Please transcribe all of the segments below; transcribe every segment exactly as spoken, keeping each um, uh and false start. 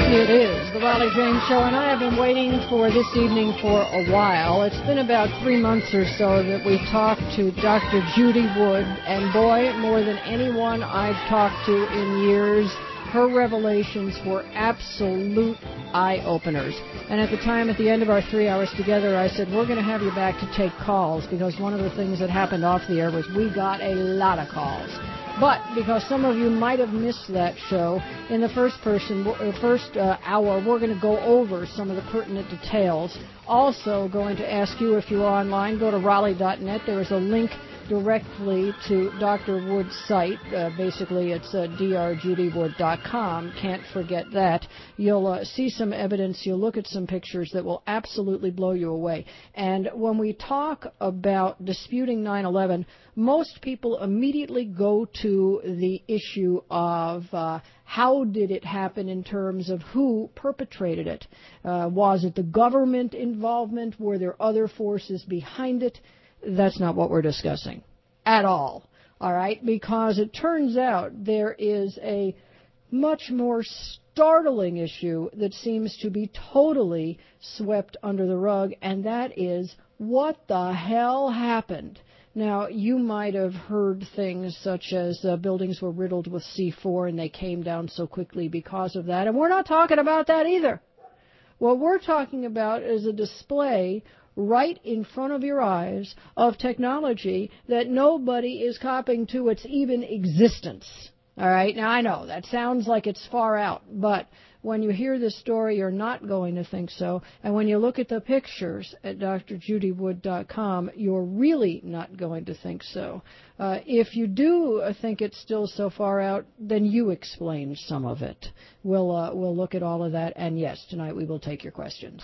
It is the Raleigh James Show, and I have been waiting for this evening for a while. It's been about three months or so that we talked to Doctor Judy Wood, and boy, more than anyone I've talked to in years, her revelations were absolute eye-openers. And at the time, at the end of our three hours together, I said, we're going to have you back to take calls, because one of the things that happened off the air was we got a lot of calls. But because some of you might have missed that show, in the first person, first uh, hour, we're going to go over some of the pertinent details. Also going to ask you, if you're online, go to Raleigh dot net. There is a link directly to Doctor Wood's site. Uh, basically, it's uh, d r judy wood dot com. Can't forget that. You'll uh, see some evidence. You'll look at some pictures that will absolutely blow you away. And when we talk about disputing nine eleven, most people immediately go to the issue of uh, how did it happen in terms of who perpetrated it. Uh, was it the government involvement? Were there other forces behind it? That's not what we're discussing at all, all right? Because it turns out there is a much more startling issue that seems to be totally swept under the rug, and that is, what the hell happened? Now, you might have heard things such as uh, buildings were riddled with C four and they came down so quickly because of that, and we're not talking about that either. What we're talking about is a display right in front of your eyes of technology that nobody is copying to its even existence. All right? Now, I know that sounds like it's far out, but when you hear this story, you're not going to think so. And when you look at the pictures at d r judy wood dot com, you're really not going to think so. Uh, if you do think it's still so far out, then you explain some of it. We'll, uh, we'll look at all of that. And yes, tonight we will take your questions.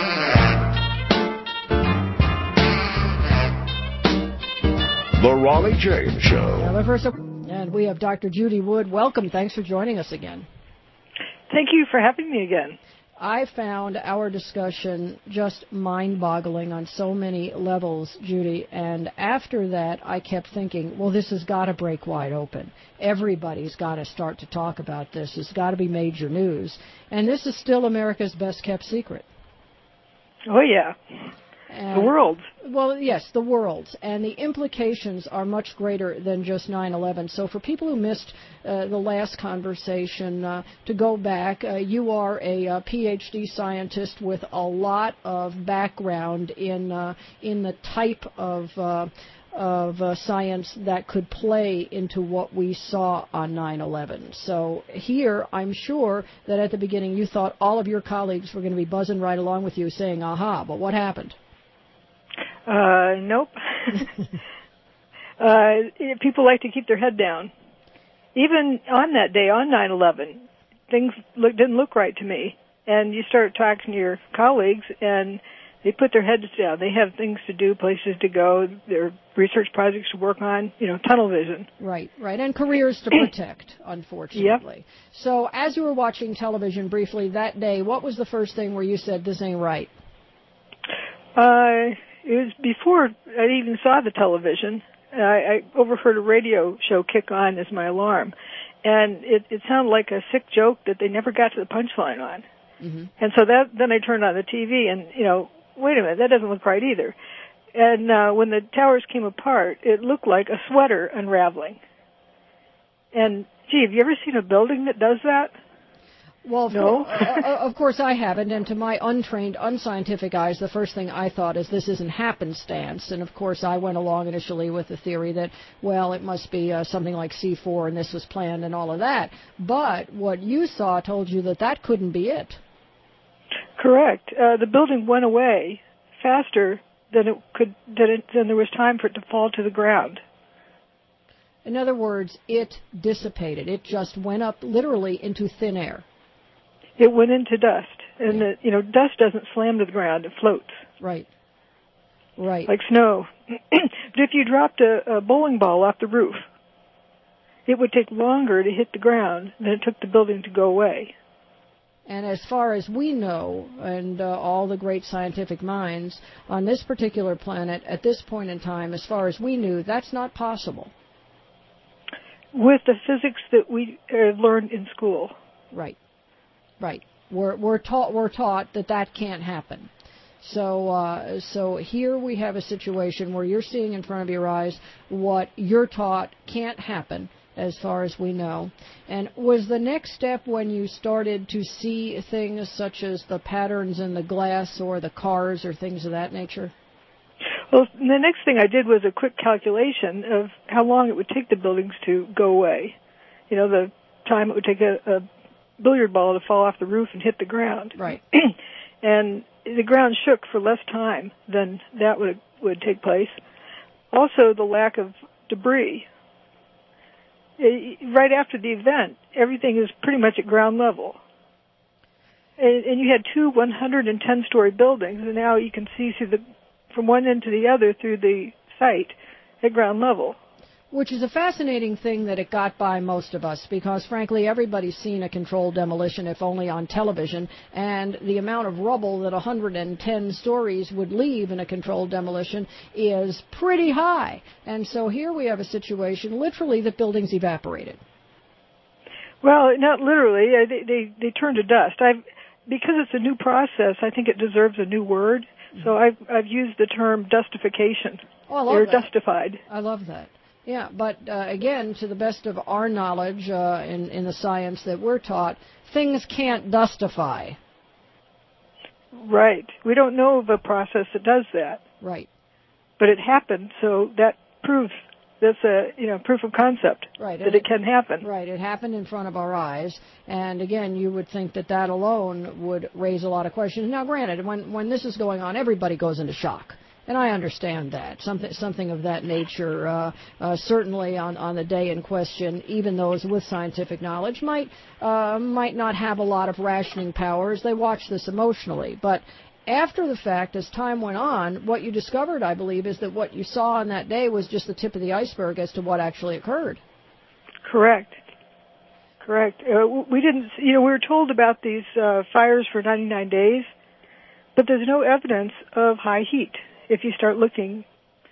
The Raleigh James Show. Now, but first up, and we have Doctor Judy Wood. Welcome. Thanks for joining us again. Thank you for having me again. I found our discussion just mind-boggling on so many levels, Judy, and after that I kept thinking, well, this has got to break wide open. Everybody's got to start to talk about this. It's got to be major news. And this is still America's best-kept secret. Oh, yeah. And, the world. Well, yes, the world's. And the implications are much greater than just nine eleven. So for people who missed uh, the last conversation, uh, to go back, uh, you are a uh, P H D scientist with a lot of background in uh, in the type of uh, of uh, science that could play into what we saw on nine eleven. So here, I'm sure that at the beginning you thought all of your colleagues were going to be buzzing right along with you saying, aha, but what happened? Uh, nope. uh, people like to keep their head down. Even on that day, on nine eleven, things look, didn't look right to me. And you start talking to your colleagues, and they put their heads down. They have things to do, places to go, their research projects to work on, you know, tunnel vision. Right, right, and careers to protect, unfortunately. Yep. So as you were watching television briefly that day, what was the first thing where you said, this ain't right? Uh... It was before I even saw the television. I, I overheard a radio show kick on as my alarm, and it, it sounded like a sick joke that they never got to the punchline on. Mm-hmm. And so that then I turned on the T V, and you know, wait a minute, that doesn't look right either. And uh, when the towers came apart, it looked like a sweater unraveling. And gee, have you ever seen a building that does that? Well, of, no. co- uh, of course I haven't, and to my untrained, unscientific eyes, the first thing I thought is this isn't happenstance, and of course I went along initially with the theory that, well, it must be uh, something like C four and this was planned and all of that, but what you saw told you that that couldn't be it. Correct. Uh, the building went away faster than it could, than, it, than there was time for it to fall to the ground. In other words, it dissipated. It just went up literally into thin air. It went into dust, and yeah. the, you know, dust doesn't slam to the ground; it floats. Right. Right. Like snow. But if you dropped a, a bowling ball off the roof, it would take longer to hit the ground than it took the building to go away. And as far as we know, and uh, all the great scientific minds on this particular planet at this point in time, as far as we knew, that's not possible. With the physics that we uh, learned in school. Right. Right. We're, we're taught we're taught that that can't happen. So, uh, so here we have a situation where you're seeing in front of your eyes what you're taught can't happen, as far as we know. And was the next step when you started to see things such as the patterns in the glass or the cars or things of that nature? Well, the next thing I did was a quick calculation of how long it would take the buildings to go away. You know, the time it would take a, a billiard ball to fall off the roof and hit the ground. Right. And the ground shook for less time than that would would take place. Also, the lack of debris. It, right after the event, everything is pretty much at ground level. And, and you had two one hundred ten story buildings, and now you can see through the from one end to the other through the site at ground level. Which is a fascinating thing that it got by most of us, because frankly everybody's seen a controlled demolition, if only on television, and the amount of rubble that one hundred ten stories would leave in a controlled demolition is pretty high. And so here we have a situation, literally, that buildings evaporated. Well, not literally. They they, they turned to dust. I've because it's a new process, I think it deserves a new word. So I've I've used the term dustification. Oh, I love They're that. dustified. I love that. Yeah, but uh, again, to the best of our knowledge uh, in, in the science that we're taught, things can't dustify. Right. We don't know of a process that does that. Right. But it happened, so that proves that's a you know proof of concept right. that it, it can happen. Right. It happened in front of our eyes, and again, you would think that that alone would raise a lot of questions. Now, granted, when when this is going on, everybody goes into shock. And I understand that. Something something of that nature, uh, uh, certainly on, on the day in question, even those with scientific knowledge might uh, might not have a lot of rationing powers. They watch this emotionally. But after the fact, as time went on, what you discovered, I believe, is that what you saw on that day was just the tip of the iceberg as to what actually occurred. Correct. Correct. Uh, we didn't, you know, we were told about these uh, fires for ninety-nine days, but there's no evidence of high heat. If you start looking,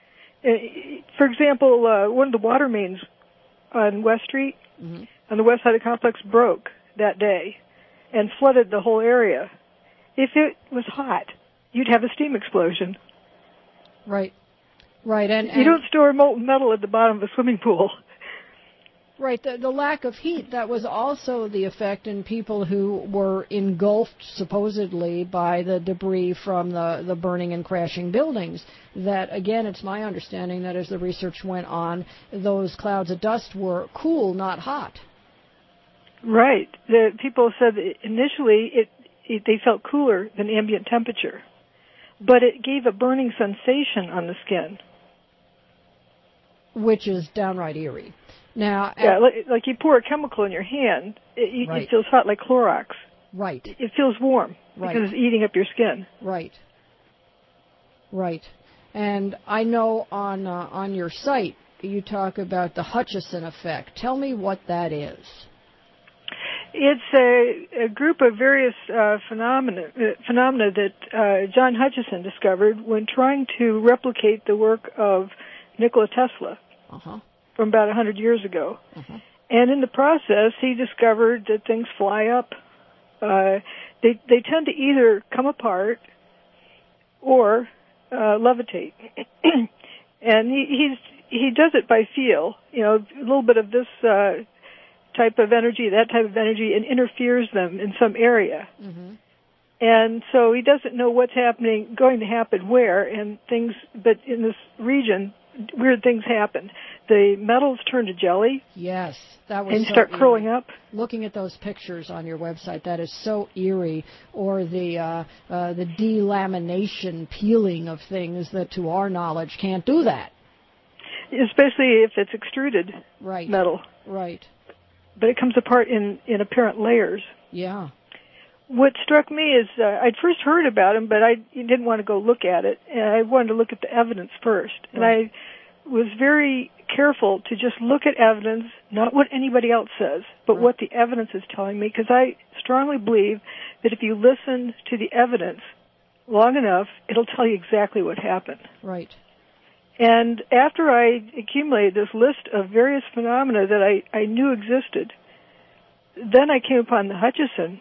for example, uh, one of the water mains on West Street, mm-hmm. on the west side of the complex, broke that day and flooded the whole area. If it was hot, you'd have a steam explosion. Right, right, and, and you don't store molten metal at the bottom of a swimming pool. Right, the, the lack of heat, that was also the effect in people who were engulfed, supposedly, by the debris from the, the burning and crashing buildings. That, again, it's my understanding that as the research went on, those clouds of dust were cool, not hot. Right. The people said that initially it, it, they felt cooler than ambient temperature, but it gave a burning sensation on the skin. Which is downright eerie. Now, yeah, like, like you pour a chemical in your hand, it, right. it feels hot like Clorox. Right. It feels warm right. because it's eating up your skin. Right. Right. And I know on uh, on your site you talk about the Hutchison effect. Tell me what that is. It's a, a group of various uh, phenomena, uh, phenomena that uh, John Hutchison discovered when trying to replicate the work of Nikola Tesla. Uh-huh. From about one hundred years ago. Uh-huh. And in the process, he discovered that things fly up. Uh, they they tend to either come apart or uh, levitate. And he he's, he does it by feel, you know, a little bit of this uh, type of energy, that type of energy, and interferes them in some area. Mm-hmm. And so he doesn't know what's happening, going to happen where, and things, but in this region, weird things happen. The metals turn to jelly. Yes, that was and so start eerie. curling up. Looking at those pictures on your website, that is so eerie. Or the uh, uh, the delamination, peeling of things that, to our knowledge, can't do that. Especially if it's extruded right. metal. Right. But it comes apart in, in apparent layers. Yeah. What struck me is uh, I'd first heard about him, but I didn't want to go look at it, and I wanted to look at the evidence first. And right. I was very careful to just look at evidence, not what anybody else says, but right. what the evidence is telling me, because I strongly believe that if you listen to the evidence long enough, it'll tell you exactly what happened. Right. And after I accumulated this list of various phenomena that I, I knew existed, then I came upon the Hutchison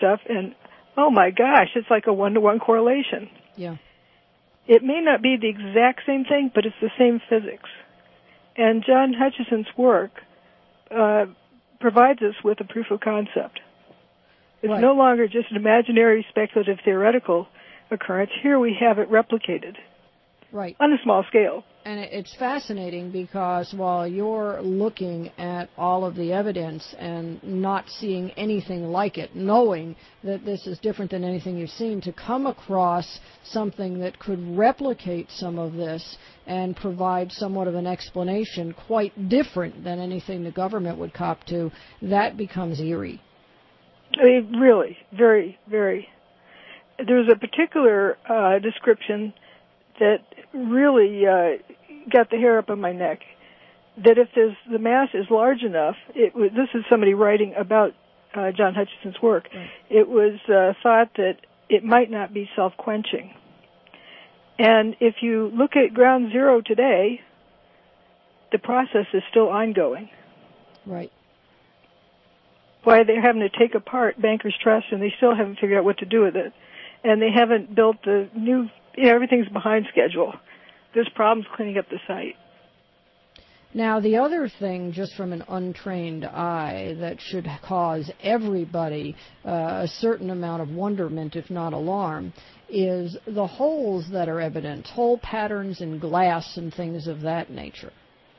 stuff, and oh my gosh, it's like a one-to-one correlation. Yeah. It may not be the exact same thing, but it's the same physics. And John Hutchison's work uh, provides us with a proof of concept. It's right. no longer just an imaginary, speculative, theoretical occurrence. Here we have it replicated. Right. On a small scale. And it's fascinating because while you're looking at all of the evidence and not seeing anything like it, knowing that this is different than anything you've seen, to come across something that could replicate some of this and provide somewhat of an explanation quite different than anything the government would cop to, that becomes eerie. I mean, really, very, very. There's a particular uh, description that really uh, got the hair up on my neck, that if there's, the mass is large enough, it was, this is somebody writing about uh, John Hutchison's work, right. It was uh, thought that it might not be self-quenching. And if you look at ground zero today, the process is still ongoing. Right. Why they're having to take apart Bankers Trust, and they still haven't figured out what to do with it. And they haven't built the new, you know, everything's behind schedule. There's problems cleaning up the site. Now, the other thing, just from an untrained eye, that should cause everybody uh, a certain amount of wonderment, if not alarm, is the holes that are evident, hole patterns in glass and things of that nature.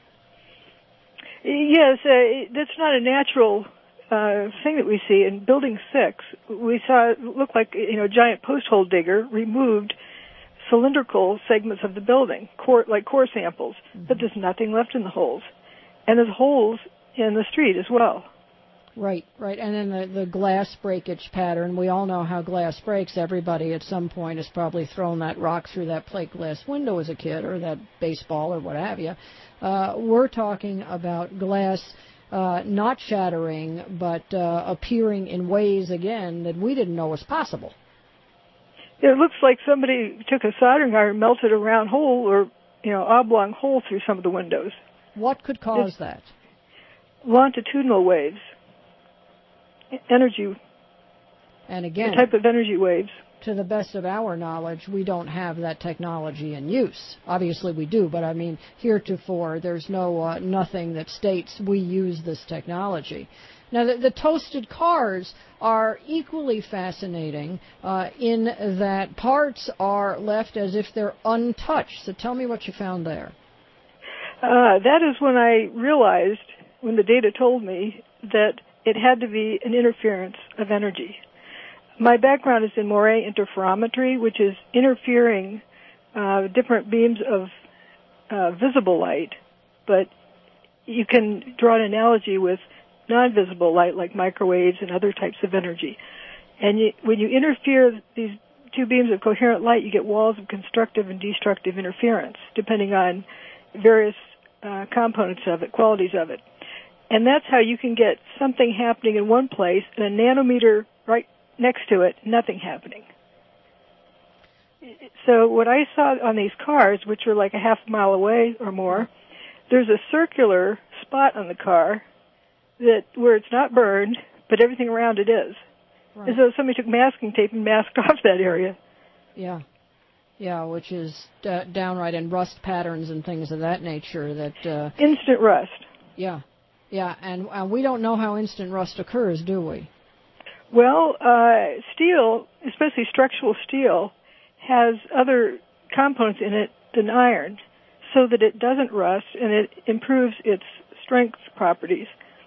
Yes, uh, that's not a natural uh, thing that we see. In Building six, we saw it looked like, you know, a giant post hole digger removed cylindrical segments of the building, core, like core samples, mm-hmm. but there's nothing left in the holes. And there's holes in the street as well. Right, right. And then the, the glass breakage pattern, we all know how glass breaks. Everybody at some point has probably thrown that rock through that plate glass window as a kid, or that baseball, or what have you. Uh, we're talking about glass uh, not shattering, but uh, appearing in ways, again, that we didn't know was possible. It looks like somebody took a soldering iron, melted a round hole or, you know, oblong hole through some of the windows. What could cause it's that? Longitudinal waves. Energy. And again, the type of energy waves. To the best of our knowledge, we don't have that technology in use. Obviously we do, but I mean, heretofore, there's no uh, nothing that states we use this technology. Now, the, the toasted cars are equally fascinating uh, in that parts are left as if they're untouched. So tell me what you found there. Uh, that is when I realized, when the data told me, that it had to be an interference of energy. My background is in Moiré interferometry, which is interfering uh, different beams of uh, visible light, but you can draw an analogy with non-visible light like microwaves and other types of energy. And you, when you interfere these two beams of coherent light, you get walls of constructive and destructive interference, depending on various uh, components of it, qualities of it. And that's how you can get something happening in one place and a nanometer right next to it, nothing happening. So what I saw on these cars, which were like a half mile away or more, there's a circular spot on the car that where it's not burned, but everything around it is. Right. As though somebody took masking tape and masked off that area. Yeah. Yeah, which is uh, downright in rust patterns and things of that nature. That uh, instant rust. Yeah. Yeah, and uh, we don't know how instant rust occurs, do we? Well, uh, steel, especially structural steel, has other components in it than iron, so that it doesn't rust and it improves its strength properties.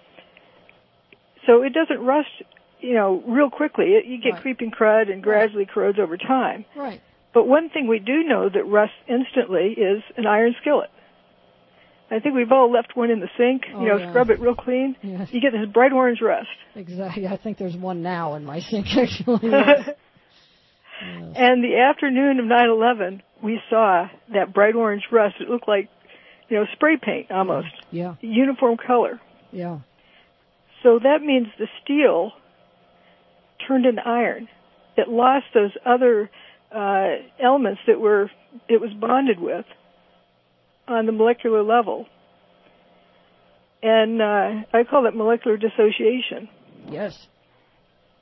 So it doesn't rust, you know, real quickly. It, you get right. creeping crud and gradually right. corrodes over time. Right. But one thing we do know that rusts instantly is an iron skillet. I think we've all left one in the sink, oh, you know, yeah. scrub it real clean. Yes. You get this bright orange rust. Exactly. I think there's one now in my sink, actually. Yes. Yes. And the afternoon of nine eleven, we saw that bright orange rust. It looked like, you know, spray paint almost. Yeah. Uniform color. Yeah. So that means the steel turned into iron. It lost those other uh, elements that were it was bonded with on the molecular level. And uh, I call that molecular dissociation. Yes.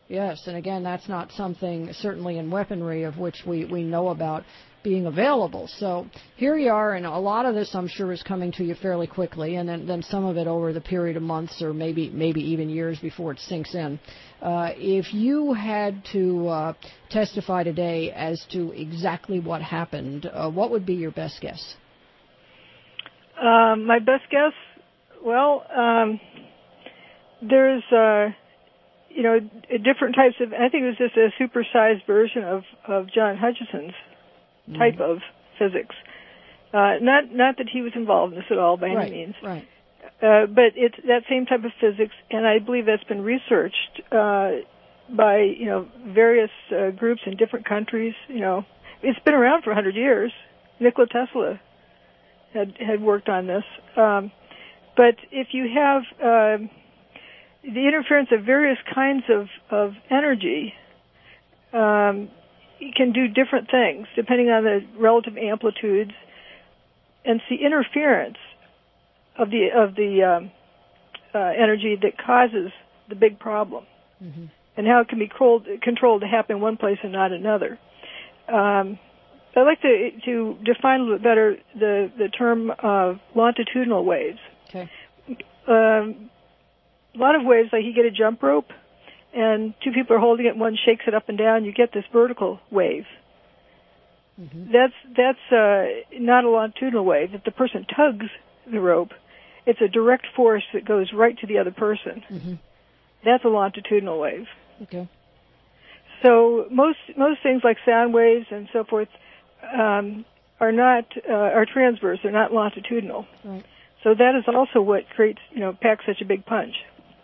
Yes, and again, that's not something, certainly in weaponry, of which we, we know about being available. So here you are, and a lot of this, I'm sure, is coming to you fairly quickly, and then, then some of it over the period of months or maybe maybe even years before it sinks in. Uh, if you had to uh, testify today as to exactly what happened, uh, what would be your best guess? Um, my best guess? Well, um, there's... Uh, you know, different types of, I think it was just a supersized version of, of John Hutchison's mm. type of physics. Uh, not not that he was involved in this at all by right, any means. Right. Uh, but it's that same type of physics, and I believe that's been researched uh, by, you know, various uh, groups in different countries. You know, it's been around for a hundred years. Nikola Tesla had had worked on this. Um, but if you have uh, the interference of various kinds of, of energy, um, can do different things depending on the relative amplitudes, and it's the interference of the of the um, uh, energy that causes the big problem, mm-hmm. and how it can be controlled, controlled to happen in one place and not another. Um, I'd like to to define a little bit better the the term of longitudinal waves. Okay. Um, A lot of waves, like you get a jump rope, and two people are holding it, and one shakes it up and down, you get this vertical wave. Mm-hmm. That's that's uh, not a longitudinal wave. If the person tugs the rope, it's a direct force that goes right to the other person. Mm-hmm. That's a longitudinal wave. Okay. So most most things like sound waves and so forth um, are not uh, are transverse. They're not longitudinal. Right. So that is also what creates, you know, packs such a big punch.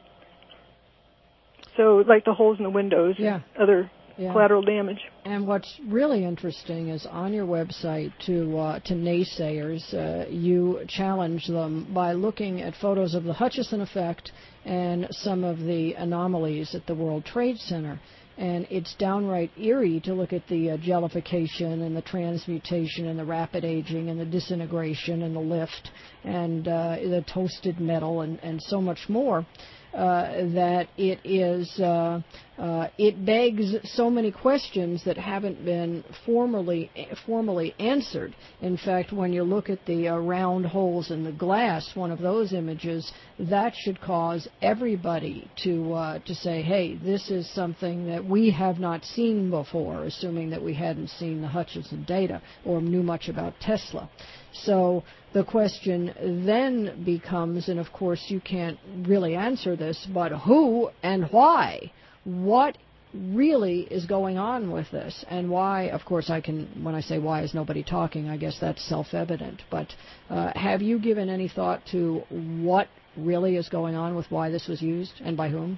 So, like the holes in the windows yeah. and other yeah. collateral damage. And what's really interesting is on your website to uh, to naysayers, uh, you challenge them by looking at photos of the Hutchison effect and some of the anomalies at the World Trade Center. And it's downright eerie to look at the uh, jellification and the transmutation and the rapid aging and the disintegration and the lift and uh, the toasted metal and, and so much more. Uh, that it is, uh, uh, it begs so many questions that haven't been formally formally answered. In fact, when you look at the uh, round holes in the glass, one of those images, that should cause everybody to uh, to say, hey, this is something that we have not seen before, assuming that we hadn't seen the Hutchison data or knew much about Tesla. So the question then becomes, and of course you can't really answer this, but who and why? What really is going on with this? And why, of course, I can, when I say why is nobody talking, I guess that's self-evident. But uh, have you given any thought to what really is going on with why this was used and by whom?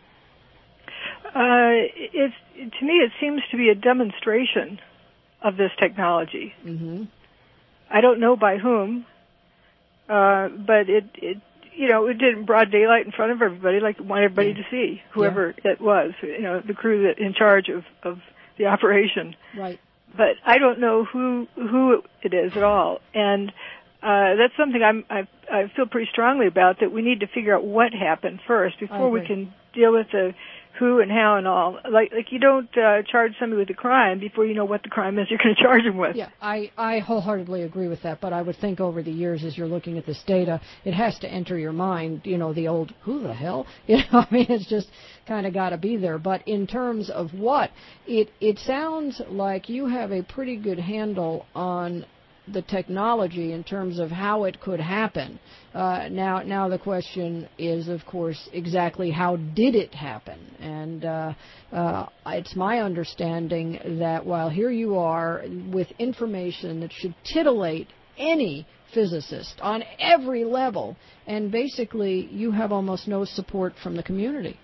Uh, it's, to me, it seems to be a demonstration of this technology. Mm-hmm. I don't know by whom, uh, but it, it, you know, it did in broad daylight in front of everybody, like it wanted everybody yeah. to see, whoever yeah. it was, you know, the crew that in charge of, of the operation. Right. But I don't know who who it is at all, and uh, that's something I'm I, I feel pretty strongly about. That we need to figure out what happened first before we can deal with the who and how and all. Like, like you don't uh, charge somebody with a crime before you know what the crime is you're going to charge them with. Yeah, I, I wholeheartedly agree with that, but I would think over the years as you're looking at this data, it has to enter your mind, you know, the old, who the hell? You know, I mean, it's just kind of got to be there. But in terms of what, it, it sounds like you have a pretty good handle on the technology in terms of how it could happen. Uh, now, now the question is, of course, exactly how did it happen? And uh, uh, it's my understanding that while here you are with information that should titillate any physicist on every level, and basically you have almost no support from the community.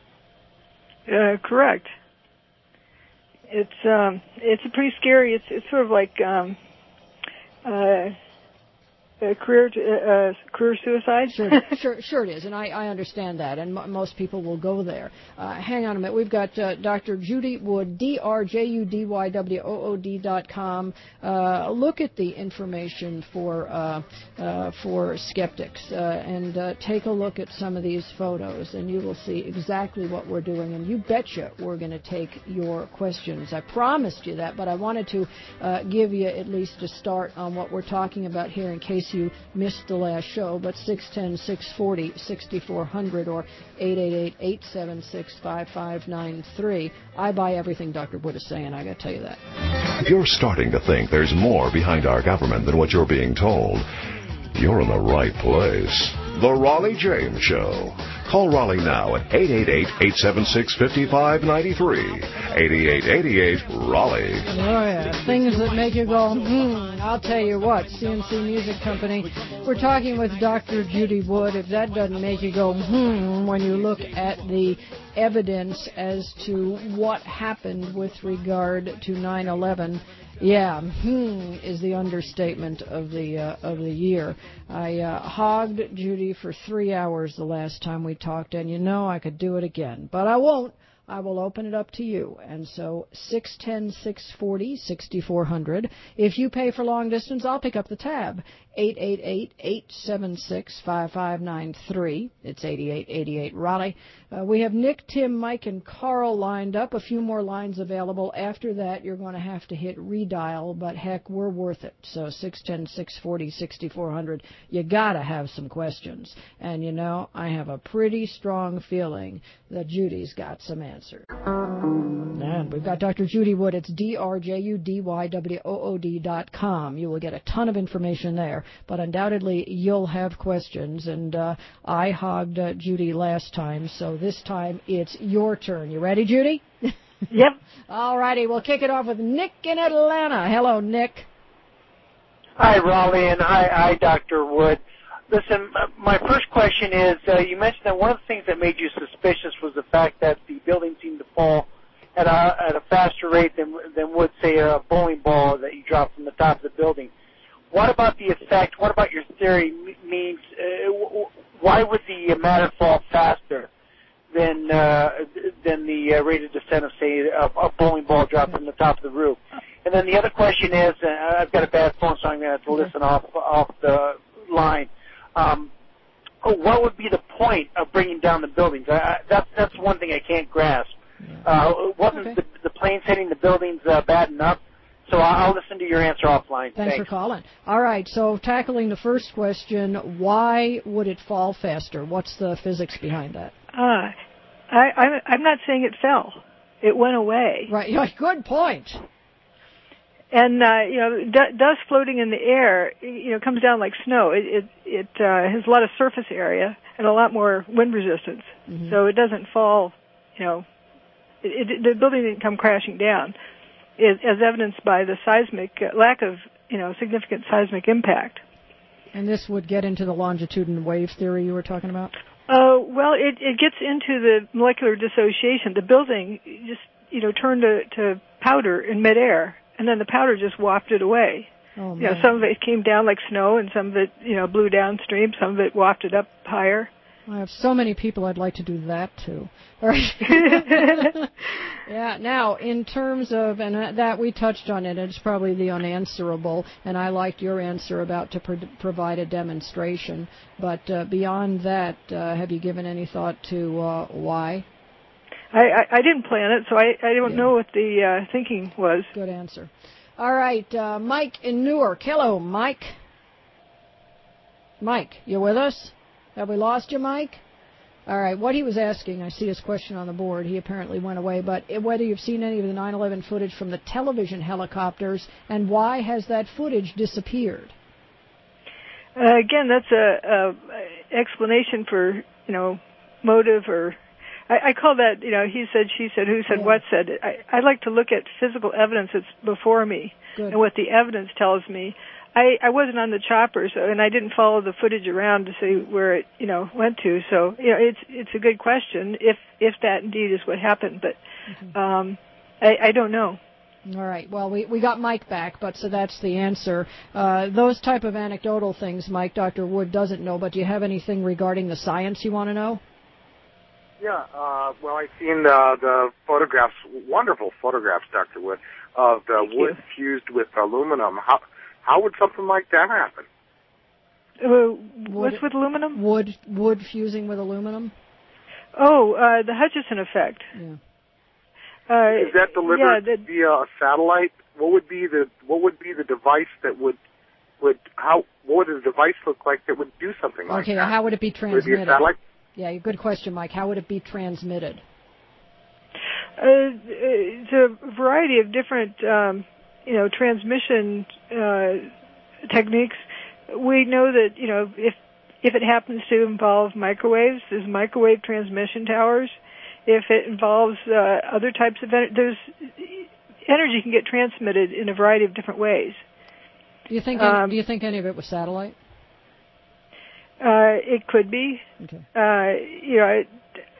Uh, correct. It's um, it's pretty scary. It's it's sort of like um, Uh, a career uh, career suicide? Sure, sure, sure it is, and I, I understand that, and m- most people will go there. Uh, hang on a minute. We've got uh, Doctor Judy Wood, D R J U D Y W O O D dot com. Uh, look at the information for uh, uh, for skeptics, uh, and uh, take a look at some of these photos, and you will see exactly what we're doing, and you betcha we're going to take your questions. I promised you that, but I wanted to uh, give you at least a start on what we're talking about here in case you missed the last show. But six one zero, six four zero, six four zero zero or eight eight eight, eight seven six, five five nine three. I buy everything Doctor Wood is saying, I got to tell you that. If you're starting to think there's more behind our government than what you're being told, you're in the right place. The Raleigh James Show. Call Raleigh now at eight eight eight, eight seven six, five five nine three. eight eight eight, eight eight, Raleigh. Oh, yeah. Things that make you go, hmm. I'll tell you what, C N C Music Company. We're talking with Doctor Judy Wood. If that doesn't make you go, hmm, when you look at the evidence as to what happened with regard to nine eleven, yeah, hmm is the understatement of the uh, of the year. I uh, hogged Judy for three hours the last time we talked, and you know I could do it again, but I won't. I will open it up to you. And so six one zero, six four zero, six four zero zero. If you pay for long distance, I'll pick up the tab. eight eight eight, eight seven six, five five nine three. It's eighty-eight eighty-eight Raleigh. Uh, we have Nick, Tim, Mike, and Carl lined up. A few more lines available. After that, you're going to have to hit redial, but heck, we're worth it. So six one zero, six four zero, six four zero zero. You got to have some questions. And, you know, I have a pretty strong feeling that Judy's got some answers. And we've got Doctor Judy Wood. It's D R J U D Y W O O D dot com. You will get a ton of information there, but undoubtedly you'll have questions. And uh, I hogged uh, Judy last time, so this time it's your turn. You ready, Judy? Yep. All righty. We'll kick it off with Nick in Atlanta. Hello, Nick. Hi, Raleigh, and hi, hi, Doctor Wood. Listen, my first question is, uh, you mentioned that one of the things that made you suspicious was the fact that the building seemed to fall at a, at a faster rate than, than would, say, a bowling ball that you drop from the top of the building. What about the effect, what about your theory means, uh, why would the matter fall faster than uh, than the uh, rate of descent of, say, a, a bowling ball drop from the top of the roof? And then the other question is, uh, I've got a bad phone, so I'm going to have to listen off, off the line. Um, what would be the point of bringing down the buildings? I, that's that's one thing I can't grasp. Uh, wasn't okay. the, the planes hitting the buildings uh, bad enough? So I'll, I'll listen to your answer offline. Thanks, Thanks for calling. All right, so tackling the first question, why would it fall faster? What's the physics behind that? Uh, I, I, I'm not saying it fell. It went away. Right, yeah, good point. And, uh, you know, d- dust floating in the air, you know, comes down like snow. It, it, it uh, has a lot of surface area and a lot more wind resistance. Mm-hmm. So it doesn't fall, you know, it, it, the building didn't come crashing down, it, as evidenced by the seismic, uh, lack of, you know, significant seismic impact. And this would get into the longitudinal wave theory you were talking about? Uh, well, it, it gets into the molecular dissociation. The building just, you know, turned to, to powder in midair. And then the powder just wafted away. Oh, you know, some of it came down like snow, and some of it, you know, blew downstream. Some of it wafted up higher. I have so many people I'd like to do that to. All right. Yeah. Now, in terms of, and that we touched on it, it's probably the unanswerable, and I liked your answer about to pro- provide a demonstration. But uh, beyond that, uh, have you given any thought to uh, why? I, I, I didn't plan it, so I, I don't yeah. know what the uh, thinking was. Good answer. All right, uh, Mike in Newark. Hello, Mike. Mike, you with us? Have we lost you, Mike? All right, what he was asking, I see his question on the board. He apparently went away, but whether you've seen any of the nine eleven footage from the television helicopters, and why has that footage disappeared? Uh, again, that's a, a explanation for, you know, motive or... I, I call that, you know, he said, she said, who said, yeah. what said. I, I like to look at physical evidence that's before me. Good. And what the evidence tells me. I, I wasn't on the chopper, so, and I didn't follow the footage around to see where it, you know, went to. So, you know, it's it's a good question if if that indeed is what happened, but mm-hmm. um, I, I don't know. All right. Well, we, we got Mike back, but so that's the answer. Uh, those type of anecdotal things, Mike, Doctor Wood doesn't know, but do you have anything regarding the science you want to know? Yeah, uh, well, I've seen uh, the photographs, wonderful photographs, Doctor Wood, of the Thank wood you. fused with aluminum. How how would something like that happen? Uh, what's with aluminum? Wood wood fusing with aluminum? Oh, uh, the Hutchison effect. Yeah. Uh, Is that delivered yeah, that, via a satellite? What would be the what would be the device that would would how what would the device look like that would do something like Okay, that? how would it be Would it be a transmitted? satellite? Yeah, good question, Mike. How would it be transmitted? Uh, it's a variety of different, um, you know, transmission uh, techniques. We know that, you know, if if it happens to involve microwaves, there's microwave transmission towers. If it involves uh, other types of energy, there's energy can get transmitted in a variety of different ways. Do you think? Um, any, do you think any of it was satellite? Uh, it could be. Okay. Uh, you know, it,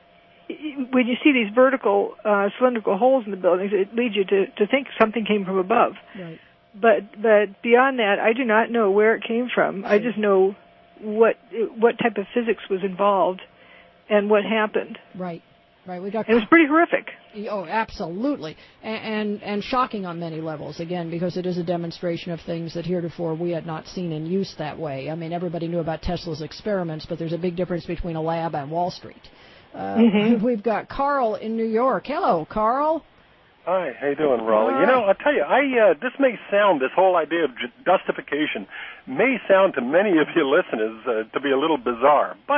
when you see these vertical uh, cylindrical holes in the buildings, it leads you to, to think something came from above. Right. But but beyond that, I do not know where it came from. Sure. I just know what what type of physics was involved and what happened. Right. Right. We got. It was pretty horrific. Oh, absolutely, and, and and shocking on many levels. Again, because it is a demonstration of things that heretofore we had not seen in use that way. I mean, everybody knew about Tesla's experiments, but there's a big difference between a lab and Wall Street. Uh, mm-hmm. We've got Carl in New York. Hello, Carl. Hi, how you doing, Raleigh? Right. You know, I'll tell you, I uh, this may sound, this whole idea of dustification may sound to many of your listeners uh, to be a little bizarre, but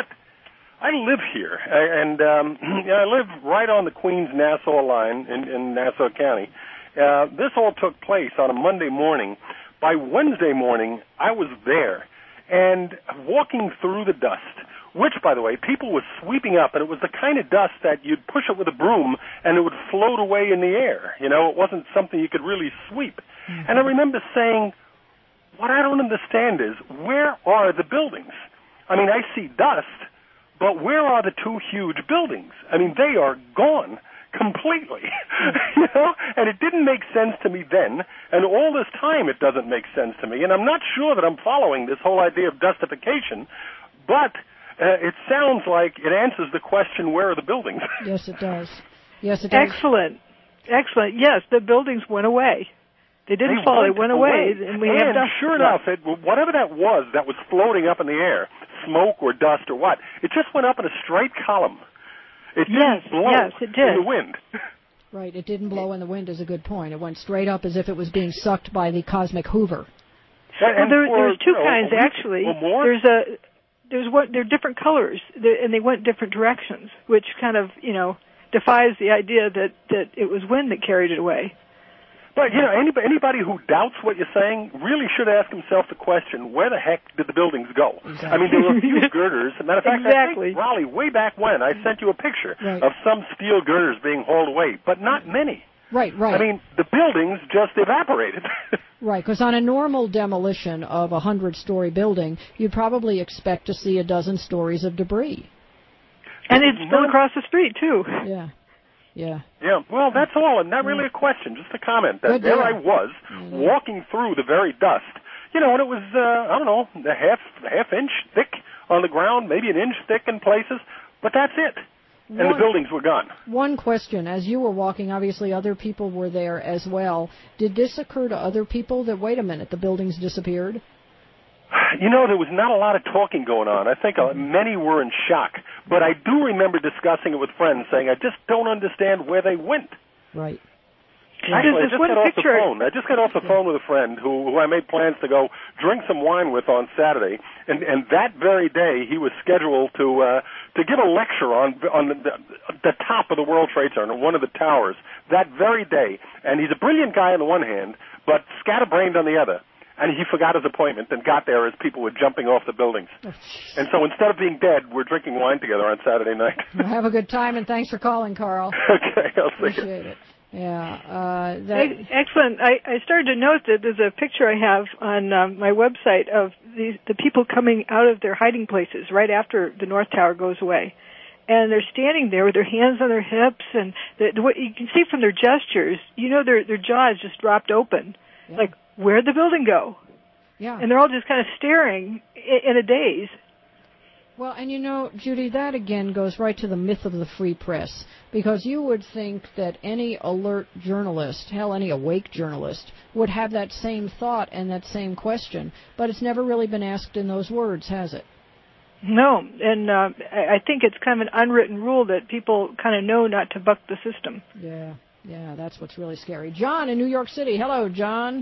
I live here, and um, I live right on the Queens-Nassau line in, in Nassau County. Uh, this all took place on a Monday morning. By Wednesday morning, I was there, and walking through the dust, which, by the way, people were sweeping up, and it was the kind of dust that you'd push it with a broom, and it would float away in the air. You know, it wasn't something you could really sweep. Mm-hmm. And I remember saying, what I don't understand is, where are the buildings? I mean, I see dust, but where are the two huge buildings? I mean, they are gone completely, you know? And it didn't make sense to me then, and all this time it doesn't make sense to me. And I'm not sure that I'm following this whole idea of dustification, but uh, it sounds like it answers the question, where are the buildings? Yes, it does. Yes, it does. Excellent. Excellent. Yes, the buildings went away. They didn't they fall, went they went away. away. And, we and have dust. sure enough, it, whatever that was that was floating up in the air, smoke or dust or what, it just went up in a straight column. It didn't yes, blow yes, it did. in the wind. Right, it didn't blow in the wind is a good point. It went straight up as if it was being sucked by the cosmic Hoover. And, well, there, for, there's two you know, kinds, actually. There's a... There's what they're different colors, and they went different directions, which kind of, you know, defies the idea that, that it was wind that carried it away. But, you know, anybody, anybody who doubts what you're saying really should ask himself the question, where the heck did the buildings go? Exactly. I mean, there were a few girders. As a matter of fact, exactly. I think, Raleigh, way back when, I sent you a picture right. of some steel girders being hauled away, but not many. Right, right. I mean, the buildings just evaporated. Right, because on a normal demolition of a hundred-story building, you'd probably expect to see a dozen stories of debris. And it's still across the street, too. Yeah, yeah. Yeah, well, that's all, and not really a question, just a comment. That Good there deal. I was, mm-hmm. walking through the very dust, you know, and it was, uh, I don't know, a half, a half inch thick on the ground, maybe an inch thick in places, but that's it. And one, the buildings were gone. One question. As you were walking, obviously other people were there as well. Did this occur to other people that, wait a minute, the buildings disappeared? You know, there was not a lot of talking going on. I think uh, many were in shock. But I do remember discussing it with friends, saying, I just don't understand where they went. Right. Actually, I just got off the phone. I just got off the phone with a friend who, who I made plans to go drink some wine with on Saturday, and, and that very day he was scheduled to uh, to give a lecture on on the, the top of the World Trade Center, one of the towers, that very day. And he's a brilliant guy on the one hand, but scatterbrained on the other. And he forgot his appointment and got there as people were jumping off the buildings. And so instead of being dead, we're drinking wine together on Saturday night. Well, have a good time, and thanks for calling, Carl. Okay, I'll see you. Appreciate it. Yeah. Uh, that... Excellent. I, I started to note that there's a picture I have on um, my website of these, the people coming out of their hiding places right after the North Tower goes away. and they're standing there with their hands on their hips, and the, what you can see from their gestures, you know, their their jaws just dropped open, yeah. Like, where'd the building go? Yeah, and they're all just kind of staring in, in a daze. Well, and you know, Judy, that again goes right to the myth of the free press, because you would think that any alert journalist, hell, any awake journalist, would have that same thought and that same question, but it's never really been asked in those words, has it? No, and uh, I think it's kind of an unwritten rule that people kind of know not to buck the system. Yeah, yeah, that's what's really scary. John in New York City. Hello, John.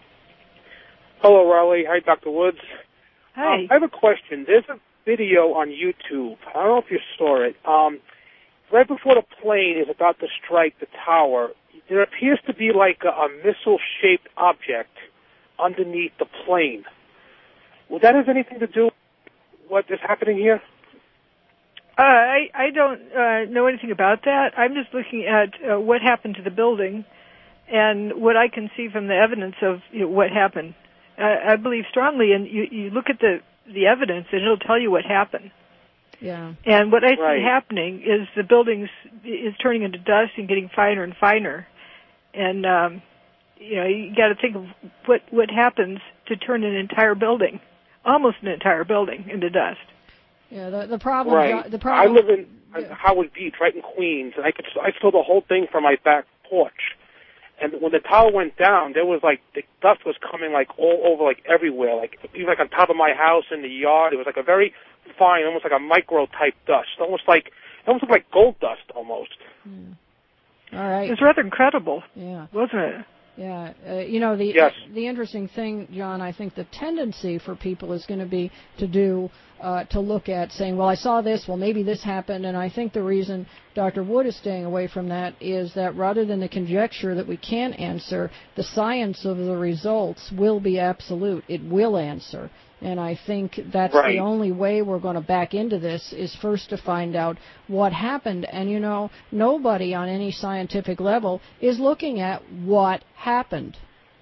Hello, Raleigh. Hi, Doctor Woods. Hi. Um, I have a question. There's a video on YouTube. I don't know if you saw it. Um, right before the plane is about to strike the tower, there appears to be like a, a missile-shaped object underneath the plane. Would that have anything to do with what is happening here? Uh, I, I don't uh, know anything about that. I'm just looking at uh, what happened to the building and what I can see from the evidence of, you know, what happened. I, I believe strongly, and you, you look at the the evidence, and it'll tell you what happened. Yeah. And what I see right. happening is the buildings is turning into dust and getting finer and finer. And, um, you know, you got to think of what, what happens to turn an entire building, almost an entire building, into dust. Yeah, the, the problem... Right. The problem, I live in yeah. Howard Beach, right in Queens, and I could I saw the whole thing from my back porch. And when the tower went down, there was like, the dust was coming like all over, like everywhere, like even like on top of my house in the yard. It was like a very fine, almost like a micro type dust, almost like, it almost looked like gold dust almost. Yeah. All right. It's rather incredible, yeah. wasn't it? Yeah, uh, you know, the yes. the interesting thing, John, I think the tendency for people is going to be to do, uh, to look at saying, well, I saw this, well, maybe this happened, and I think the reason Doctor Wood is staying away from that is that rather than the conjecture that we can answer, the science of the results will be absolute. It will answer. And I think that's right. the only way we're going to back into this is first to find out what happened. And, you know, nobody on any scientific level is looking at what happened.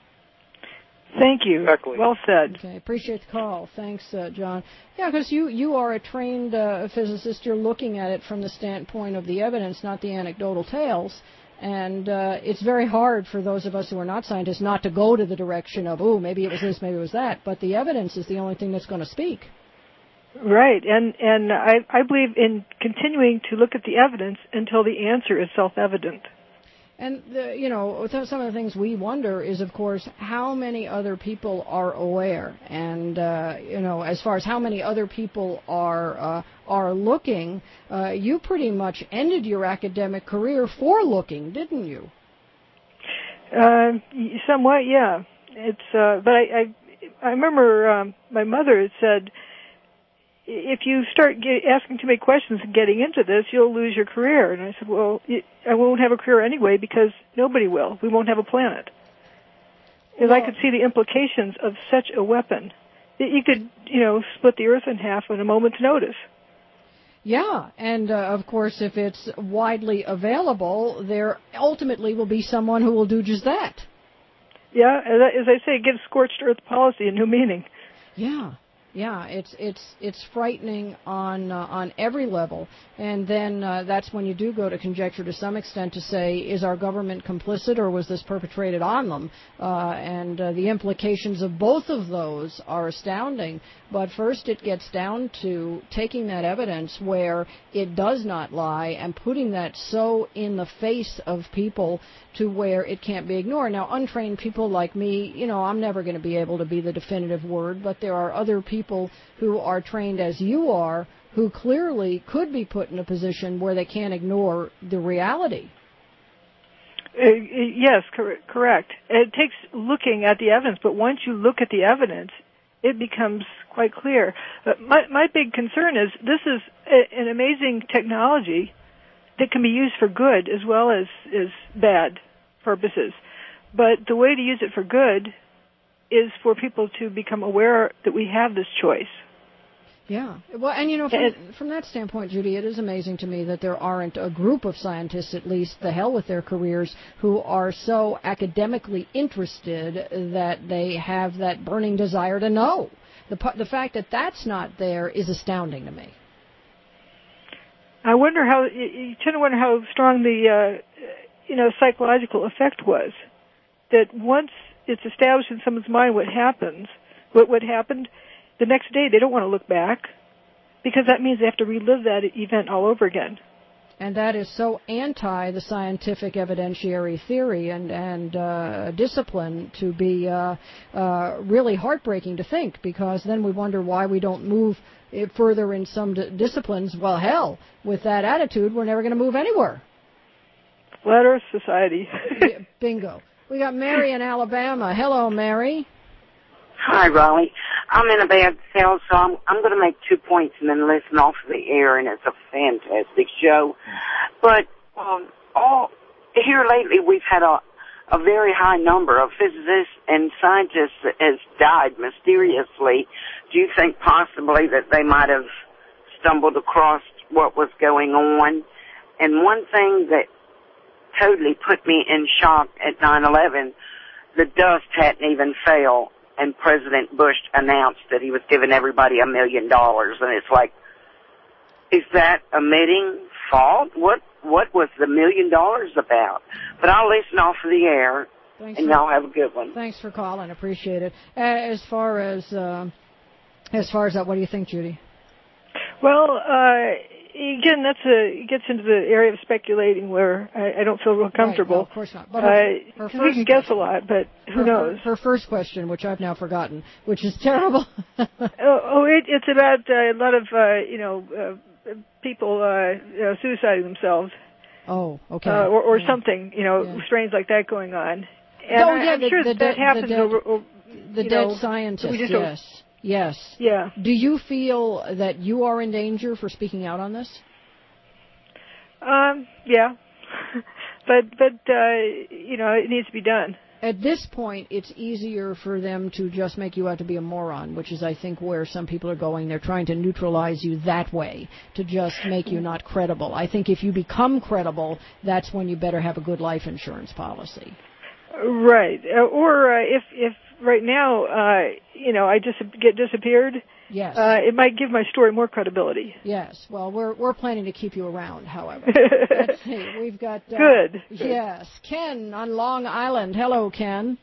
Thank you. Exactly. Well said. Okay, appreciate the call. Thanks, uh, John. Yeah, because you, you are a trained uh, physicist. You're looking at it from the standpoint of the evidence, not the anecdotal tales. And uh, it's very hard for those of us who are not scientists not to go to the direction of, oh, maybe it was this, maybe it was that. But the evidence is the only thing that's going to speak. Right, and and I, I believe in continuing to look at the evidence until the answer is self-evident. And, the, you know, some of the things we wonder is, of course, how many other people are aware. And, uh, you know, as far as how many other people are uh, are looking, uh, you pretty much ended your academic career for looking, didn't you? Uh, somewhat, yeah. It's, uh, but I, I, I remember um, my mother had said, if you start get, asking too many questions and getting into this, you'll lose your career. And I said, well, I won't have a career anyway because nobody will. We won't have a planet. Because well, I could see the implications of such a weapon. You could, you know, split the Earth in half in a moment's notice. Yeah, and uh, of course, if it's widely available, there ultimately will be someone who will do just that. Yeah, as I say, it gives scorched earth policy a new meaning. Yeah. Yeah, it's it's it's frightening on uh, on every level, and then uh, that's when you do go to conjecture to some extent to say, is our government complicit or was this perpetrated on them? Uh, and uh, the implications of both of those are astounding. But first, it gets down to taking that evidence where it does not lie and putting that so in the face of people to where it can't be ignored. Now, untrained people like me, you know, I'm never going to be able to be the definitive word, but there are other people who are trained as you are who clearly could be put in a position where they can't ignore the reality. Uh, yes, cor- correct. It takes looking at the evidence, but once you look at the evidence, it becomes quite clear. But my, my big concern is this is a, an amazing technology that can be used for good as well as, as bad purposes. But the way to use it for good is for people to become aware that we have this choice. Yeah. Well, and, you know, from, from that standpoint, Judy, it is amazing to me that there aren't a group of scientists, at least, the hell with their careers, who are so academically interested that they have that burning desire to know. The, the fact that that's not there is astounding to me. I wonder how, you, you tend to wonder how strong the, uh, you know, psychological effect was. That once it's established in someone's mind what happens, what, what happened, the next day they don't want to look back because that means they have to relive that event all over again. And that is so anti the scientific evidentiary theory and, and uh, discipline to be uh, uh, really heartbreaking to think, because then we wonder why we don't move it further in some d- disciplines. Well, hell, with that attitude, we're never going to move anywhere. Flat Earth Society. Yeah, bingo. We got Mary in Alabama. Hello, Mary. Hi, Raleigh. I'm in a bad cell, so I'm, I'm going to make two points and then listen off of the air, and it's a fantastic show. But um, all here lately, we've had a, a very high number of physicists and scientists that has died mysteriously. Do you think possibly that they might have stumbled across what was going on? And one thing that totally put me in shock at nine eleven, the dust hadn't even fell, and President Bush announced that he was giving everybody a million dollars, and it's like, is that admitting fault? What what was the million dollars about? But I'll listen off of the air, Thanks and for, y'all have a good one. Thanks for calling. Appreciate it. As far as uh, as far as that, what do you think, Judy? Well, uh, again, that's a it gets into the area of speculating where I, I don't feel real comfortable. Right, no, of course not. But her, her uh, we can guess a lot, but who her, knows? Her, her first question, which I've now forgotten, which is terrible. oh, oh it, it's about uh, a lot of uh, you know uh, people uh, you know, suiciding themselves. Oh, okay. Uh, or or yeah. something, you know, yeah. strange like that going on. And oh, I, yeah, I'm the, sure the that, de- that happens the dead, over, over the you dead know, scientist. we just yes. Yes. Yeah. Do you feel that you are in danger for speaking out on this? Um, yeah. but, but, uh, you know, it needs to be done. At this point, it's easier for them to just make you out to be a moron, which is, I think, where some people are going. They're trying to neutralize you that way, to just make you not credible. I think if you become credible, that's when you better have a good life insurance policy. Right. Uh, or uh, if, if right now, uh, you know, I just get disappeared, yes, uh, it might give my story more credibility. Yes. Well, we're we're planning to keep you around, however. Let's see. We've got uh, good. Yes, Ken on Long Island. Hello, Ken.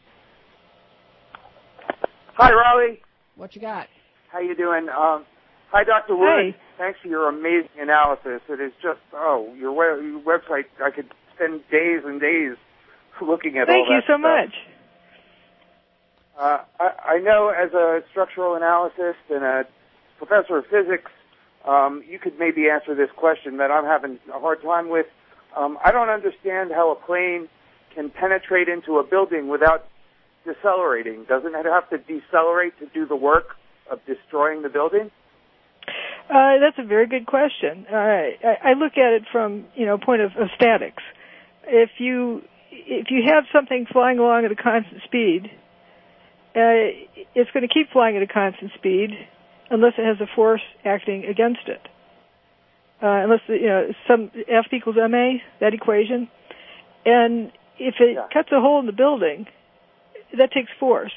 Hi, Raleigh. What you got? How you doing? Um, hi, Doctor Wood. Hi. Thanks for your amazing analysis. It is just oh, your, web, your website. I could spend days and days looking at Thank all that you so stuff. much. Uh, I, I know as a structural analyst and a professor of physics, um, you could maybe answer this question that I'm having a hard time with. Um, I don't understand how a plane can penetrate into a building without decelerating. Doesn't it have to decelerate to do the work of destroying the building? Uh, that's a very good question. Uh, I, I look at it from, you know, point of, of statics. If you if you have something flying along at a constant speed, uh, it's going to keep flying at a constant speed unless it has a force acting against it. Uh, unless, you know, some F equals ma, that equation. And if it yeah. cuts a hole in the building, that takes force.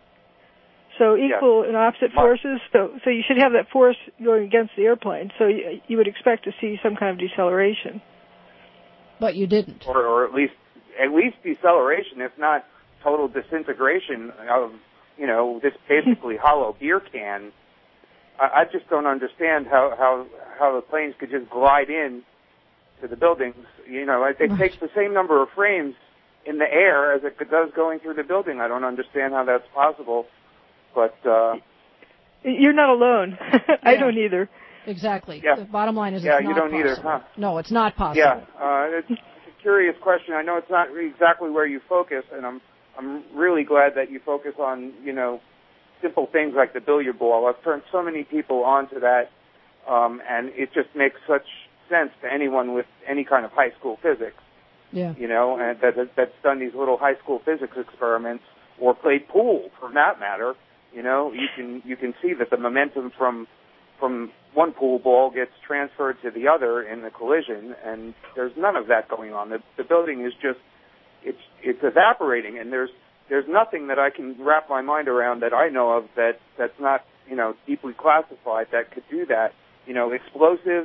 So equal yeah. and opposite forces. So, so you should have that force going against the airplane. So you, you would expect to see some kind of deceleration. But you didn't. Or, or at least, at least deceleration, if not total disintegration of, you know, this basically hollow beer can. I, I just don't understand how, how, how the planes could just glide in to the buildings. You know, it, it takes the same number of frames in the air as it does going through the building. I don't understand how that's possible. But uh, you're not alone. I yeah. don't either. Exactly. Yeah. The bottom line is yeah, it's not you don't possible. either, huh? No, it's not possible. Yeah, uh, it's, it's a curious question. I know it's not exactly where you focus, and I'm I'm really glad that you focus on, you know, simple things like the billiard ball. I've turned so many people onto that, um, and it just makes such sense to anyone with any kind of high school physics. Yeah. You know, and that that's done these little high school physics experiments or played pool, for that matter. You know, you can you can see that the momentum from from one pool ball gets transferred to the other in the collision, and there's none of that going on. The, the building is just it's it's evaporating, and there's there's nothing that I can wrap my mind around that I know of that that's not, you know, deeply classified that could do that. You know, explosives,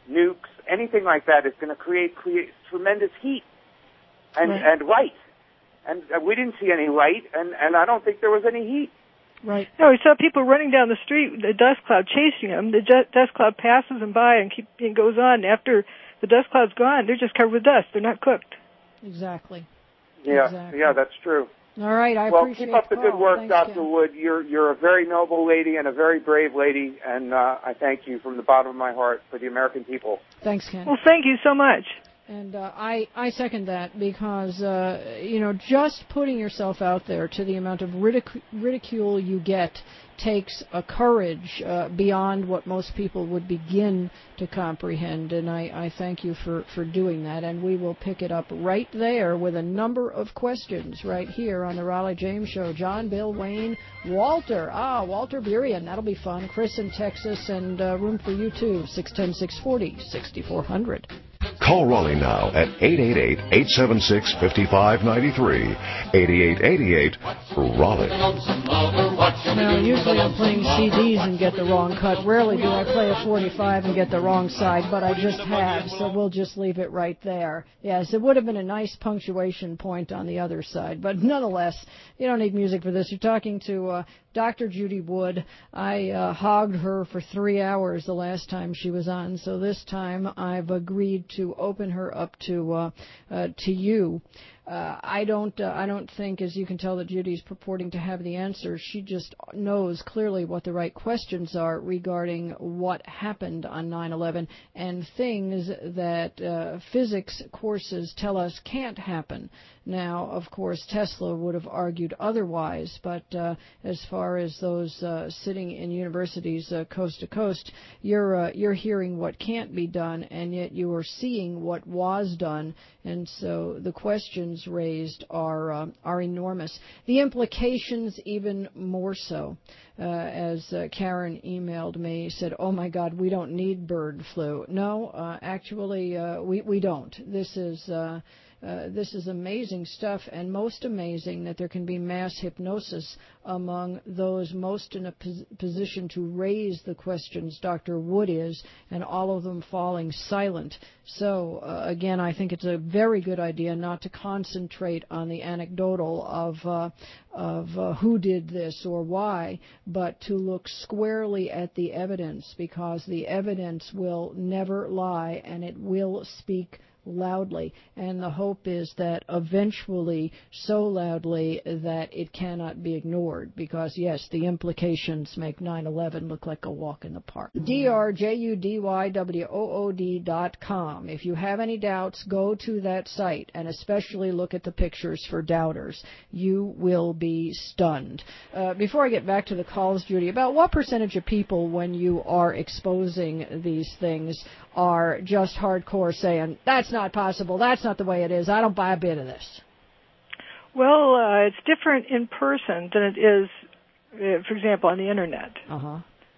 nukes, anything like that is going to create, create tremendous heat and, right. and light. And uh, we didn't see any light, and, and I don't think there was any heat. Right. No, we saw people running down the street with a dust cloud chasing them. The ju- dust cloud passes them by and, keep, and goes on. After the dust cloud's gone, they're just covered with dust. They're not cooked. Exactly. Yeah, exactly. yeah, that's true. All right, I well, appreciate keep up the the good call. work, Thanks, Doctor Ken. Wood. You're you're a very noble lady and a very brave lady, and uh, I thank you from the bottom of my heart for the American people. Thanks, Ken. Well, thank you so much. And uh, I, I second that because, uh, you know, just putting yourself out there to the amount of ridic- ridicule you get takes a courage uh, beyond what most people would begin to comprehend. And I, I thank you for, for doing that. And we will pick it up right there with a number of questions right here on the Raleigh James Show. John, Bill, Wayne, Walter. Ah, Walter Burian. That'll be fun. Chris in Texas, and uh, room for you too. six one zero, six four zero, six four zero zero. Call Raleigh now at eight eight eight, eight seven six, five five nine three. eight eight eight eight, Raleigh. Now, usually I'm playing C Ds and get the wrong cut. Rarely do I play a forty-five and get the wrong side, but I just have, so we'll just leave it right there. Yes, it would have been a nice punctuation point on the other side, but nonetheless, you don't need music for this. You're talking to uh, Doctor Judy Wood. I uh, hogged her for three hours the last time she was on, so this time I've agreed to open her up to uh, uh, to you. Uh, I don't. Uh, I don't think, as you can tell, that Judy's purporting to have the answers. She just knows clearly what the right questions are regarding what happened on nine eleven and things that uh, physics courses tell us can't happen. Now, of course, Tesla would have argued otherwise, but uh, as far as those uh, sitting in universities uh, coast to coast, you're uh, you're hearing what can't be done, and yet you are seeing what was done, and so the questions raised are uh, are enormous. The implications even more so. Uh, as uh, Karen emailed me, said, "Oh my God, we don't need bird flu." No, uh, actually, uh, we we don't. This is. Uh, Uh, this is amazing stuff, and most amazing that there can be mass hypnosis among those most in a pos- position to raise the questions Doctor Wood is, and all of them falling silent. So, uh, again, I think it's a very good idea not to concentrate on the anecdotal of uh, of uh, who did this or why, but to look squarely at the evidence, because the evidence will never lie, and it will speak loudly, and the hope is that eventually so loudly that it cannot be ignored, because yes, the implications make nine eleven look like a walk in the park. D R J U D Y W O O D dot com. If you have any doubts, go to that site, and especially look at the pictures for doubters. You will be stunned. Uh, before I get back to the calls, Judy, about what percentage of people, when you are exposing these things, are just hardcore saying, that's not possible, that's not the way it is, I don't buy a bit of this? Well, uh, it's different in person than it is, uh, for example, on the Internet. Uh-huh.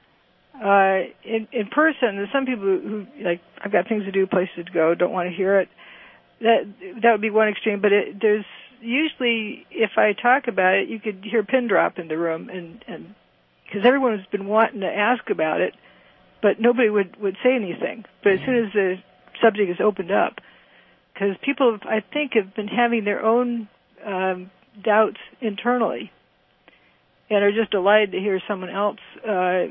Uh, in, in person, there's some people who, like, I've got things to do, places to go, don't want to hear it. That that would be one extreme, but it, there's usually, if I talk about it, you could hear a pin drop in the room, and and because everyone has been wanting to ask about it, but nobody would, would say anything. But as soon as the subject is opened up, because people, have, I think, have been having their own um, doubts internally and are just delighted to hear someone else uh,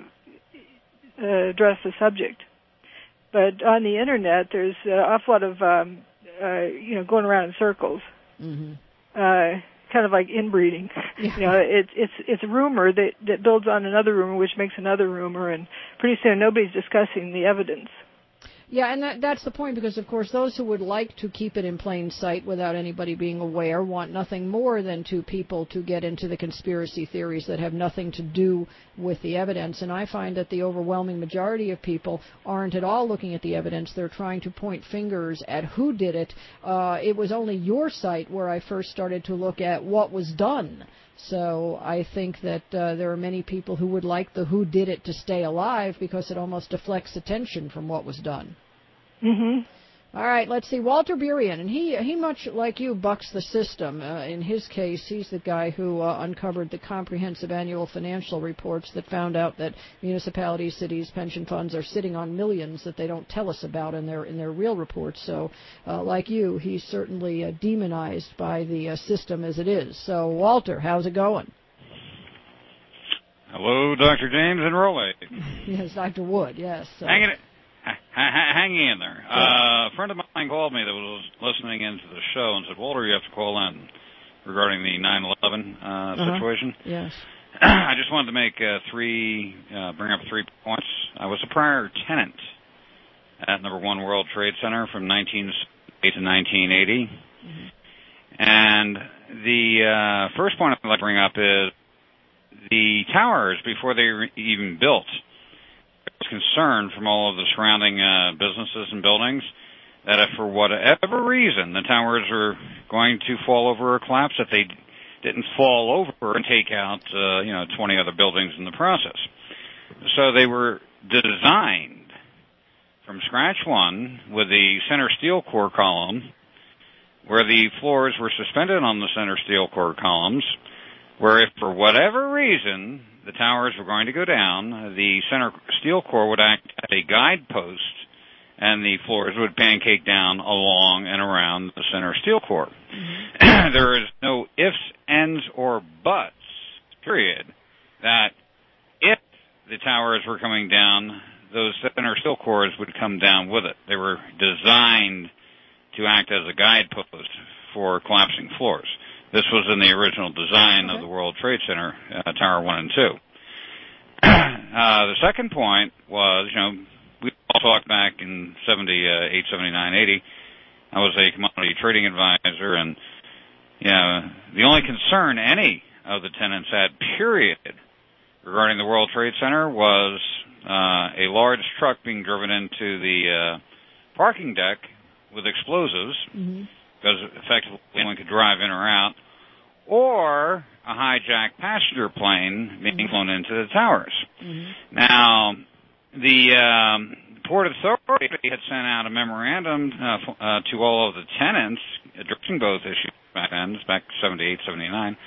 uh, address the subject. But on the Internet, there's an awful lot of, um, uh, you know, going around in circles. Mm-hmm. Uh, kind of like inbreeding. Yeah. You know, it's it's it's a rumor that that builds on another rumor, which makes another rumor, and pretty soon nobody's discussing the evidence. Yeah, and that, that's the point, because, of course, those who would like to keep it in plain sight without anybody being aware want nothing more than to people to get into the conspiracy theories that have nothing to do with the evidence. And I find that the overwhelming majority of people aren't at all looking at the evidence. They're trying to point fingers at who did it. Uh, it was only your site where I first started to look at what was done. So I think that uh, there are many people who would like the who did it to stay alive, because it almost deflects attention from what was done. Mm-hmm. All right, let's see. Walter Burian, and he, he much like you, bucks the system. Uh, in his case, he's the guy who uh, uncovered the comprehensive annual financial reports that found out that municipalities, cities, pension funds are sitting on millions that they don't tell us about in their in their real reports. So, uh, like you, he's certainly uh, demonized by the uh, system as it is. So, Walter, how's it going? Hello, Doctor James and Rowley. Yes, Doctor Wood, yes. So. Hanging it. Hanging in there. Uh, a friend of mine called me that was listening into the show and said, Walter, you have to call in regarding the nine eleven uh, uh-huh. situation. Yes. I just wanted to make uh, three, uh, bring up three points. I was a prior tenant at Number One World Trade Center from nineteen seventy-eight to nineteen eighty. Mm-hmm. And the uh, first point I'd like to bring up is the towers, before they were even built, concern from all of the surrounding uh, businesses and buildings that if for whatever reason the towers were going to fall over or collapse, that they didn't fall over and take out uh, you know twenty other buildings in the process. So they were designed from scratch one with the center steel core column, where the floors were suspended on the center steel core columns, where if for whatever reason the towers were going to go down, the center steel core would act as a guidepost, and the floors would pancake down along and around the center steel core. Mm-hmm. There is no ifs, ands, or buts, period, that if the towers were coming down, those center steel cores would come down with it. They were designed to act as a guidepost for collapsing floors. This was in the original design okay. of the World Trade Center, uh, Tower one and two. uh, the second point was, you know, we all talked back in seventy-eight, seventy-nine, eighty. I was a commodity trading advisor, and, you know, the only concern any of the tenants had, period, regarding the World Trade Center was uh, a large truck being driven into the uh, parking deck with explosives, mm-hmm. because effectively anyone could drive in or out, or a hijacked passenger plane being mm-hmm. flown into the towers. Mm-hmm. Now, the um, Port Authority had sent out a memorandum uh, uh, to all of the tenants addressing both issues back then, back seventy-eight, seventy-nine,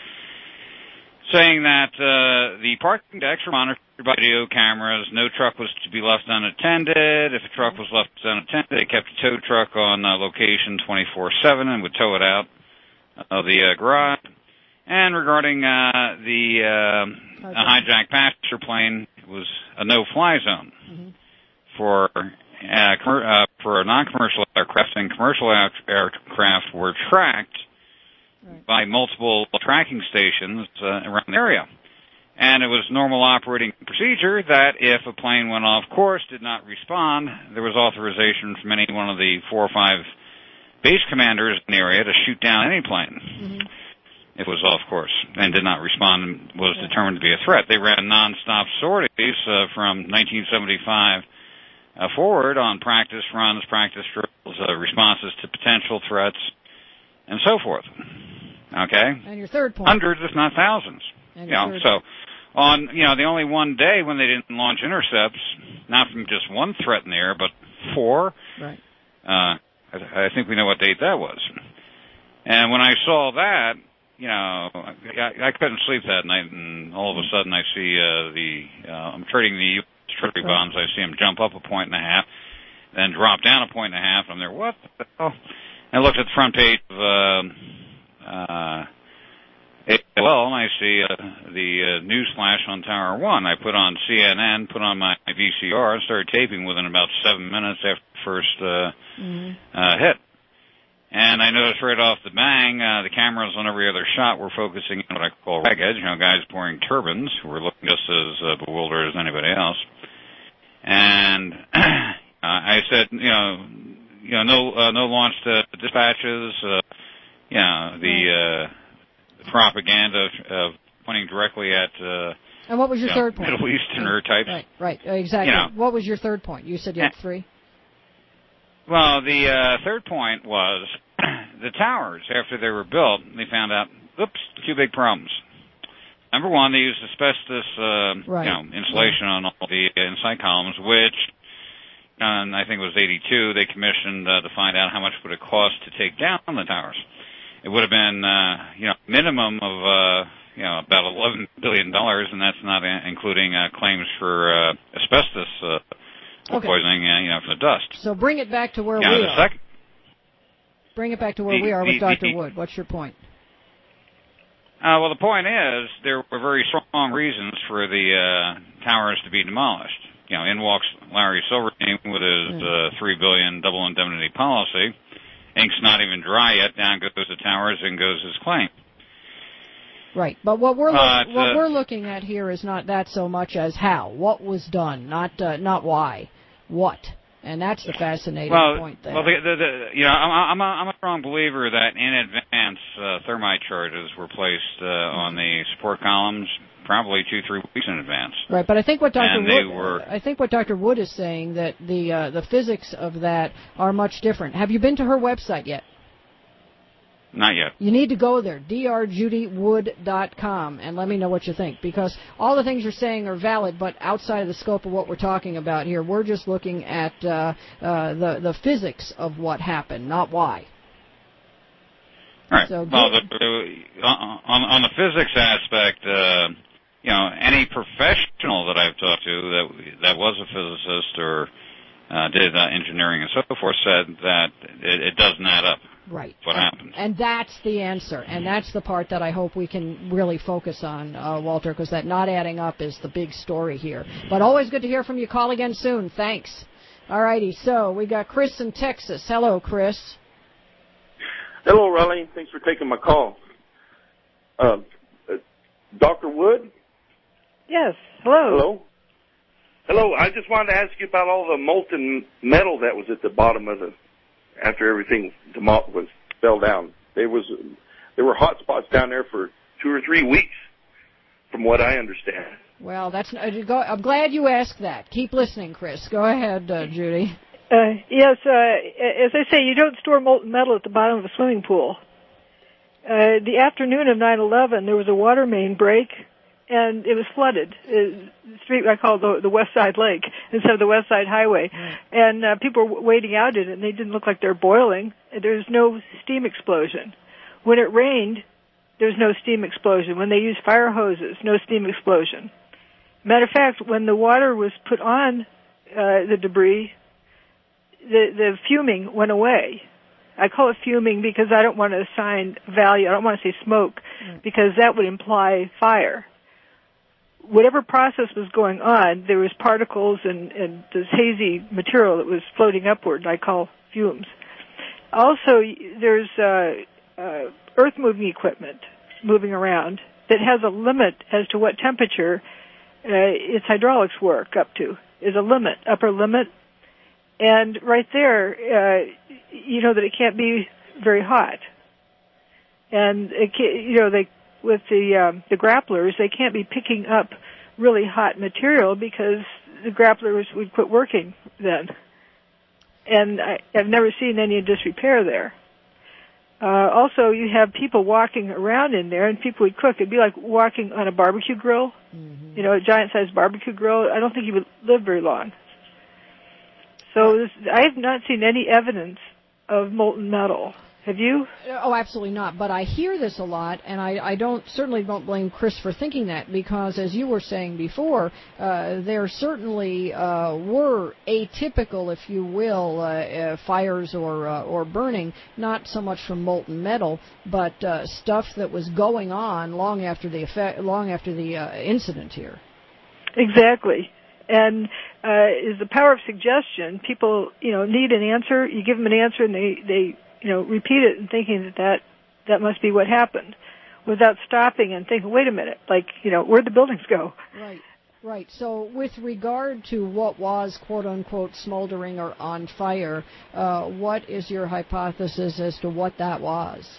saying that uh, the parking decks were monitored by video cameras. No truck was to be left unattended. If a truck was left unattended, they kept a tow truck on uh, location twenty-four seven and would tow it out of the uh, garage. And regarding uh, the uh, okay. hijacked passenger plane, it was a no-fly zone mm-hmm. for uh, com- uh, for non-commercial aircraft, and commercial aircraft were tracked right. by multiple tracking stations uh, around the area. And it was normal operating procedure that if a plane went off course, did not respond, there was authorization from any one of the four or five base commanders in the area to shoot down any plane. Mm-hmm. It was off course and did not respond and was yeah. determined to be a threat. They ran nonstop sorties uh, from nineteen seventy-five uh, forward on practice runs, practice drills, uh, responses to potential threats, and so forth. Okay? And your third point. Hundreds, if not thousands. And you know, so on, you know, the only one day when they didn't launch intercepts, not from just one threat in the air, but four. Right. Uh, I, I think we know what date that was. And when I saw that, you know, I, I couldn't sleep that night, and all of a sudden I see uh, the, uh, I'm trading the U S Treasury bonds, I see them jump up a point and a half, then drop down a point and a half, and I'm there, what the hell? I looked at the front page of, uh, uh, A O L, and I see uh, the uh, news flash on Tower one. I put on C N N, put on my V C R, and started taping within about seven minutes after the first uh, mm-hmm. uh, hit. And I noticed right off the bang, uh, the cameras on every other shot were focusing on what I call ragged, you know, guys wearing turbans who were looking just as uh, bewildered as anybody else. And uh, I said, you know, you know, no, uh, no launched uh, dispatches. Uh, you know, the uh, propaganda of pointing directly at. Uh, and what was your you third know, point? Middle Easterner types. Right, right, exactly. You know, what was your third point? You said you had three. Well, the uh, third point was the towers, after they were built, they found out, oops, two big problems. Number one, they used asbestos uh, right. you know, insulation right. on all the inside columns, which and I think it was eighty-two, they commissioned uh, to find out how much would it cost to take down the towers. It would have been, uh, you know, minimum of, uh, you know, about eleven billion dollars, and that's not in- including uh, claims for uh, asbestos uh, okay. poisoning, uh, you know, from the dust. So bring it back to where yeah, we the are. Sec- bring it back to where the, we are the, with Doctor the, Wood. What's your point? Uh, well, the point is there were very strong reasons for the uh, towers to be demolished. You know, in walks Larry Silverstein with his uh, three billion double indemnity policy. Ink's not even dry yet. Down goes the towers and goes his claim. Right, but what we're uh, lo- what uh, we're looking at here is not that so much as how, what was done, not uh, not why, what, and that's the fascinating well, point there. Well, the, the, the, you know, I'm, I'm, a, I'm a strong believer that in advance uh, thermite charges were placed uh, on the support columns, probably two, three weeks in advance. Right, but I think what Doctor And they Wood, were, I think what Doctor Wood is saying that the uh, the physics of that are much different. Have you been to her website yet? Not yet. You need to go there, d r judy wood dot com, and let me know what you think, because all the things you're saying are valid, but outside of the scope of what we're talking about here, we're just looking at uh, uh, the the physics of what happened, not why. Right. So well, the, the, on, on the physics aspect, uh, you know, any professional that I've talked to that that was a physicist or uh, did uh, engineering and so forth said that it, it doesn't add up. Right. What and, happens. And that's the answer, and that's the part that I hope we can really focus on, uh, Walter, because that not adding up is the big story here. But always good to hear from you. Call again soon. Thanks. All righty, so we got Chris in Texas. Hello, Chris. Hello, Raleigh. Thanks for taking my call. Uh, uh, Doctor Wood? Yes. Hello. Hello. Hello. I just wanted to ask you about all the molten metal that was at the bottom of the, after everything was fell down. There was, there were hot spots down there for two or three weeks, from what I understand. Well, that's. I'm glad you asked that. Keep listening, Chris. Go ahead, uh, Judy. Uh, yes, uh, as I say, you don't store molten metal at the bottom of a swimming pool. Uh, the afternoon of nine eleven, there was a water main break, and it was flooded. Uh, the street I call the, the West Side Lake instead of the West Side Highway. Mm. And uh, people were wading out in it, and they didn't look like they were boiling. There was no steam explosion. When it rained, there was no steam explosion. When they used fire hoses, no steam explosion. Matter of fact, when the water was put on uh, the debris, the, the fuming went away. I call it fuming because I don't want to assign value. I don't want to say smoke because that would imply fire. Whatever process was going on, there was particles and, and this hazy material that was floating upward, I call fumes. Also, there's uh, uh, earth-moving equipment moving around that has a limit as to what temperature uh, its hydraulics work up to. Is a limit, upper limit. And right there, uh, you know that it can't be very hot. And, it can't, you know, they, with the, um, the grapplers, they can't be picking up really hot material because the grapplers would quit working then. And I, I've never seen any disrepair there. Uh, also, you have people walking around in there, and people would cook. It'd be like walking on a barbecue grill, mm-hmm. you know, a giant-sized barbecue grill. I don't think you would live very long. So this, I have not seen any evidence of molten metal. Have you? Oh, absolutely not. But I hear this a lot, and I, I don't certainly don't blame Chris for thinking that because, as you were saying before, uh, there certainly uh, were atypical, if you will, uh, uh, fires or uh, or burning, not so much from molten metal, but uh, stuff that was going on long after the effect, long after the uh, incident here. Exactly. And uh, is the power of suggestion. People, you know, need an answer. You give them an answer, and they, they, you know, repeat it and thinking that, that that must be what happened, without stopping and thinking, wait a minute, like, you know, where'd the buildings go? Right, right. So with regard to what was, quote unquote, smoldering or on fire, uh, what is your hypothesis as to what that was?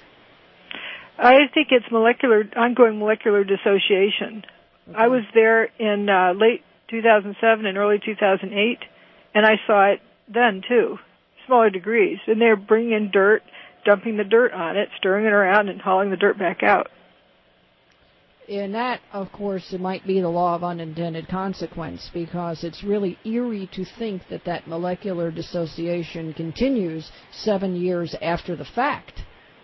I think it's molecular, ongoing molecular dissociation. Okay. I was there in uh, late two thousand seven and early two thousand eight, and I saw it then too, smaller degrees. And they're bringing in dirt, dumping the dirt on it, stirring it around, and hauling the dirt back out. in that, of course, it might be the law of unintended consequence, because it's really eerie to think that that molecular dissociation continues seven years after the fact.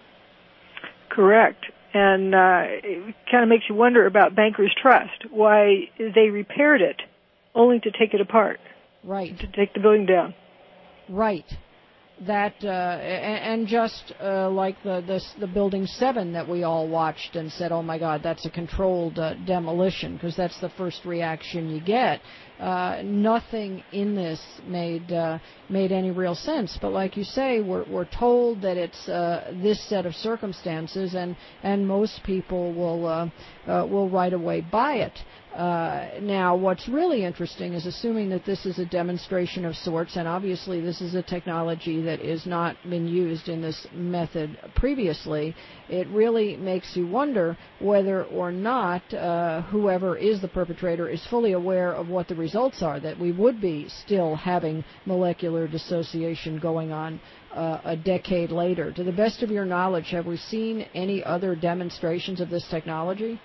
Correct. And uh, it kind of makes you wonder about Bankers Trust, why they repaired it only to take it apart. Right. To take the building down. Right. That uh, and, and just uh, like the, the the building seven that we all watched and said, "Oh my God, that's a controlled uh, demolition," because that's the first reaction you get. Uh, nothing in this made uh, made any real sense. But like you say, we're we're told that it's uh, this set of circumstances, and and most people will uh, uh, will right away buy it. Uh, now, what's really interesting is assuming that this is a demonstration of sorts, and obviously this is a technology that has not been used in this method previously, it really makes you wonder whether or not uh, whoever is the perpetrator is fully aware of what the results are, that we would be still having molecular dissociation going on uh, a decade later. To the best of your knowledge, have we seen any other demonstrations of this technology?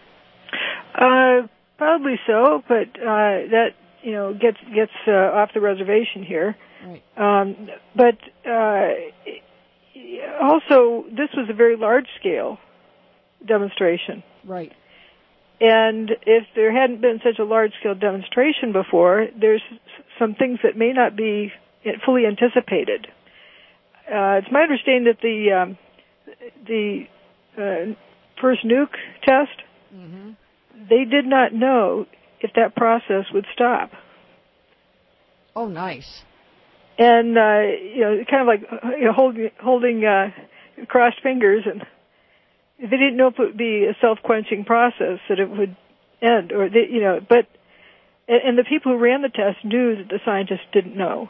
Uh, probably so, but uh, that you know gets gets uh, off the reservation here. Right. Um, but uh, also, this was a very large scale demonstration. Right. And if there hadn't been such a large scale demonstration before, there's some things that may not be fully anticipated. Uh, it's my understanding that the um, the uh, first nuke test. Mm-hmm. They did not know if that process would stop. Oh, nice. And, uh, you know, kind of like you know, holding, holding uh, crossed fingers, and they didn't know if it would be a self-quenching process, that it would end, or, they, you know, but, and the people who ran the test knew that the scientists didn't know.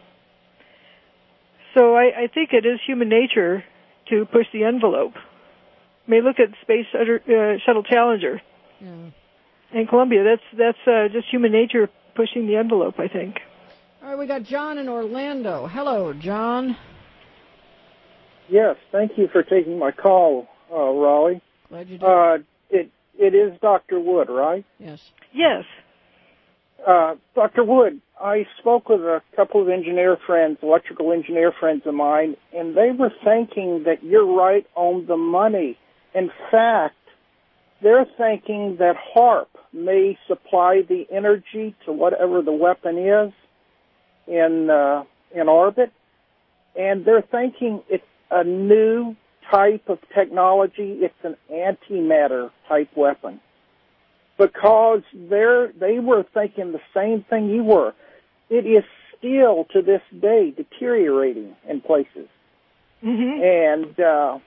So I, I think it is human nature to push the envelope. I mean, look at Space uh, Shuttle Challenger. Yeah. In Columbia, that's that's uh, just human nature pushing the envelope, I think. All right, we got John in Orlando. Hello, John. Yes, thank you for taking my call, uh, Raleigh. Glad you did. Uh, it it is Doctor Wood, right? Yes. Yes. Uh, Doctor Wood, I spoke with a couple of engineer friends, electrical engineer friends of mine, and they were thinking that you're right on the money. In fact, they're thinking that HAARP may supply the energy to whatever the weapon is in uh, in orbit, and they're thinking it's a new type of technology. It's an antimatter type weapon, because they're they were thinking the same thing you were. It is still to this day deteriorating in places, mm-hmm. and. Uh,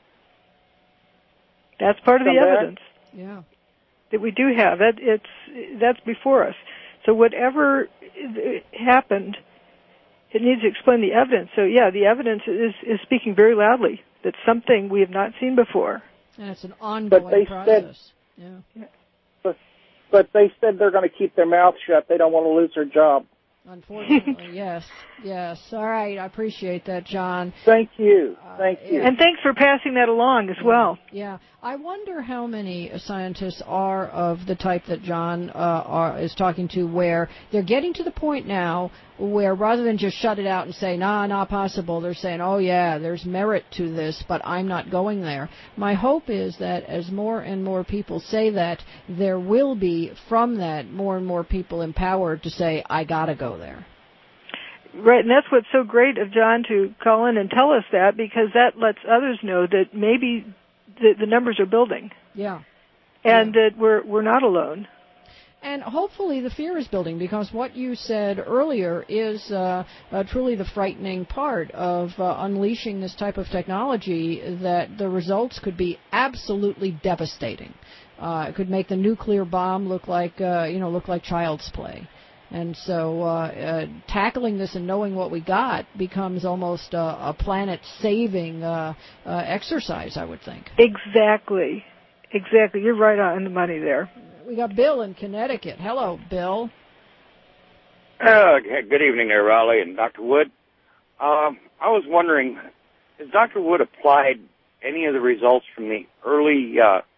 That's part of the evidence. Yeah. That we do have. That it's that's before us. So whatever happened, it needs to explain the evidence. So yeah, the evidence is, is speaking very loudly. That's something we have not seen before. And it's an ongoing but they process. Said, yeah. But, but they said they're going to keep their mouth shut. They don't want to lose their job. Unfortunately, yes, yes. All right, I appreciate that, John. Thank you, thank you. And thanks for passing that along as yeah. well. Yeah, I wonder how many scientists are of the type that John uh, are, is talking to, where they're getting to the point now where rather than just shut it out and say, nah, not possible, they're saying, oh yeah, there's merit to this, but I'm not going there. My hope is that as more and more people say that, there will be, from that, more and more people empowered to say, I gotta go there. Right, and that's what's so great of John to call in and tell us that, because that lets others know that maybe the, the numbers are building. Yeah. And yeah. that we're we're not alone. And hopefully the fear is building, because what you said earlier is uh, uh, truly the frightening part of uh, unleashing this type of technology, that the results could be absolutely devastating. Uh, it could make the nuclear bomb look like, uh, you know, look like child's play. And so uh, uh, tackling this and knowing what we got becomes almost uh, a planet-saving uh, uh, exercise, I would think. Exactly. Exactly. You're right on the money there. We got Bill in Connecticut. Hello, Bill. Uh, good evening there, Raleigh and Doctor Wood. Um, I was wondering, has Doctor Wood applied any of the results from the early uh,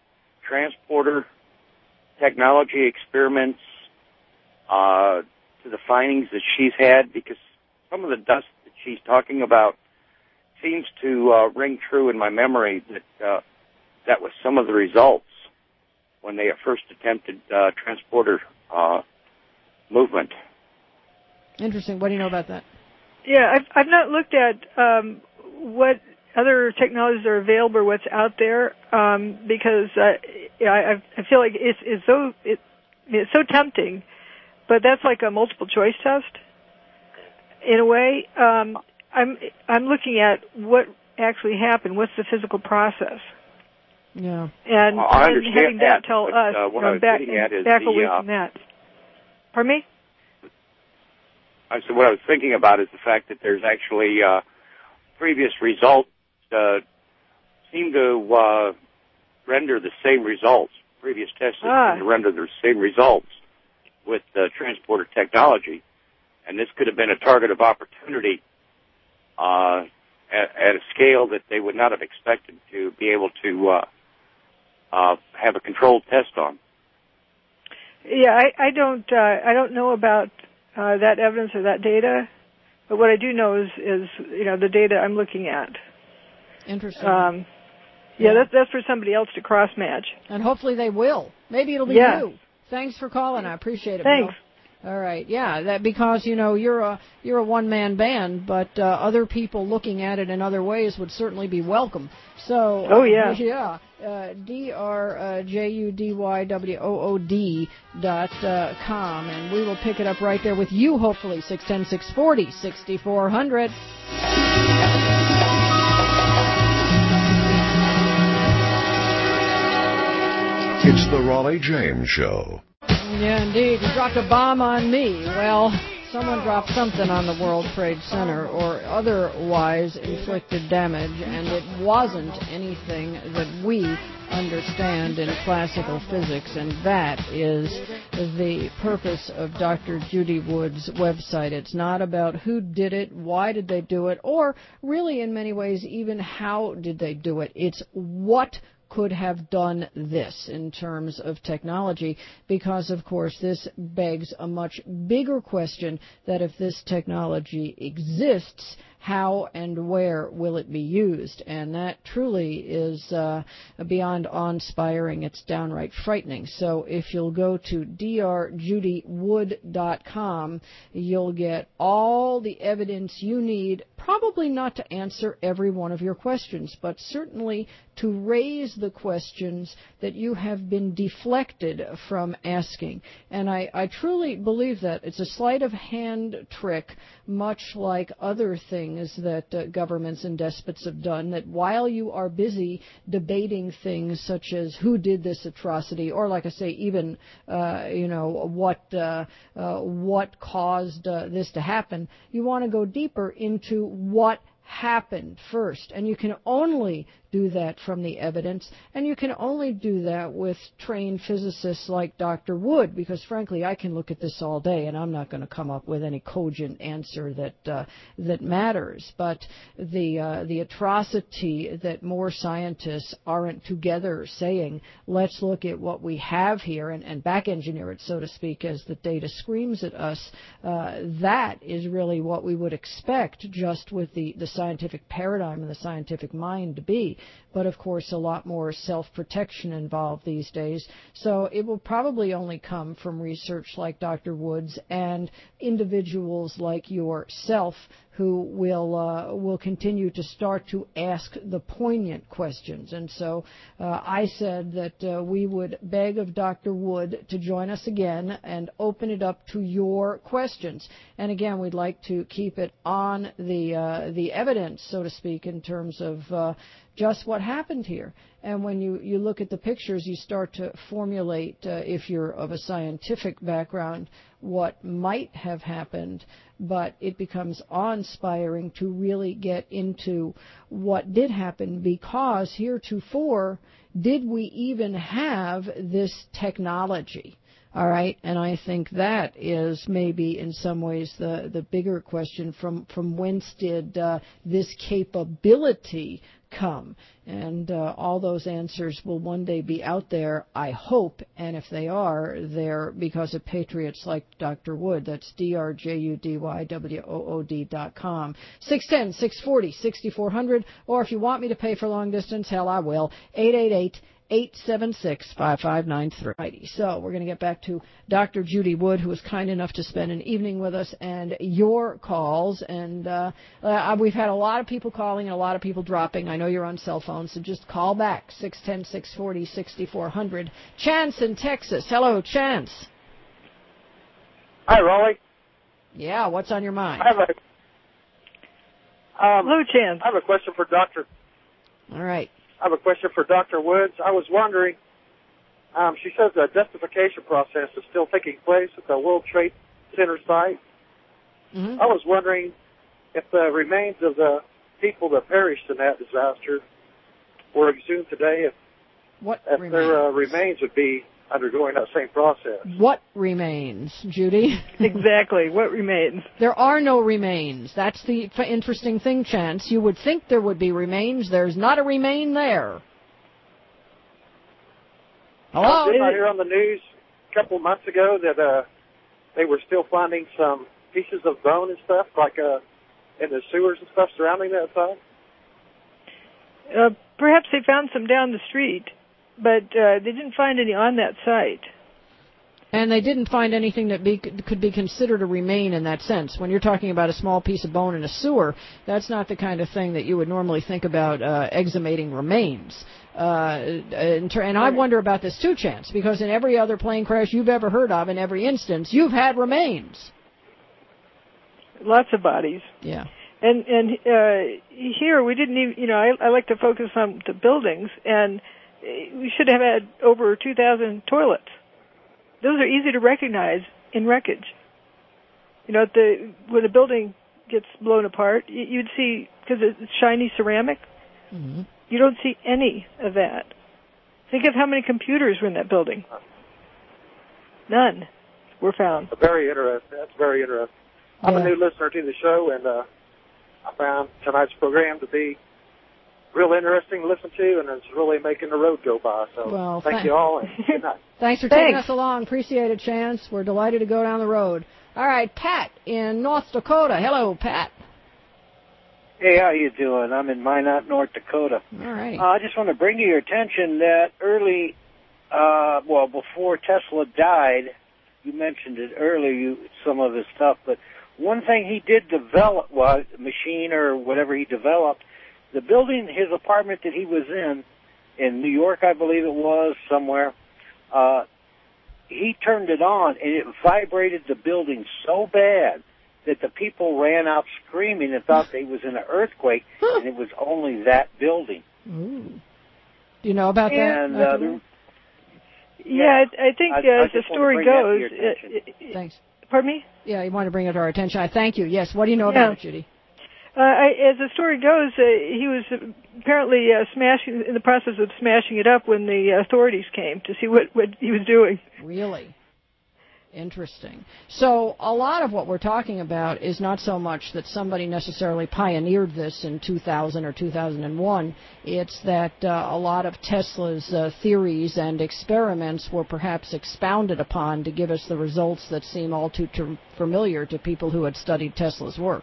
transporter technology experiments uh, to the findings that she's had? Because some of the dust that she's talking about seems to uh, ring true in my memory that uh, that was some of the results when they first attempted uh, transporter uh, movement. Interesting. What do you know about that? Yeah, I've, I've not looked at um, what other technologies are available or what's out there um, because uh, yeah, I, I feel like it's, it's so it, it's so tempting, but that's like a multiple choice test in a way. Um, I'm I'm looking at what actually happened. What's the physical process? Yeah, well, and, I and understand having that, that tell but, us uh, what you know, I was back, getting at is back the, away uh, from that. Pardon me? I said what I was thinking about is the fact that there's actually uh, previous results uh, seem to uh, render the same results. Previous tests ah. seem to render the same results with uh, transporter technology, and this could have been a target of opportunity uh, at, at a scale that they would not have expected to be able to uh, uh, have a controlled test on. Yeah, I, I don't uh, I don't know about uh, that evidence or that data, but what I do know is, is you know the data I'm looking at. Interesting. Um, yeah, yeah. That's, that's for somebody else to cross match. And hopefully they will. Maybe it'll be yeah. you. Thanks for calling. I appreciate it. Thanks. Bill. All right. Yeah, that because you know you're a you're a one man band, but uh, other people looking at it in other ways would certainly be welcome. So. Oh yeah. Yeah. Uh, D R J U D Y W O O D dot uh, com, and we will pick it up right there with you. Hopefully, six ten, six forty, sixty-four hundred. It's the Raleigh James Show. Yeah, indeed. You dropped a bomb on me. Well, someone dropped something on the World Trade Center or otherwise inflicted damage, and it wasn't anything that we understand in classical physics, and that is the purpose of Doctor Judy Wood's website. It's not about who did it, why did they do it, or really in many ways even how did they do it. It's what could have done this in terms of technology, because of course this begs a much bigger question that if this technology exists, how and where will it be used? And that truly is uh, beyond awe-inspiring. It's downright frightening. So if you'll go to D R Judy Wood dot com, you'll get all the evidence you need, probably not to answer every one of your questions, but certainly to raise the questions that you have been deflected from asking. And I, I truly believe that. It's a sleight of hand trick, much like other things that uh, governments and despots have done, that while you are busy debating things such as who did this atrocity, or like I say, even, uh, you know, what, uh, uh, what caused uh, this to happen, you want to go deeper into what happened first. And you can only do that from the evidence, and you can only do that with trained physicists like Doctor Wood, because frankly I can look at this all day and I'm not going to come up with any cogent answer that uh, that matters. But the uh, the atrocity that more scientists aren't together saying, let's look at what we have here and, and back engineer it, so to speak, as the data screams at us, uh, that is really what we would expect just with the, the scientific paradigm and the scientific mind to be. But of course a lot more self-protection involved these days. So it will probably only come from research like Doctor Wood's and individuals like yourself who will uh, will continue to start to ask the poignant questions. And so uh, I said that uh, we would beg of Doctor Wood to join us again and open it up to your questions. And again, we'd like to keep it on the uh, the evidence, so to speak, in terms of uh, just what happened here. And when you, you look at the pictures, you start to formulate, uh, if you're of a scientific background, what might have happened. But it becomes awe-inspiring to really get into what did happen, because heretofore, did we even have this technology? All right, and I think that is maybe in some ways the, the bigger question, from, from whence did uh, this capability come? And uh, all those answers will one day be out there, I hope, and if they are, they're because of patriots like Doctor Wood. That's D R J U D Y W O O D dot com. six one zero, six four zero, six four zero zero, or if you want me to pay for long distance, hell, I will, eight eight eight, eight seven six, five five nine three. So we're going to get back to Doctor Judy Wood, who was kind enough to spend an evening with us, and your calls. And uh, uh, we've had a lot of people calling and a lot of people dropping. I know you're on cell phone, so just call back, six one zero, six four zero, six four zero zero. Chance in Texas. Hello, Chance. Hi, Raleigh. Yeah, what's on your mind? I have a, um, Hello, Chance. I have a question for Doctor All right. I have a question for Doctor Woods. I was wondering, um, she says the deacification process is still taking place at the World Trade Center site. Mm-hmm. I was wondering if the remains of the people that perished in that disaster were exhumed today, if, what if remains? their uh, remains would be undergoing that same process. What remains, Judy? Exactly. What remains? There are no remains. That's the f- interesting thing, Chance. You would think there would be remains. There's not a remain there. Hello? Didn't I hear on the news a couple of months ago that uh, they were still finding some pieces of bone and stuff, like uh, in the sewers and stuff surrounding that site? Uh, perhaps they found some down the street, but uh, they didn't find any on that site. And they didn't find anything that be, could be considered a remain in that sense. When you're talking about a small piece of bone in a sewer, that's not the kind of thing that you would normally think about uh, exhumating remains. Uh, and, and I wonder about this too, Chance, because in every other plane crash you've ever heard of, in every instance, you've had remains. Lots of bodies. Yeah. And and uh, here we didn't even, you know, I, I like to focus on the buildings, and we should have had over two thousand toilets. Those are easy to recognize in wreckage. You know, the when a building gets blown apart, you'd see, because it's shiny ceramic, mm-hmm. you don't see any of that. Think of how many computers were in that building. None were found. Very interesting. That's very interesting. I'm yeah. a new listener to the show, and uh, I found tonight's program to be real interesting to listen to, and it's really making the road go by. So well, thank th- you all, and good night. Thanks for taking us along. Appreciate it, Chance. We're delighted to go down the road. All right, Pat in North Dakota. Hello, Pat. Hey, how you doing? I'm in Minot, North Dakota. All right. Uh, I just want to bring to your attention that early, uh, well, before Tesla died, you mentioned it earlier, you, some of his stuff, but one thing he did develop, well, a machine or whatever he developed, the building, his apartment that he was in, in New York, I believe it was, somewhere, uh, he turned it on, and it vibrated the building so bad that the people ran out screaming and thought they was in an earthquake, and it was only that building. Ooh. Do you know about and, that? Uh, the, yeah, I, I think I, uh, I as the just story want to bring goes... that to your attention. Uh, Thanks. Pardon me? Yeah, you want to bring it to our attention. I thank you. Yes, what do you know Yeah. about it, Judy? Uh, I, as the story goes, uh, he was apparently uh, smashing in the process of smashing it up when the authorities came to see what, what he was doing. Really? Interesting. So a lot of what we're talking about is not so much that somebody necessarily pioneered this in two thousand or two thousand one. It's that uh, a lot of Tesla's uh, theories and experiments were perhaps expounded upon to give us the results that seem all too ter- familiar to people who had studied Tesla's work.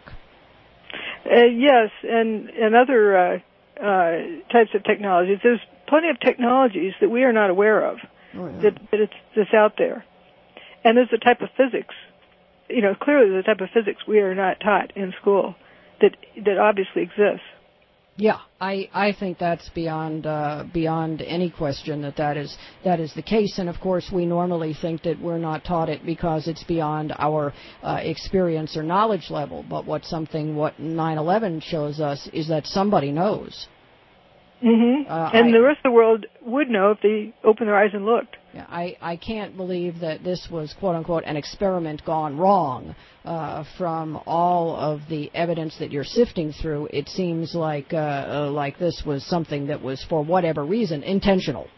Uh, yes, and, and other uh, uh, types of technologies. There's plenty of technologies that we are not aware of, oh, yeah. that, that it's that's out there. And there's a type of physics, you know, clearly there's a type of physics we are not taught in school that that obviously exists. Yeah, I, I think that's beyond uh, beyond any question that that is that is the case. And of course, we normally think that we're not taught it because it's beyond our uh, experience or knowledge level. But what something what nine eleven shows us is that somebody knows. Mm-hmm. Uh, and I, the rest of the world would know if they opened their eyes and looked. Yeah, I, I can't believe that this was, quote-unquote, an experiment gone wrong. Uh, from all of the evidence that you're sifting through, it seems like uh, uh, like this was something that was, for whatever reason, intentional.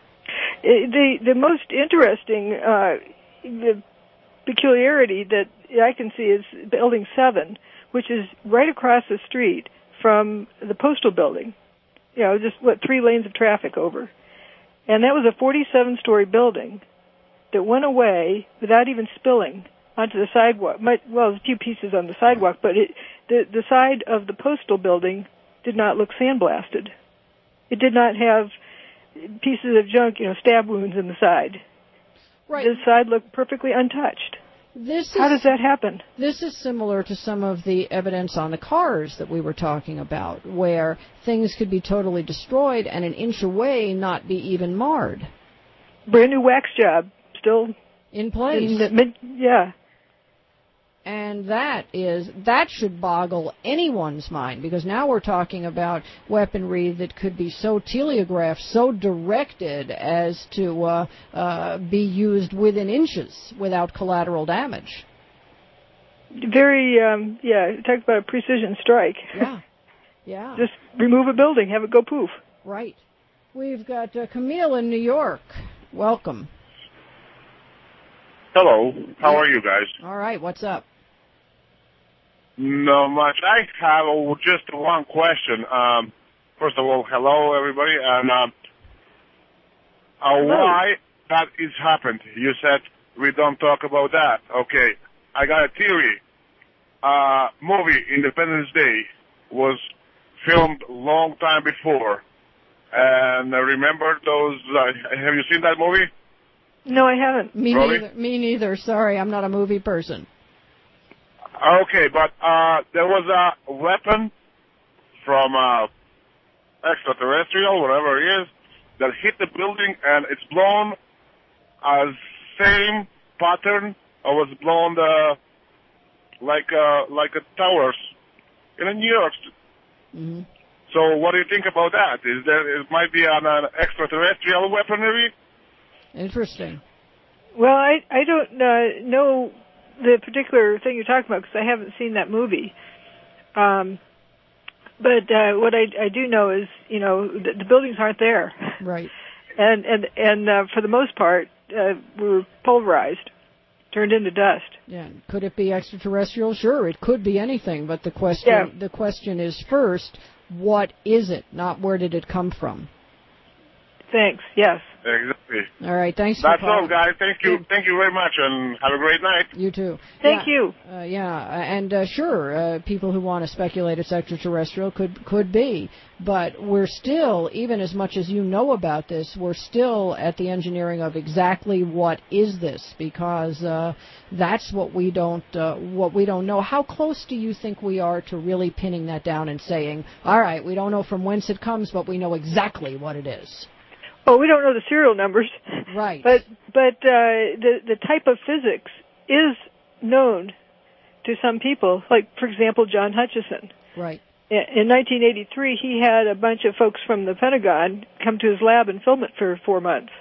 The the most interesting uh, the peculiarity that I can see is Building seven, which is right across the street from the Postal Building. you know, just what three lanes of traffic over, and that was a forty-seven story building that went away without even spilling onto the sidewalk. Well, there's a few pieces on the sidewalk, but it, the the side of the postal building did not look sandblasted. It did not have pieces of junk, you know, stab wounds in the side. Right. The side looked perfectly untouched. This How is, does that happen? This is similar to some of the evidence on the cars that we were talking about, where things could be totally destroyed and an inch away not be even marred. Brand new wax job, still in place. In the mid, yeah. And that is, that should boggle anyone's mind, because now we're talking about weaponry that could be so telegraphed, so directed as to uh, uh, be used within inches without collateral damage. Very, um, yeah, talk about a precision strike. Yeah, yeah. Just remove a building, have it go poof. Right. We've got uh, Camille in New York. Welcome. Hello. How are you guys? All right. What's up? Not much. I have uh, just one question. Um, first of all, hello, everybody. And um, uh, hello. Why that is happened? You said we don't talk about that. Okay. I got a theory. Uh, movie Independence Day was filmed a long time before. And uh, remember those, uh, have you seen that movie? No, I haven't. Me really? neither. Me neither. Sorry, I'm not a movie person. Okay, but uh, there was a weapon from uh, extraterrestrial, whatever it is, that hit the building, and it's blown as same pattern, or was blown uh, like uh, like a towers in New York. Mm-hmm. So what do you think about that? Is there, it might be an, an extraterrestrial weaponry? Interesting. Well, I I don't uh, know the particular thing you're talking about because I haven't seen that movie. Um, but uh, what I, I do know is, you know, the, the buildings aren't there. Right. And and and uh, for the most part, uh, we were pulverized, turned into dust. Yeah. Could it be extraterrestrial? Sure, it could be anything. But the question yeah. the question is first, what is it? Not where did it come from? Thanks. Yes. Exactly. All right. Thanks That's for calling. all, guys. Thank you. Yeah. Thank you very much, and have a great night. You too. Thank yeah. you. Uh, yeah, and uh, sure, uh, people who want to speculate it's extraterrestrial could could be, but we're still, even as much as you know about this, we're still at the engineering of exactly what is this, because uh, that's what we don't uh, what we don't know. How close do you think we are to really pinning that down and saying, all right, we don't know from whence it comes, but we know exactly what it is? Oh, we don't know the serial numbers. Right. But but uh, the the type of physics is known to some people. Like, for example, John Hutchison. Right. In nineteen eighty-three, he had a bunch of folks from the Pentagon come to his lab and film it for four months.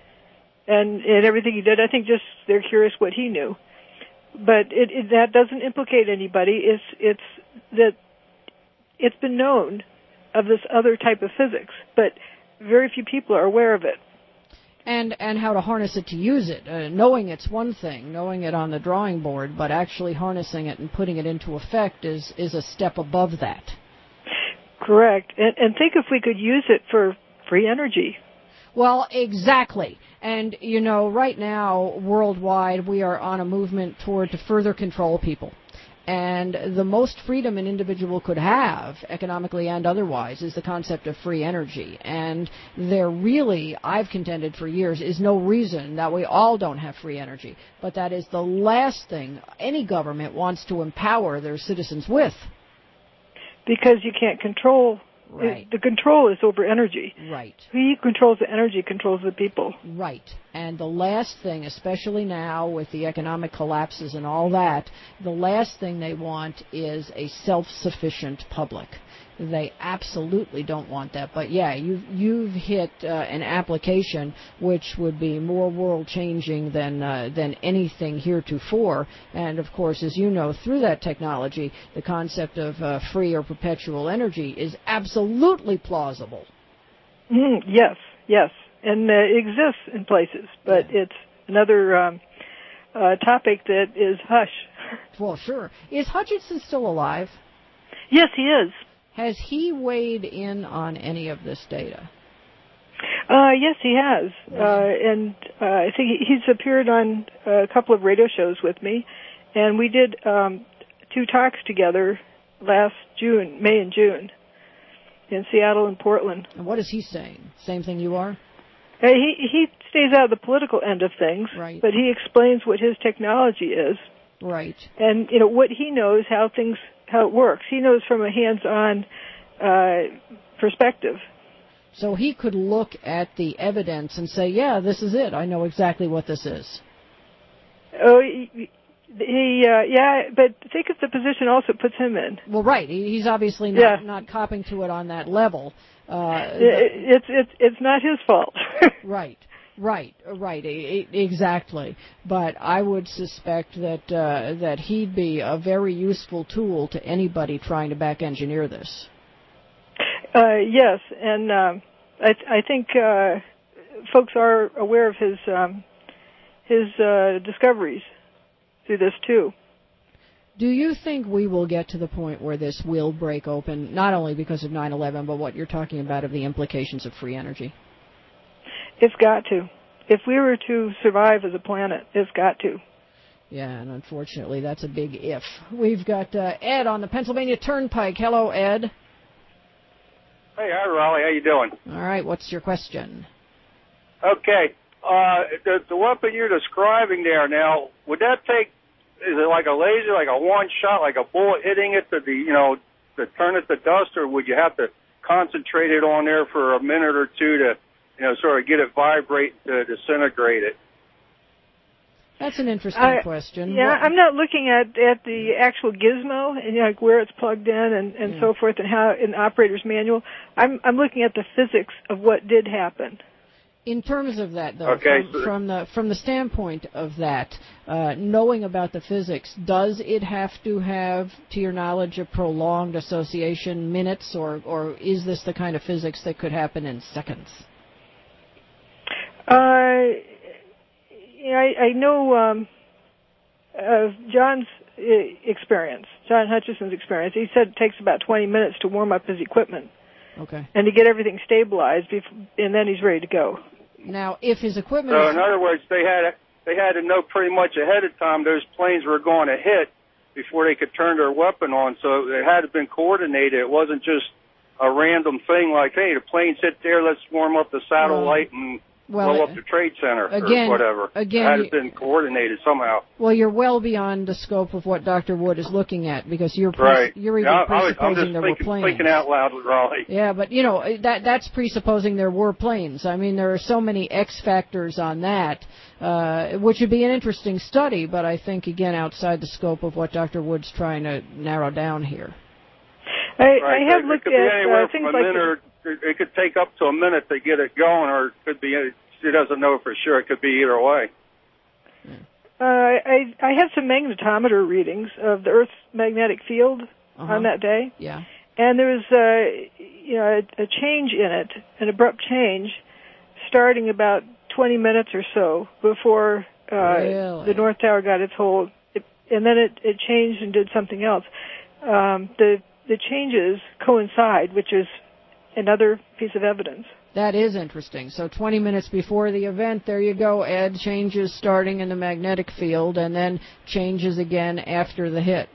And and everything he did, I think just they're curious what he knew. But it, it, that doesn't implicate anybody. It's it's that it's been known of this other type of physics, but very few people are aware of it. And and how to harness it to use it. Uh, knowing it's one thing, knowing it on the drawing board, but actually harnessing it and putting it into effect is, is a step above that. Correct. And, and think if we could use it for free energy. Well, exactly. And, you know, right now, worldwide, we are on a movement toward to further control people. And the most freedom an individual could have, economically and otherwise, is the concept of free energy. And there really, I've contended for years, is no reason that we all don't have free energy. But that is the last thing any government wants to empower their citizens with. Because you can't control. Right. The control is over energy. Right. He controls the energy, controls the people. Right. And the last thing, especially now with the economic collapses and all that, the last thing they want is a self-sufficient public. They absolutely don't want that. But yeah, you've, you've hit uh, an application which would be more world-changing than uh, than anything heretofore. And of course, as you know, through that technology, the concept of uh, free or perpetual energy is absolutely plausible. Mm, yes, yes, and uh, it exists in places, but yeah. It's another um, uh, topic that is hush. Well, sure. Is Hutchinson still alive? Yes, he is. Has he weighed in on any of this data? Uh, yes, he has. Uh, and uh, I think he's appeared on a couple of radio shows with me, and we did um, two talks together last June, May and June, in Seattle and Portland. And what is he saying? Same thing you are? Uh, he he stays out of the political end of things, right. But he explains what his technology is, right? And you know what he knows, how things how it works. He knows from a hands-on uh, perspective. So he could look at the evidence and say, "Yeah, this is it. I know exactly what this is." Oh, he, he uh, yeah, but think of the position also puts him in. Well, right. He's obviously not yeah. not copping to it on that level. Uh, it, it's it's it's not his fault. right, right, right, exactly. But I would suspect that uh, that he'd be a very useful tool to anybody trying to back engineer this. Uh, yes, and uh, I th- I think uh, folks are aware of his um, his uh, discoveries through this too. Do you think we will get to the point where this will break open, not only because of nine eleven, but what you're talking about of the implications of free energy? It's got to. If we were to survive as a planet, it's got to. Yeah, and unfortunately, that's a big if. We've got uh, Ed on the Pennsylvania Turnpike. Hello, Ed. Hey, hi, Raleigh. How you doing? All right, what's your question? Okay. Uh, the, the weapon you're describing there now, would that take... Is it like a laser, like a one shot, like a bullet hitting it to the, you know, to turn it to dust, or would you have to concentrate it on there for a minute or two to, you know, sort of get it vibrate to disintegrate it? That's an interesting I, question. Yeah, what? I'm not looking at at the actual gizmo and you know, like where it's plugged in and, and yeah. so forth, and how in the operator's manual. I'm I'm looking at the physics of what did happen. In terms of that, though, okay, from, from the from the standpoint of that, uh, knowing about the physics, does it have to have, to your knowledge, a prolonged association, minutes, or or is this the kind of physics that could happen in seconds? Uh, you know, I, I know um, of John's experience, John Hutchison's experience. He said it takes about twenty minutes to warm up his equipment. Okay. And to get everything stabilized, before, and then he's ready to go. Now, if his equipment So, is... in other words, they had they had to know pretty much ahead of time those planes were going to hit before they could turn their weapon on. So it had to have been coordinated. It wasn't just a random thing like, hey, the plane's hit there, let's warm up the satellite well, and well, blow up the Trade Center again, or whatever. Again, it had to have been coordinated somehow. Well, you're well beyond the scope of what Doctor Wood is looking at, because you're pre- right. you're even yeah, presupposing I was, I'm just there thinking, were planes. thinking out loud, Raleigh. Yeah, but you know that that's presupposing there were planes. I mean, there are so many X factors on that, uh, which would be an interesting study, but I think again outside the scope of what Doctor Wood's trying to narrow down here. I, right. I have it looked could at be anywhere uh, things from a like minute, or it could take up to a minute to get it going, or it could be. She doesn't know for sure. It could be either way. Uh, I I have some magnetometer readings of the Earth's magnetic field uh-huh. on that day. Yeah. And there was uh, you know a, a change in it, an abrupt change, starting about twenty minutes or so before uh, really? the North Tower got its hold, it, and then it, it changed and did something else. Um, the the changes coincide, which is another piece of evidence. That is interesting. So twenty minutes before the event, there you go, Ed, changes starting in the magnetic field and then changes again after the hit.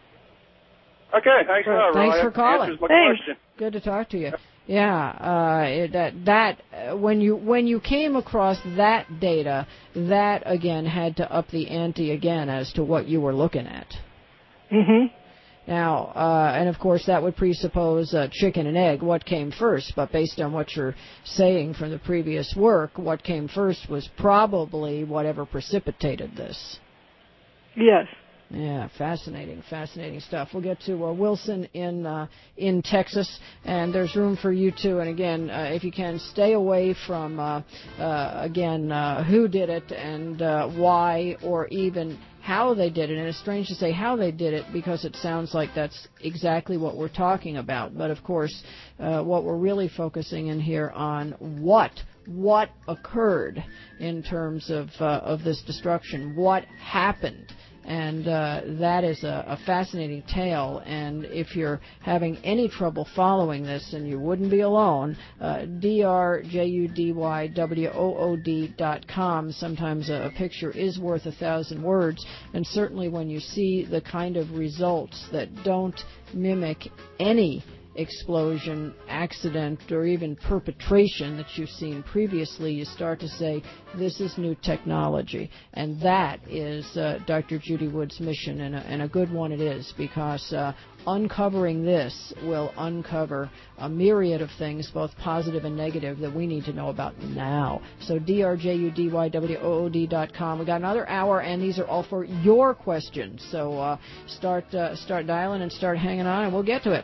Okay, thanks a lot, Thanks Raleigh. for calling. Answers my Thanks. question. Good to talk to you. Yeah, uh, it, that that uh, when you when you came across that data, that again had to up the ante again as to what you were looking at. Mm-hmm. Now, uh, and of course that would presuppose uh, chicken and egg, what came first, but based on what you're saying from the previous work, what came first was probably whatever precipitated this. Yes. Yeah, fascinating, fascinating stuff. We'll get to uh, Wilson in uh, in Texas, and there's room for you too. And again, uh, if you can, stay away from, uh, uh, again, uh, who did it and uh, why, or even how they did it. And it's strange to say how they did it because it sounds like that's exactly what we're talking about. But, of course, uh, what we're really focusing in here on what what occurred in terms of uh, of this destruction, what happened And uh, that is a, a fascinating tale. And if you're having any trouble following this, and you wouldn't be alone, uh, D R J U D Y W O O D dot com. Sometimes a, a picture is worth a thousand words. And certainly when you see the kind of results that don't mimic any explosion, accident, or even perpetration that you've seen previously, you start to say, this is new technology. And that is uh, Doctor Judy Wood's mission, and a, and a good one it is, because uh, uncovering this will uncover a myriad of things, both positive and negative, that we need to know about now. So D R J U D Y W O O D dot com. We got another hour, and these are all for your questions. So uh, start uh, start dialing and start hanging on, and we'll get to it.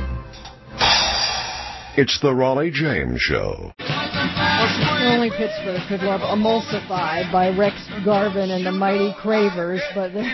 It's the Raleigh James Show. Only Pittsburgh could love Emulsify by Rex Garvin and the Mighty Cravers, but the,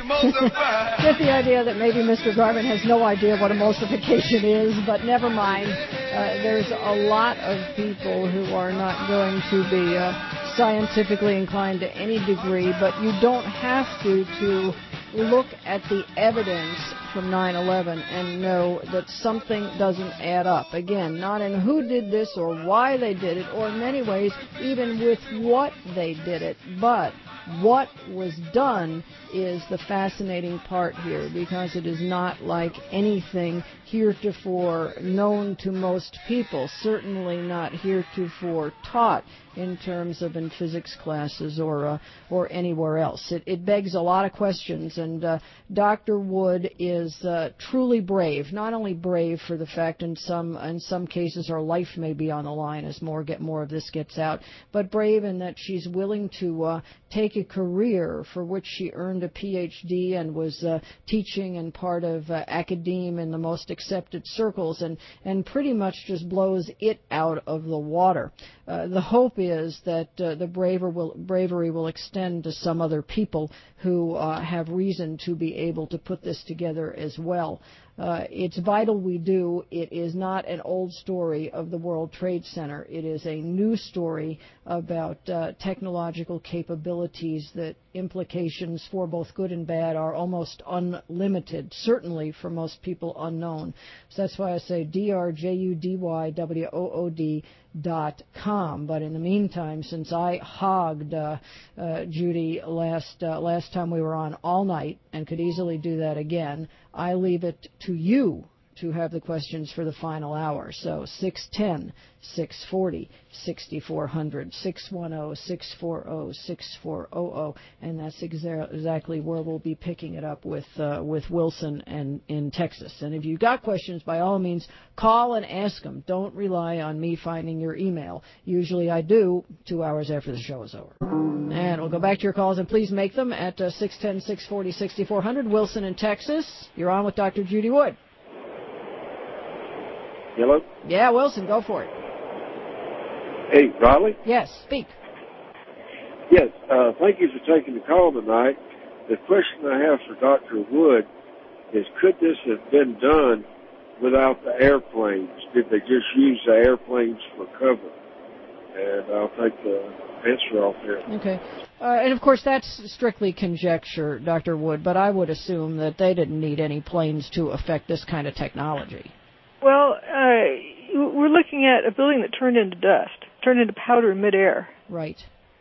get the idea that maybe Mister Garvin has no idea what emulsification is, but never mind. Uh, there's a lot of people who are not going to be uh, scientifically inclined to any degree, but you don't have to to look at the evidence from nine eleven and know that something doesn't add up. Again, not in who did this or why they did it, or in many ways even with what they did it, but what was done is the fascinating part here, because it is not like anything heretofore known to most people, certainly not heretofore taught in terms of in physics classes or uh, or anywhere else. It, it begs a lot of questions, and uh, Doctor Wood is uh, truly brave. Not only brave for the fact in some in some cases her life may be on the line as more get more of this gets out, but brave in that she's willing to uh, take a career for which she earned a P H D and was uh, teaching and part of uh, academe in the most accepted circles, and, and pretty much just blows it out of the water. Uh, the hope is that uh, the braver will, bravery will extend to some other people who uh, have reason to be able to put this together as well. Uh, it's vital we do. It is not an old story of the World Trade Center. It is a new story about uh, technological capabilities that implications for both good and bad are almost unlimited, certainly for most people unknown. So that's why I say D R J U D Y W O O D dot com. But in the meantime, since I hogged uh, uh, Judy last uh, last time we were on all night and could easily do that again, I leave it to you to have the questions for the final hour. So six one zero, six four zero, six four zero zero, six one zero, six four zero, six four zero zero, and that's exa- exactly where we'll be picking it up with uh, with Wilson and in Texas. And if you've got questions, by all means, call and ask them. Don't rely on me finding your email. Usually I do two hours after the show is over. And we'll go back to your calls, and please make them at uh, six one zero, six four zero, six four zero zero. Wilson in Texas, you're on with Doctor Judy Wood. Hello? Yeah, Wilson, go for it. Hey, Raleigh? Yes, speak. Yes, uh, thank you for taking the call tonight. The question I have for Doctor Wood is, could this have been done without the airplanes? Did they just use the airplanes for cover? And I'll take the answer off there. Okay. Uh, and, of course, that's strictly conjecture, Doctor Wood, but I would assume that they didn't need any planes to affect this kind of technology. Well, uh, we're looking at a building that turned into dust, turned into powder in midair. Right.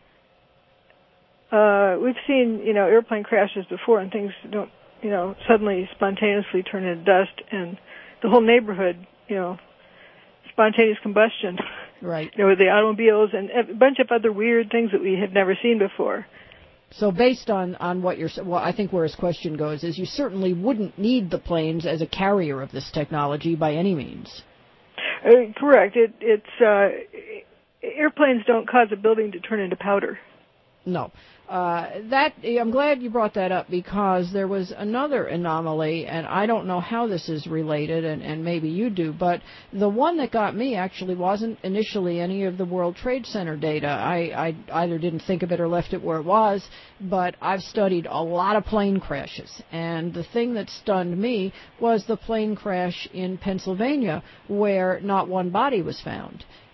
Uh, we've seen, you know, airplane crashes before, and things don't, you know, suddenly spontaneously turn into dust, and the whole neighborhood, you know, spontaneous combustion. Right. You know, with the automobiles and a bunch of other weird things that we had never seen before. So based on, on what you're, well, I think where his question goes is you certainly wouldn't need the planes as a carrier of this technology by any means. Uh, correct. It, it's uh, airplanes don't cause a building to turn into powder. No. Uh, that I'm glad you brought that up, because there was another anomaly, and I don't know how this is related, and, and maybe you do, but the one that got me actually wasn't initially any of the World Trade Center data. I, I either didn't think of it or left it where it was, but I've studied a lot of plane crashes, and the thing that stunned me was the plane crash in Pennsylvania, where not one body was found.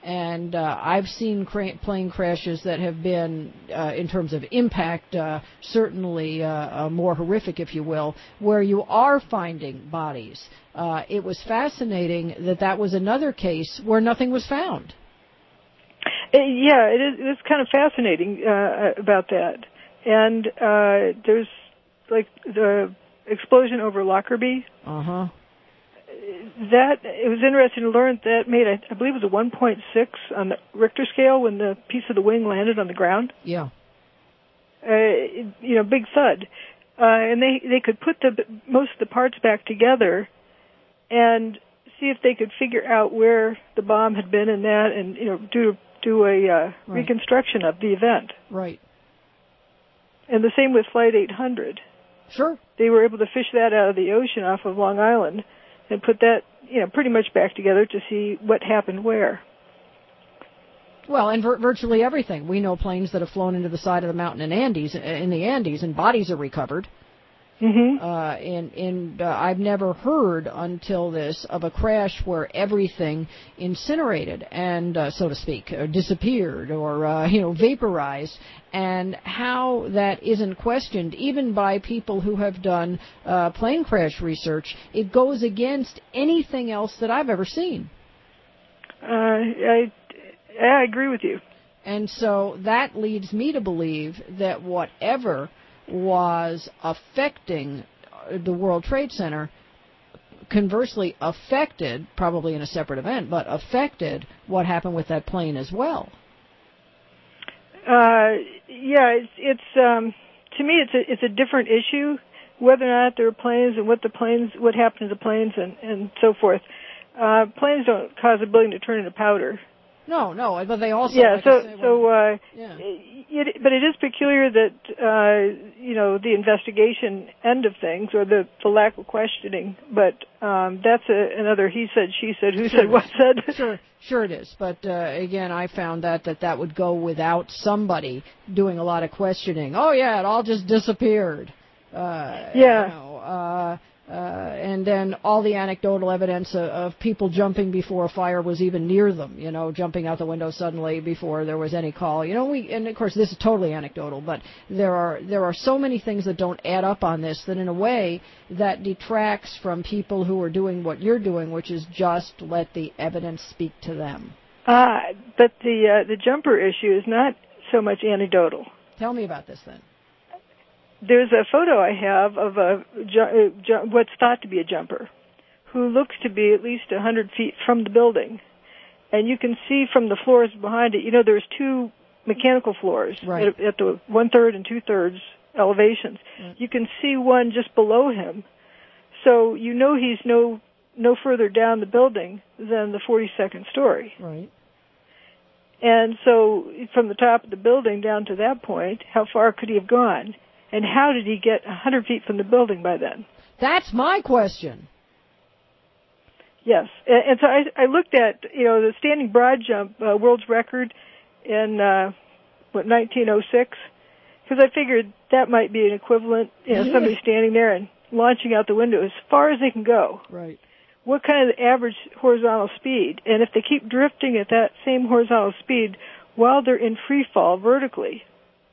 And uh, I've seen cra- plane crashes that have been, uh, in terms of impact, uh, certainly uh, uh, more horrific, if you will, where you are finding bodies. Uh, it was fascinating that that was another case where nothing was found. Uh, yeah, it is. It's kind of fascinating uh, about that. And uh, there's like the explosion over Lockerbie. Uh huh. That it was interesting to learn that made I, I believe it was a one point six on the Richter scale when the piece of the wing landed on the ground. Yeah. Uh, you know, big thud, uh, and they they could put the most of the parts back together, and see if they could figure out where the bomb had been in that, and you know do do a uh, right. reconstruction of the event. Right. And the same with Flight eight hundred. Sure. They were able to fish that out of the ocean off of Long Island and put that, you know, pretty much back together to see what happened where. Well, and vir- virtually everything. We know planes that have flown into the side of the mountain in Andes, in the Andes, and bodies are recovered. Mm-hmm. Uh, and and uh, I've never heard until this of a crash where everything incinerated and, uh, so to speak, or disappeared or uh, you know vaporized, and how that isn't questioned even by people who have done uh, plane crash research. It goes against anything else that I've ever seen. Uh, I I agree with you. And so that leads me to believe that whatever was affecting the World Trade Center, conversely affected, probably in a separate event, but affected what happened with that plane as well. Uh, yeah, it's, it's um, to me, it's a it's a different issue, whether or not there are planes and what the planes, what happened to the planes, and and so forth. Uh, planes don't cause a building to turn into powder. No, no, but they also yeah. Like so I say, so, uh, yeah. it, but it is peculiar that uh, you know the investigation end of things or the, the lack of questioning. But um, that's a, another he said, she said, who sure said, what said. Sure, sure it is. But uh, again, I found that, that that would go without somebody doing a lot of questioning. Oh yeah, it all just disappeared. Uh, yeah. You know, uh, Uh, and then all the anecdotal evidence of, of people jumping before a fire was even near them, you know, jumping out the window suddenly before there was any call. You know, we, and of course this is totally anecdotal, but there are, there are so many things that don't add up on this that in a way that detracts from people who are doing what you're doing, which is just let the evidence speak to them. Uh, but the, uh, the jumper issue is not so much anecdotal. Tell me about this then. There's a photo I have of a ju- ju- what's thought to be a jumper who looks to be at least one hundred feet from the building. And you can see from the floors behind it, you know, there's two mechanical floors right. at, at the one-third and two-thirds elevations. Right. You can see one just below him. So you know he's no no further down the building than the forty-second story. Right. And so from the top of the building down to that point, how far could he have gone? And how did he get one hundred feet from the building by then? That's my question. Yes. And, and so I, I looked at, you know, the standing broad jump uh, world's record in, uh, what, nineteen oh six? Because I figured that might be an equivalent, you know, somebody standing there and launching out the window as far as they can go. Right. What kind of average horizontal speed? And if they keep drifting at that same horizontal speed while they're in free fall vertically,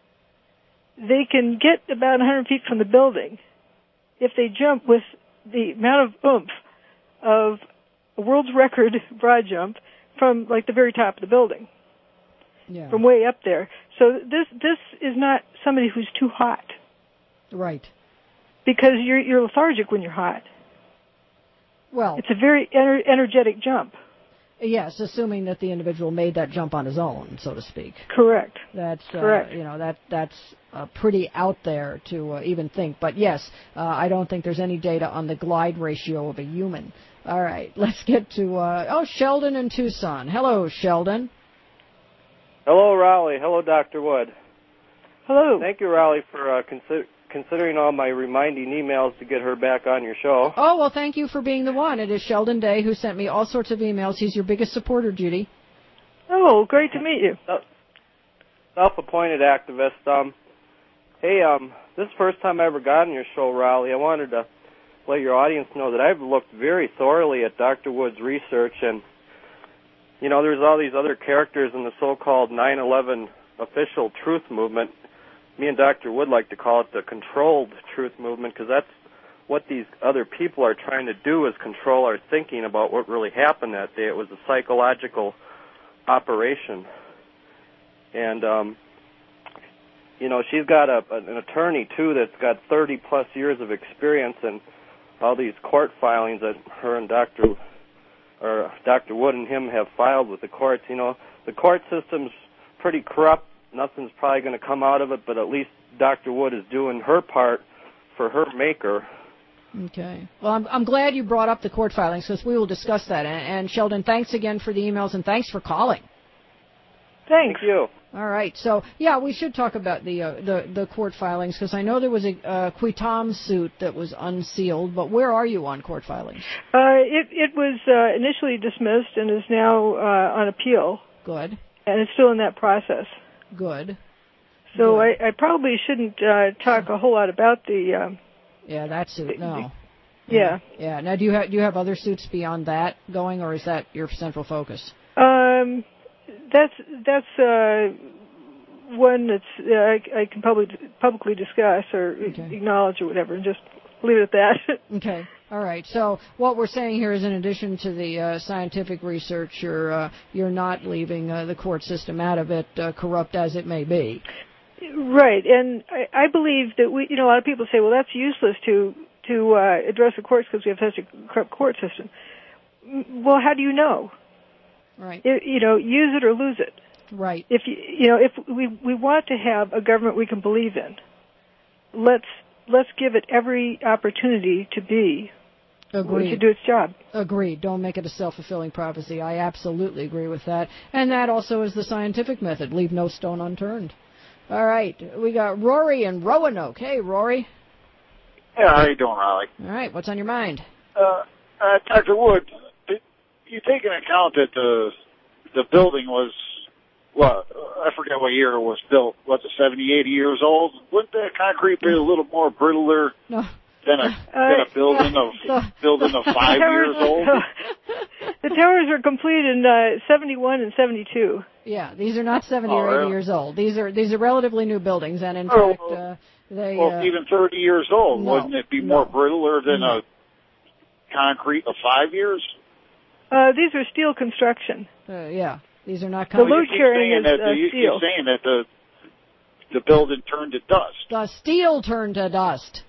they can get about one hundred feet from the building if they jump with the amount of oomph of a world's record broad jump from like the very top of the building, yeah. from way up there. So this this is not somebody who's too hot, right? Because you're you're lethargic when you're hot. Well, it's a very ener- energetic jump. Yes, assuming that the individual made that jump on his own, so to speak. Correct. That's uh, correct. You know, that that's uh, pretty out there to uh, even think. But yes, uh, I don't think there's any data on the glide ratio of a human. All right, let's get to uh, oh Sheldon in Tucson. Hello, Sheldon. Hello, Raleigh. Hello, Doctor Wood. Hello. Thank you, Raleigh, for uh, consider. considering all my reminding emails to get her back on your show. Oh, well, thank you for being the one. It is Sheldon Day who sent me all sorts of emails. He's your biggest supporter, Judy. Oh, great to meet you. Self-appointed activist. Um, hey, um, this is the first time I ever got on your show, Raleigh. I wanted to let your audience know that I've looked very thoroughly at Doctor Wood's research, and you know, there's all these other characters in the so-called nine eleven official truth movement. Me and Doctor Wood like to call it the controlled truth movement, because that's what these other people are trying to do, is control our thinking about what really happened that day. It was a psychological operation. And, um, you know, she's got a, an attorney, too, that's got thirty-plus years of experience in all these court filings that her and Doctor or Doctor Wood and him have filed with the courts. You know, the court system's pretty corrupt. Nothing's probably going to come out of it, but at least Doctor Wood is doing her part for her maker. Okay. Well, I'm, I'm glad you brought up the court filings, because we will discuss that. And, and Sheldon, thanks again for the emails, and thanks for calling. Thanks. Thank you. All right. So, yeah, we should talk about the uh, the, the court filings, because I know there was a uh, Quitom suit that was unsealed, but where are you on court filings? Uh, it, it was uh, initially dismissed and is now uh, on appeal. Good. And it's still in that process. Good. So Good. I, I probably shouldn't uh, talk a whole lot about the... Um, yeah, that suit, no. Yeah. Yeah. Now, do you, ha- do you have other suits beyond that going, or is that your central focus? Um... That's that's uh, one that's uh, I, I can probably publicly discuss or okay. acknowledge or whatever, and just leave it at that. Okay. All right. So what we're saying here is, in addition to the uh, scientific research, you're uh, you're not leaving uh, the court system out of it, uh, corrupt as it may be. Right. And I, I believe that we, you know, a lot of people say, well, that's useless to to uh, address the courts because we have such a corrupt court system. Well, how do you know? Right. It, you know, use it or lose it. Right. If you, you know, if we we want to have a government we can believe in, let's let's give it every opportunity to be, Agreed. to do its job. Agreed. Don't make it a self-fulfilling prophecy. I absolutely agree with that. And that also is the scientific method. Leave no stone unturned. All right. We got Rory in Roanoke. Hey, Rory. Hey, how you doing, Riley? All right. What's on your mind? Uh, uh, Doctor Wood, you take into account that the the building was, well, I forget what year it was built, what's it, seventy, eighty years old? Wouldn't that concrete be a little more brittler no. than a uh, than a building of uh, building of five years old? The towers were completed in uh, seventy-one and seventy-two. Yeah, these are not seventy oh, or eighty really? years old. These are these are relatively new buildings, and in oh, fact, uh, they well, uh, even thirty years old, no, wouldn't it be no, more brittler than no. a concrete of five years? Uh, these are steel construction. Uh, yeah, these are not. The load carrying is that uh, the, you steel. keep saying that the the building turned to dust. The steel turned to dust.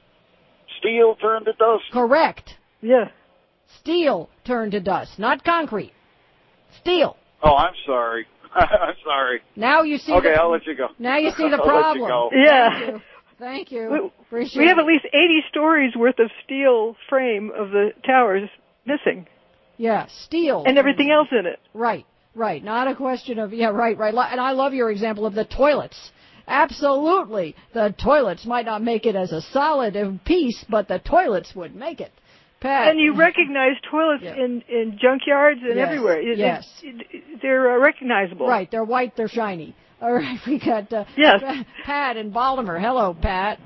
Steel turned to dust. Correct. Yeah. Steel turned to dust, not concrete. Steel. Oh, I'm sorry. I'm sorry. Now you see. Okay, the, I'll let you go. Now you see the I'll problem. Let you go. Yeah. Thank you. Thank you. We, Appreciate we have it. at least eighty stories worth of steel frame of the towers missing. Yeah, steel. And everything else in it. Right, right. Not a question of, yeah, right, right. And I love your example of the toilets. Absolutely. The toilets might not make it as a solid piece, but the toilets would make it. Pat. And you recognize toilets yeah. in, in junkyards and yes. everywhere. It, yes. It, it, they're uh, recognizable. Right, they're white, they're shiny. All right, we got uh, yes. Pat in Baltimore. Hello, Pat.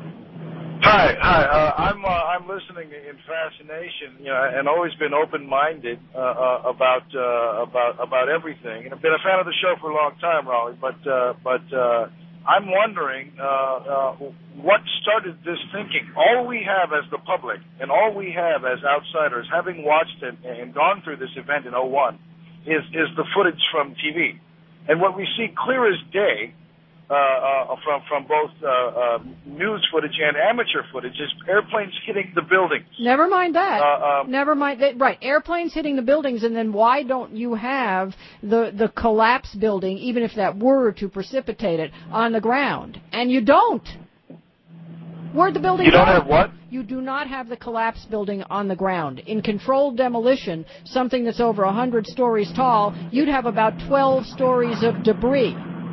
Hi, hi. Uh, I'm uh, I'm listening in fascination, you know, and always been open-minded uh, uh, about uh, about about everything. And I've been a fan of the show for a long time, Raleigh. But uh, but uh, I'm wondering uh, uh, what started this thinking. All we have as the public, and all we have as outsiders, having watched it and gone through this event in oh one, is is the footage from T V, and what we see clear as day. Uh, uh, from from both uh, uh, news footage and amateur footage is airplanes hitting the buildings. Never mind that. Uh, um, Never mind that. Right, airplanes hitting the buildings, and then why don't you have the the collapse building, even if that were to precipitate it, on the ground? And you don't. Where'd the building You don't go? have what? You do not have the collapse building on the ground. In controlled demolition, something that's over one hundred stories tall, you'd have about twelve stories of debris.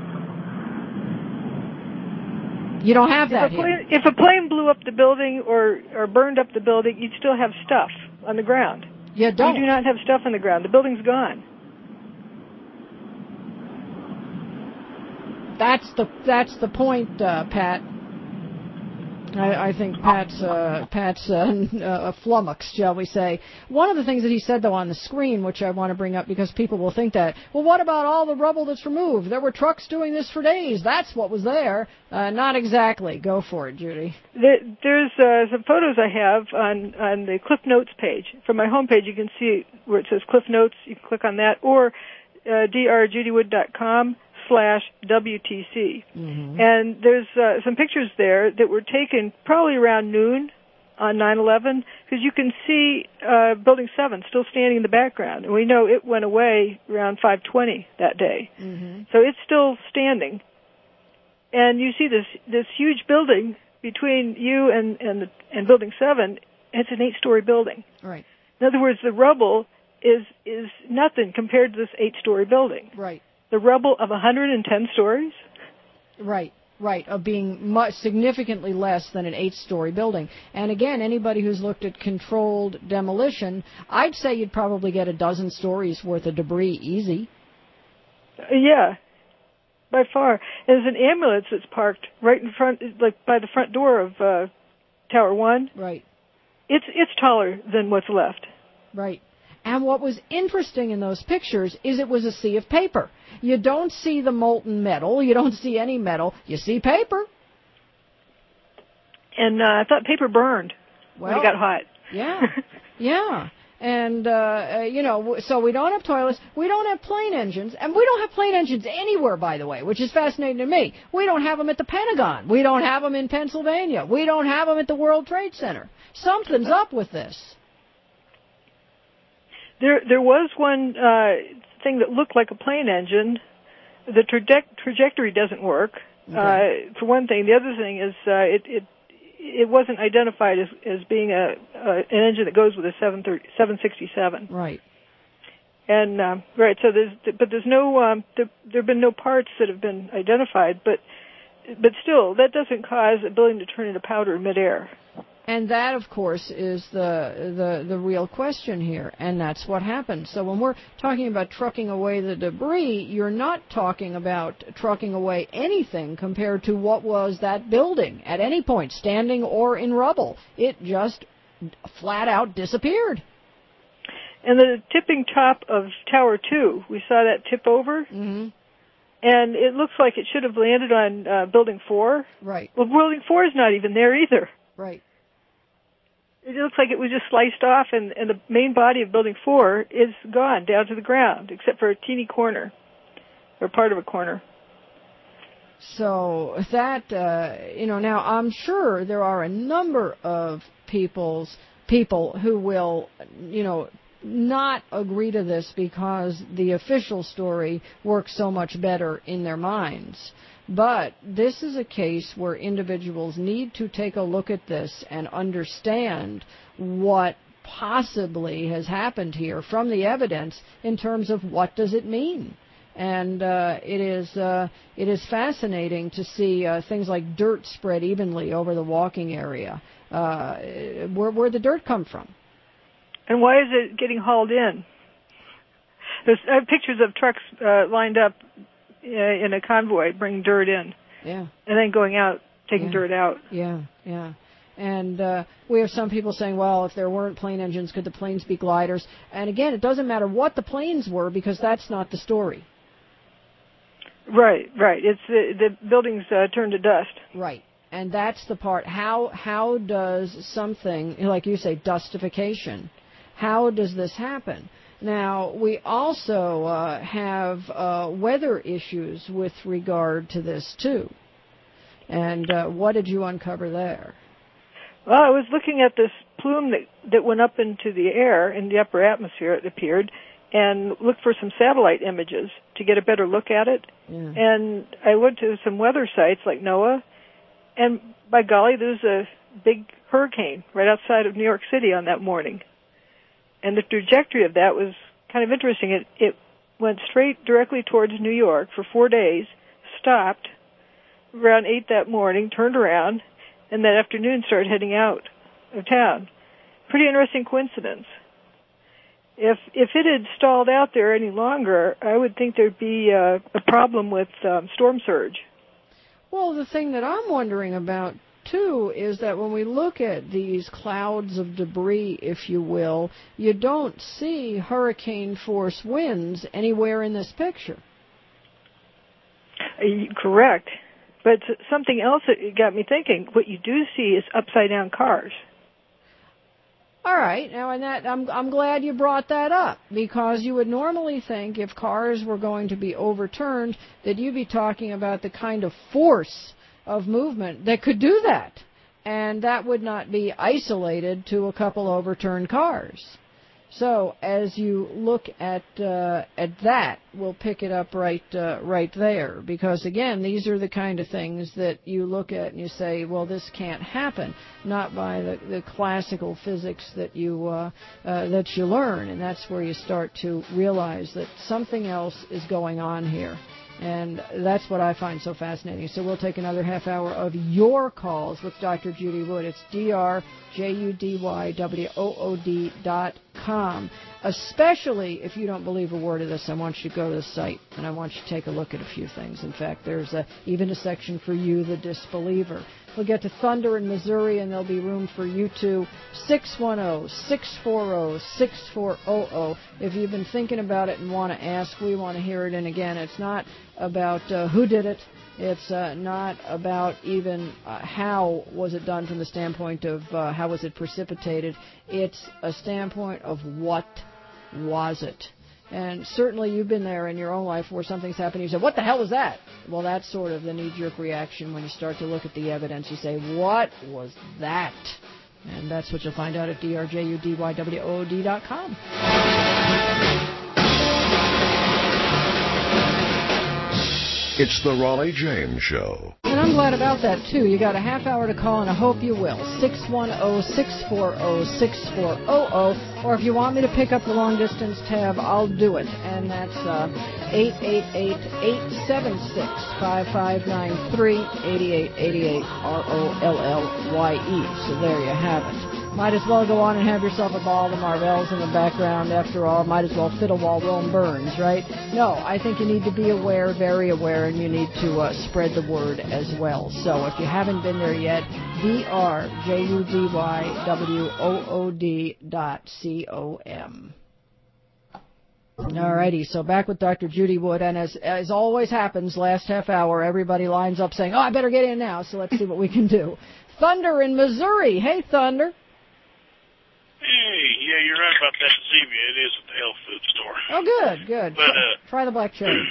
You don't have that if a, plane, here. if a plane blew up the building or, or burned up the building, you'd still have stuff on the ground. You don't. You do not have stuff on the ground. The building's gone. That's the that's the point, uh, Pat. I, I think Pat's uh, Pat's uh, uh, flummoxed, shall we say. One of the things that he said, though, on the screen, which I want to bring up because people will think that, well, what about all the rubble that's removed? There were trucks doing this for days. That's what was there. Uh, not exactly. Go for it, Judy. There's uh, some photos I have on, on the Cliff Notes page. From my homepage, you can see where it says Cliff Notes. You can click on that, or uh, d r judy wood dot com slash W T C. Mm-hmm. And there's uh, some pictures there that were taken probably around noon on nine eleven, because you can see uh, Building seven still standing in the background. And we know it went away around five twenty that day. Mm-hmm. So it's still standing. And you see this this huge building between you and, and, the, and Building seven. It's an eight-story building. Right. In other words, the rubble is is nothing compared to this eight-story building. Right. The rubble of one hundred ten stories? Right, right, of being much significantly less than an eight-story building. And again, anybody who's looked at controlled demolition, I'd say you'd probably get a dozen stories worth of debris easy. Uh, yeah, by far. There's an ambulance that's parked right in front, like by the front door of uh, Tower One. Right. It's it's taller than what's left. Right. And what was interesting in those pictures is it was a sea of paper. You don't see the molten metal. You don't see any metal. You see paper. And uh, I thought paper burned well, when it got hot. Yeah, yeah. And, uh, you know, so we don't have toilets. We don't have plane engines. And we don't have plane engines anywhere, by the way, which is fascinating to me. We don't have them at the Pentagon. We don't have them in Pennsylvania. We don't have them at the World Trade Center. Something's up with this. There, there was one uh, thing that looked like a plane engine. The traje- trajectory doesn't work. Okay. Uh, for one thing, the other thing is uh, it, it it wasn't identified as as being a, a an engine that goes with a seven sixty-seven. Right. And uh, right, so there's but there's no um, there there've been no parts that have been identified, but but still that doesn't cause a building to turn into powder in midair. And that, of course, is the, the the real question here, and that's what happened. So when we're talking about trucking away the debris, you're not talking about trucking away anything compared to what was that building at any point, standing or in rubble. It just flat out disappeared. And the tipping top of Tower two, we saw that tip over, mm-hmm. and it looks like it should have landed on uh, Building four. Right. Well, Building four is not even there either. Right. It looks like it was just sliced off, and, and the main body of Building four is gone down to the ground, except for a teeny corner, or part of a corner. So that, uh, you know, now I'm sure there are a number of people's people who will, you know, not agree to this because the official story works so much better in their minds. But this is a case where individuals need to take a look at this and understand what possibly has happened here from the evidence in terms of what does it mean. And uh, it is uh, it is fascinating to see uh, things like dirt spread evenly over the walking area. Uh, where where'd the dirt come from? And why is it getting hauled in? There's uh, pictures of trucks uh, lined up in a convoy, bringing dirt in. Yeah. And then going out, taking yeah. dirt out. Yeah, yeah. And uh, we have some people saying, well, if there weren't plane engines, could the planes be gliders? And again, it doesn't matter what the planes were because that's not the story. Right, right. It's the, the buildings uh, turned to dust. Right. And that's the part. How how does something, like you say, dustification, how does this happen? Now, we also uh, have uh, weather issues with regard to this, too. And uh, what did you uncover there? Well, I was looking at this plume that, that went up into the air, in the upper atmosphere, it appeared, and looked for some satellite images to get a better look at it. Yeah. And I went to some weather sites like NOAA, and by golly, there's a big hurricane right outside of New York City on that morning. And the trajectory of that was kind of interesting. It, it went straight directly towards New York for four days, stopped around eight that morning, turned around, and that afternoon started heading out of town. Pretty interesting coincidence. If if it had stalled out there any longer, I would think there'd be uh, a problem with um, storm surge. Well, the thing that I'm wondering about, too, is that when we look at these clouds of debris, if you will, you don't see hurricane-force winds anywhere in this picture. Correct. But something else that got me thinking, what you do see is upside-down cars. All right. Now, and that I'm I'm glad you brought that up, because you would normally think if cars were going to be overturned that you'd be talking about the kind of force of movement that could do that, and that would not be isolated to a couple overturned cars. So as you look at uh, at that, we'll pick it up right uh, right there, because again, these are the kind of things that you look at and you say, well, this can't happen, not by the, the classical physics that you uh, uh, that you learn, and that's where you start to realize that something else is going on here. And that's what I find so fascinating. So we'll take another half hour of your calls with Doctor Judy Wood. It's D R J U D Y W O O D dot com. Especially if you don't believe a word of this, I want you to go to the site, and I want you to take a look at a few things. In fact, there's a, even a section for you, the disbeliever. We'll get to Thunder in Missouri, and there'll be room for you too. six one zero, six four zero, six four zero zero. If you've been thinking about it and want to ask, we want to hear it. And again, it's not about uh, who did it. It's uh, not about even uh, how was it done from the standpoint of uh, how was it precipitated. It's a standpoint of what was it. And certainly you've been there in your own life where something's happened. You say, what the hell was that? Well, that's sort of the knee-jerk reaction when you start to look at the evidence. You say, what was that? And that's what you'll find out at D R J U D Y W O O D dot com. It's the Raleigh James Show. And I'm glad about that, too. You got a half hour to call, and I hope you will. six one zero, six four zero, six four zero zero. Or if you want me to pick up the long-distance tab, I'll do it. And that's uh, eight eight eight, eight seven six, five five nine three, eight eight eight eight, R O L L Y E. So there you have it. Might as well go on and have yourself a ball of Marvels in the background. After all, might as well fiddle while Rome burns, right? No, I think you need to be aware, very aware, and you need to uh, spread the word as well. So if you haven't been there yet, D R J U D Y W O O D dot com. All righty, so back with Doctor Judy Wood, and as as always happens, last half hour, everybody lines up saying, oh, I better get in now, so let's see what we can do. Thunder in Missouri. Hey, Thunder. Hey, yeah, you're right about that Zevia. It is at the health food store. Oh, good, good. But, uh, try the black cherry.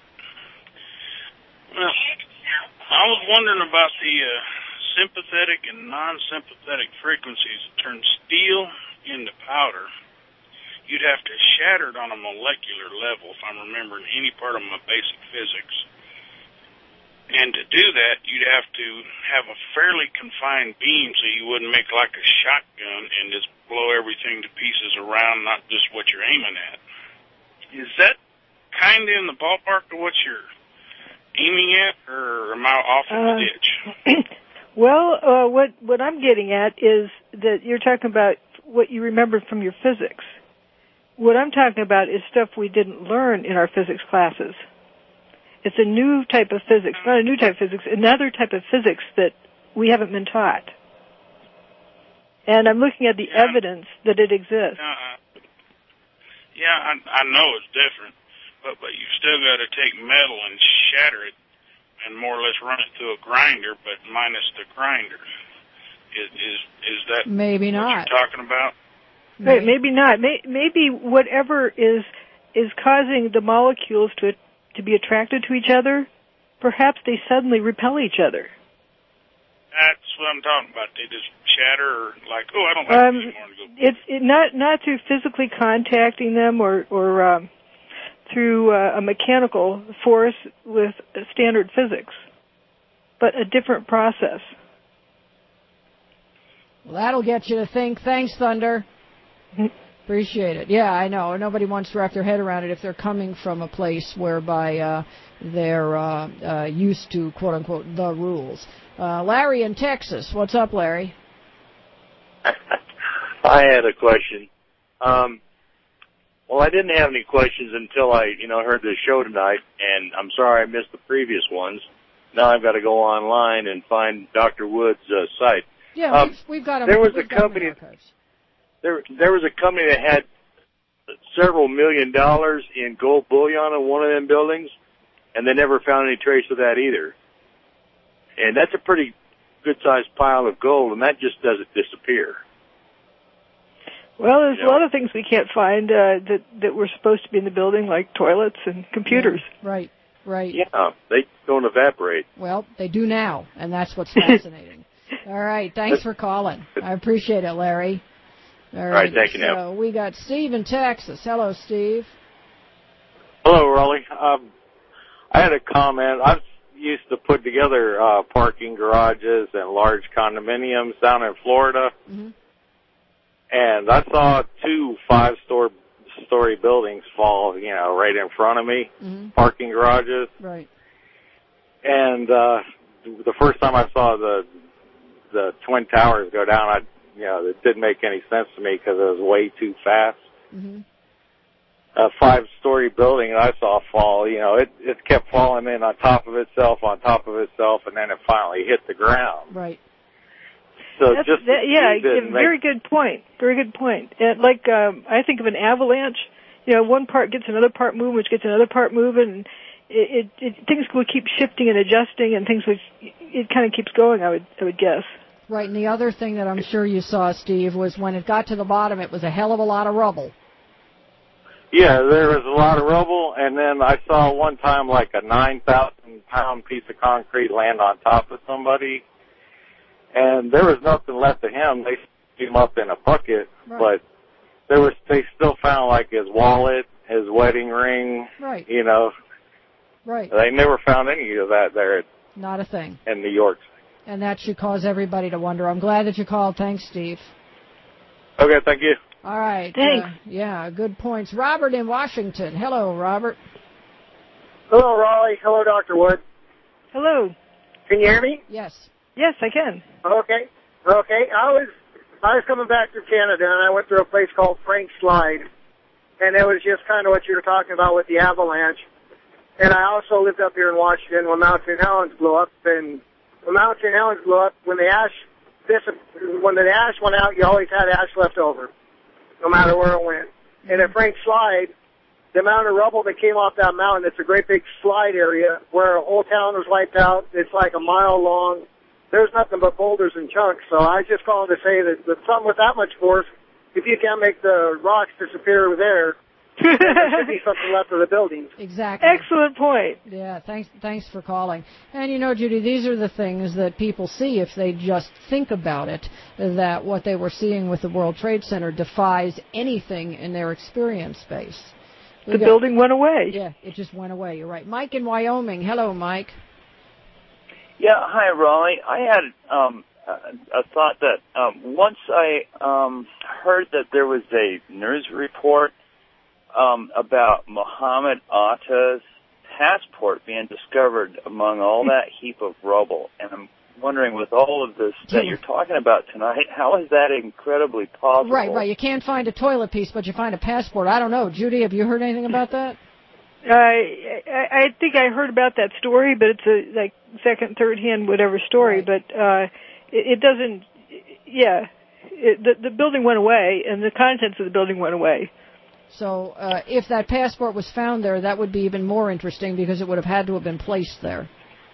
Well, I was wondering about the uh, sympathetic and non-sympathetic frequencies that turn steel into powder. You'd have to shatter it on a molecular level, if I'm remembering any part of my basic physics. And to do that, you'd have to have a fairly confined beam so you wouldn't make like a shotgun and just blow everything to pieces around, not just what you're aiming at. Is that kind of in the ballpark of what you're aiming at, or am I off in the uh, ditch? Well, uh, what, what I'm getting at is that you're talking about what you remembered from your physics. What I'm talking about is stuff we didn't learn in our physics classes. It's a new type of physics, not a new type of physics, another type of physics that we haven't been taught. And I'm looking at the yeah. evidence that it exists. Uh, yeah, I, I know it's different, but but you've still got to take metal and shatter it and more or less run it through a grinder, but minus the grinder. Is is, is that maybe what not you're talking about? Right, maybe not. Maybe whatever is is causing the molecules to to be attracted to each other, perhaps they suddenly repel each other. That's what I'm talking about. They just shatter, or like, oh, I don't like um, this anymore. It's it, not not through physically contacting them or or um, through uh, a mechanical force with standard physics, but a different process. Well, that'll get you to think. Thanks, Thunder. Appreciate it. Yeah, I know. Nobody wants to wrap their head around it if they're coming from a place whereby uh, they're uh, uh, used to, quote-unquote, the rules. Uh, Larry in Texas. What's up, Larry? I had a question. Um, well, I didn't have any questions until I, you know, heard this show tonight, and I'm sorry I missed the previous ones. now I've got to go online and find Doctor Wood's uh, site. Yeah, um, we've, we've got them. There was we've a got 'em in company. archives. There, there was a company that had several million dollars in gold bullion in one of them buildings, and they never found any trace of that either. And that's a pretty good-sized pile of gold, and that just doesn't disappear. Well, there's You a know? lot of things we can't find uh, that that were supposed to be in the building, like toilets and computers. Yeah, right, right. Yeah, they don't evaporate. Well, they do now, and that's what's fascinating. All right, thanks for calling. I appreciate it, Larry. All right, All right, thank you, so now. we got Steve in Texas. Hello, Steve. Hello, Raleigh. Um, I had a comment. I used to put together uh, parking garages and large condominiums down in Florida, mm-hmm. and I saw two five-story story buildings fall, you know, right in front of me, mm-hmm. parking garages. Right. And uh, the first time I saw the the Twin Towers go down, I, you know, it didn't make any sense to me because it was way too fast. Mm-hmm. A five-story building that I saw fall, you know, it it kept falling in on top of itself, on top of itself, and then it finally hit the ground. Right. So That's, just that, yeah, it didn't yeah, very make, good point. Very good point. And like um, I think of an avalanche. You know, one part gets another part moving, which gets another part moving, and it, it, it things will keep shifting and adjusting, and things would it kind of keeps going. I would I would guess. Right, and the other thing that I'm sure you saw, Steve, was when it got to the bottom, it was a hell of a lot of rubble. Yeah, there was a lot of rubble, and then I saw one time like a nine thousand pound piece of concrete land on top of somebody, and there was nothing left of him. They threw him up in a bucket, right. but there was they still found like his wallet, his wedding ring, right. you know. Right. They never found any of that there Not a thing. in New York. And that should cause everybody to wonder. I'm glad that you called. Thanks, Steve. Okay, thank you. All right. Thanks. Uh, yeah, good points. Robert in Washington. Hello, Robert. Hello, Raleigh. Hello, Doctor Wood. Hello. Can you hear me? Yes. Yes, I can. Okay. Okay. I was I was coming back from Canada, and I went through a place called Frank Slide, and it was just kind of what you were talking about with the avalanche. And I also lived up here in Washington when Mount Saint Helens blew up, and when Mount Saint Helens blew up, when the ash this when the ash went out, you always had ash left over, no matter where it went. And at Frank Slide, the amount of rubble that came off that mountain, it's a great big slide area where a whole town was wiped out. It's like a mile long. There's nothing but boulders and chunks. So I just called to say that, that something with that much force, if you can't make the rocks disappear there, there should be something left of the buildings. Exactly. Excellent point. Yeah, thanks thanks for calling. And you know, Judy, these are the things that people see if they just think about it, that what they were seeing with the World Trade Center defies anything in their experience space. We the got, building went away. Yeah, it just went away. You're right. Mike in Wyoming. Hello, Mike. Yeah, hi, Raleigh. I had um, a, a thought that um, once I um, heard that there was a news report um, about Muhammad Atta's passport being discovered among all that heap of rubble, and I'm wondering, with all of this that you're talking about tonight, how is that incredibly possible? Right, right. You can't find a toilet piece, but you find a passport. I don't know. Judy, have you heard anything about that? I, I I think I heard about that story, but it's a like second, third hand, whatever story. Right. But uh, it, it doesn't. Yeah, it, the the building went away, and the contents of the building went away. So uh, if that passport was found there, that would be even more interesting because it would have had to have been placed there.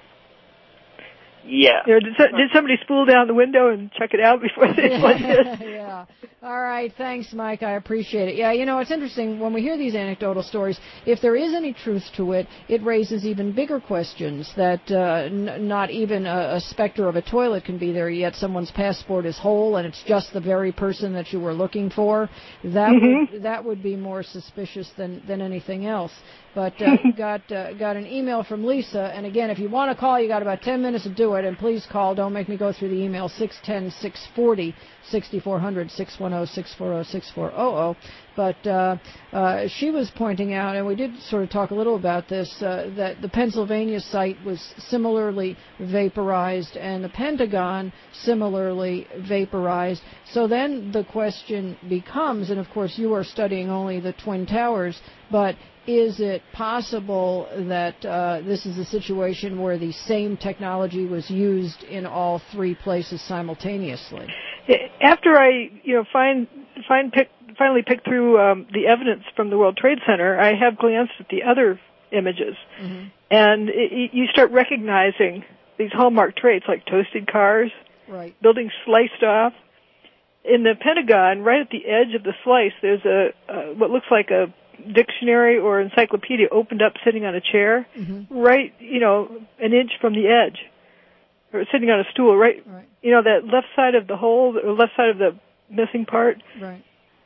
Yeah. You know, did, did somebody spool down the window and check it out before they plugged it? Yeah. All right. Thanks, Mike. I appreciate it. Yeah, you know, it's interesting when we hear these anecdotal stories. If there is any truth to it, it raises even bigger questions that uh, n- not even a, a specter of a toilet can be there, yet someone's passport is whole and it's just the very person that you were looking for. That Mm-hmm. would, that would be more suspicious than, than anything else. But uh, got uh, got an email from Lisa, and again, if you want to call, you got about ten minutes to do it, and please call. Don't make me go through the email. six one zero, six four zero, six four zero zero, six one zero, six four zero, six four zero zero. But uh, uh, she was pointing out, and we did sort of talk a little about this, uh, that the Pennsylvania site was similarly vaporized, and the Pentagon similarly vaporized. So then the question becomes, and of course you are studying only the Twin Towers, but is it possible that uh, this is a situation where the same technology was used in all three places simultaneously? After I, you know, find find pick, finally pick through um, the evidence from the World Trade Center, I have glanced at the other images, mm-hmm. and it, you start recognizing these hallmark traits like toasted cars, right. buildings sliced off. In the Pentagon, right at the edge of the slice, there's a uh, what looks like a dictionary or encyclopedia opened up sitting on a chair, mm-hmm. right, you know, an inch from the edge, or sitting on a stool, right, right. you know, that left side of the hole, or left side of the missing part. Right.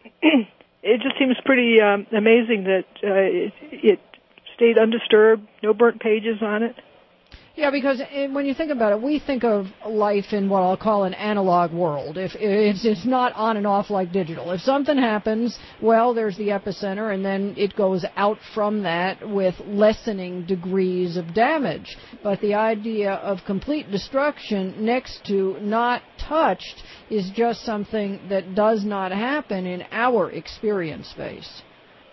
It just seems pretty um, amazing that uh, it, it stayed undisturbed, no burnt pages on it. Yeah, because when you think about it, we think of life in what I'll call an analog world. If it's it's not on and off like digital. If something happens, well, there's the epicenter, and then it goes out from that with lessening degrees of damage. But the idea of complete destruction next to not touched is just something that does not happen in our experience space.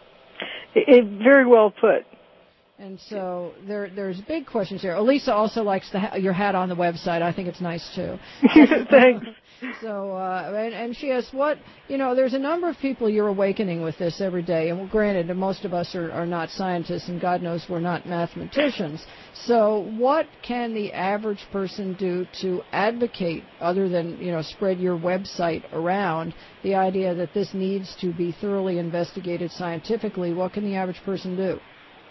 It, it, very well put. And so there, there's big questions here. Elisa also likes the ha- your hat on the website. I think it's nice too. Thanks. So, uh, and, and she asks, what, you know, there's a number of people you're awakening with this every day. And well, granted, most of us are, are not scientists, and God knows we're not mathematicians. So what can the average person do to advocate, other than, you know, spread your website around, the idea that this needs to be thoroughly investigated scientifically? What can the average person do?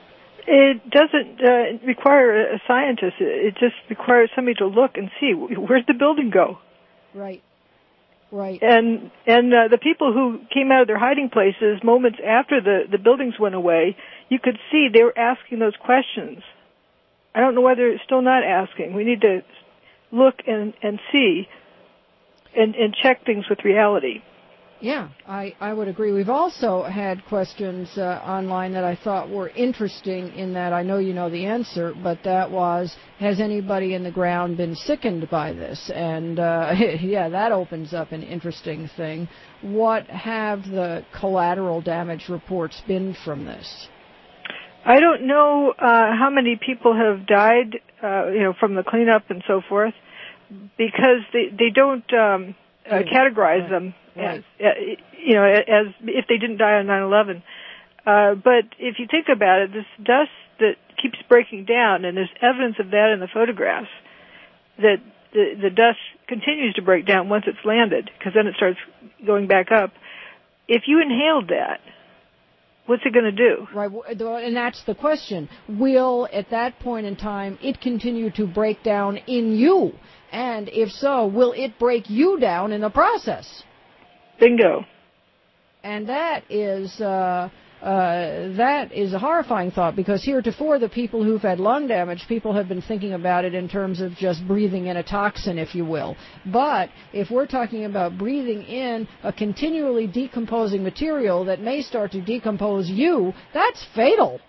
It doesn't uh, require a scientist. It just requires somebody to look and see, where'd the building go? Right. Right. And and uh, the people who came out of their hiding places moments after the, the buildings went away, you could see they were asking those questions. I don't know why they're still not asking. We need to look and, and see and, and check things with reality. Yeah, I, I would agree. We've also had questions uh, online that I thought were interesting in that I know you know the answer, but that was, has anybody in the ground been sickened by this? And, uh, yeah, that opens up an interesting thing. What have the collateral damage reports been from this? I don't know uh, how many people have died, uh, you know, from the cleanup and so forth, because they, they don't um, uh, categorize right. them. Right. As, you know, as if they didn't die on nine eleven. Uh, but if you think about it, this dust that keeps breaking down, and there's evidence of that in the photographs, that the, the dust continues to break down once it's landed, because then it starts going back up. If you inhaled that, what's it going to do? Right, and that's the question. Will, at that point in time, it continue to break down in you? And if so, will it break you down in the process? Bingo. And that is uh, uh, that is a horrifying thought, because heretofore the people who've had lung damage, people have been thinking about it in terms of just breathing in a toxin, if you will. But if we're talking about breathing in a continually decomposing material that may start to decompose you, that's fatal.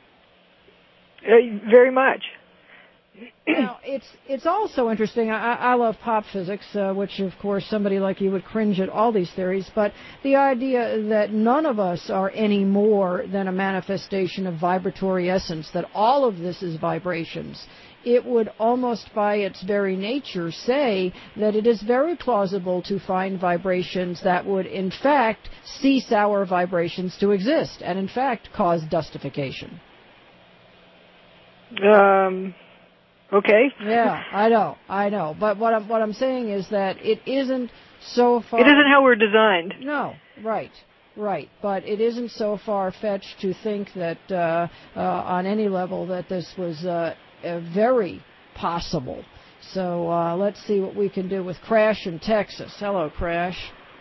Uh, very much. Now, it's it's also interesting. I, I love pop physics, uh, which, of course, somebody like you would cringe at all these theories, but the idea that none of us are any more than a manifestation of vibratory essence, that all of this is vibrations, it would almost by its very nature say that it is very plausible to find vibrations that would, in fact, cease our vibrations to exist, and, in fact, cause dustification. Um... Okay. Yeah, I know, I know. But what I'm what I'm saying is that it isn't so far. It isn't how we're designed. No, right, right. But it isn't so far-fetched to think that uh, uh, on any level that this was uh, uh, very possible. So uh, let's see what we can do with Crash in Texas. Hello, Crash.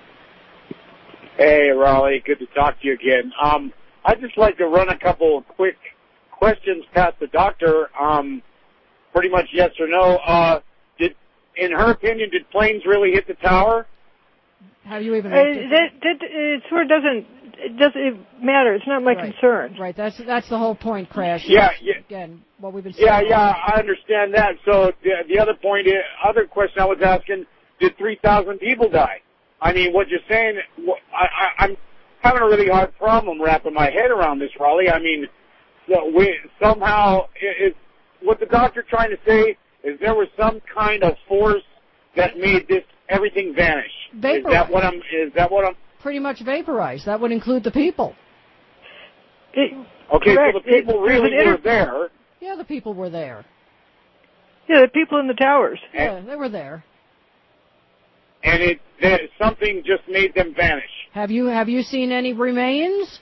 Hey, Raleigh. Good to talk to you again. Um, I'd just like to run a couple of quick questions past the doctor. Um. Pretty much yes or no. Uh, did, in her opinion, did planes really hit the tower? Have you even? Uh, that, that it sort of doesn't. It doesn't matter. It's not my right. concern. Right. That's that's the whole point, Crash. Yeah. yeah. Again, what we've been saying. Yeah. Yeah. I understand that. So the, the other point, is, other question I was asking: did three thousand people die? I mean, what you're saying, I, I, I'm having a really hard problem wrapping my head around this, Raleigh. I mean, So we somehow is what the doctor trying to say is there was some kind of force that made this everything vanish. Vaporized. Is that what I'm? Is that what I'm? Pretty much vaporized. That would include the people. It, okay, correct. so the people it, really inter- were there. Yeah, the people were there. Yeah, the people in the towers. Yeah, they were there. And it that something just made them vanish. Have you have you seen any remains?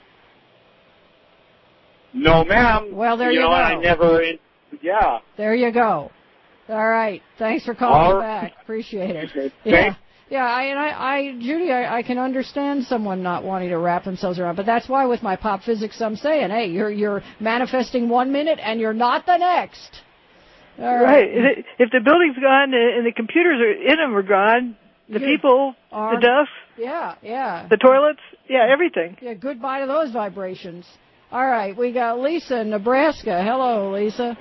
No, ma'am. Well, there you you know, go. I never. Yeah. There you go. All right. Thanks for calling All back. Appreciate it. Okay. Yeah. Yeah, I, and I, I Judy, I, I can understand someone not wanting to wrap themselves around, but that's why with my pop physics I'm saying, hey, you're you're manifesting one minute and you're not the next. All right. Right. If the building's gone and the computers are in them are gone, the You're people, are, the dust, yeah, yeah, the toilets, yeah, everything. Yeah, goodbye to those vibrations. All right, we got Lisa in Nebraska. Hello, Lisa.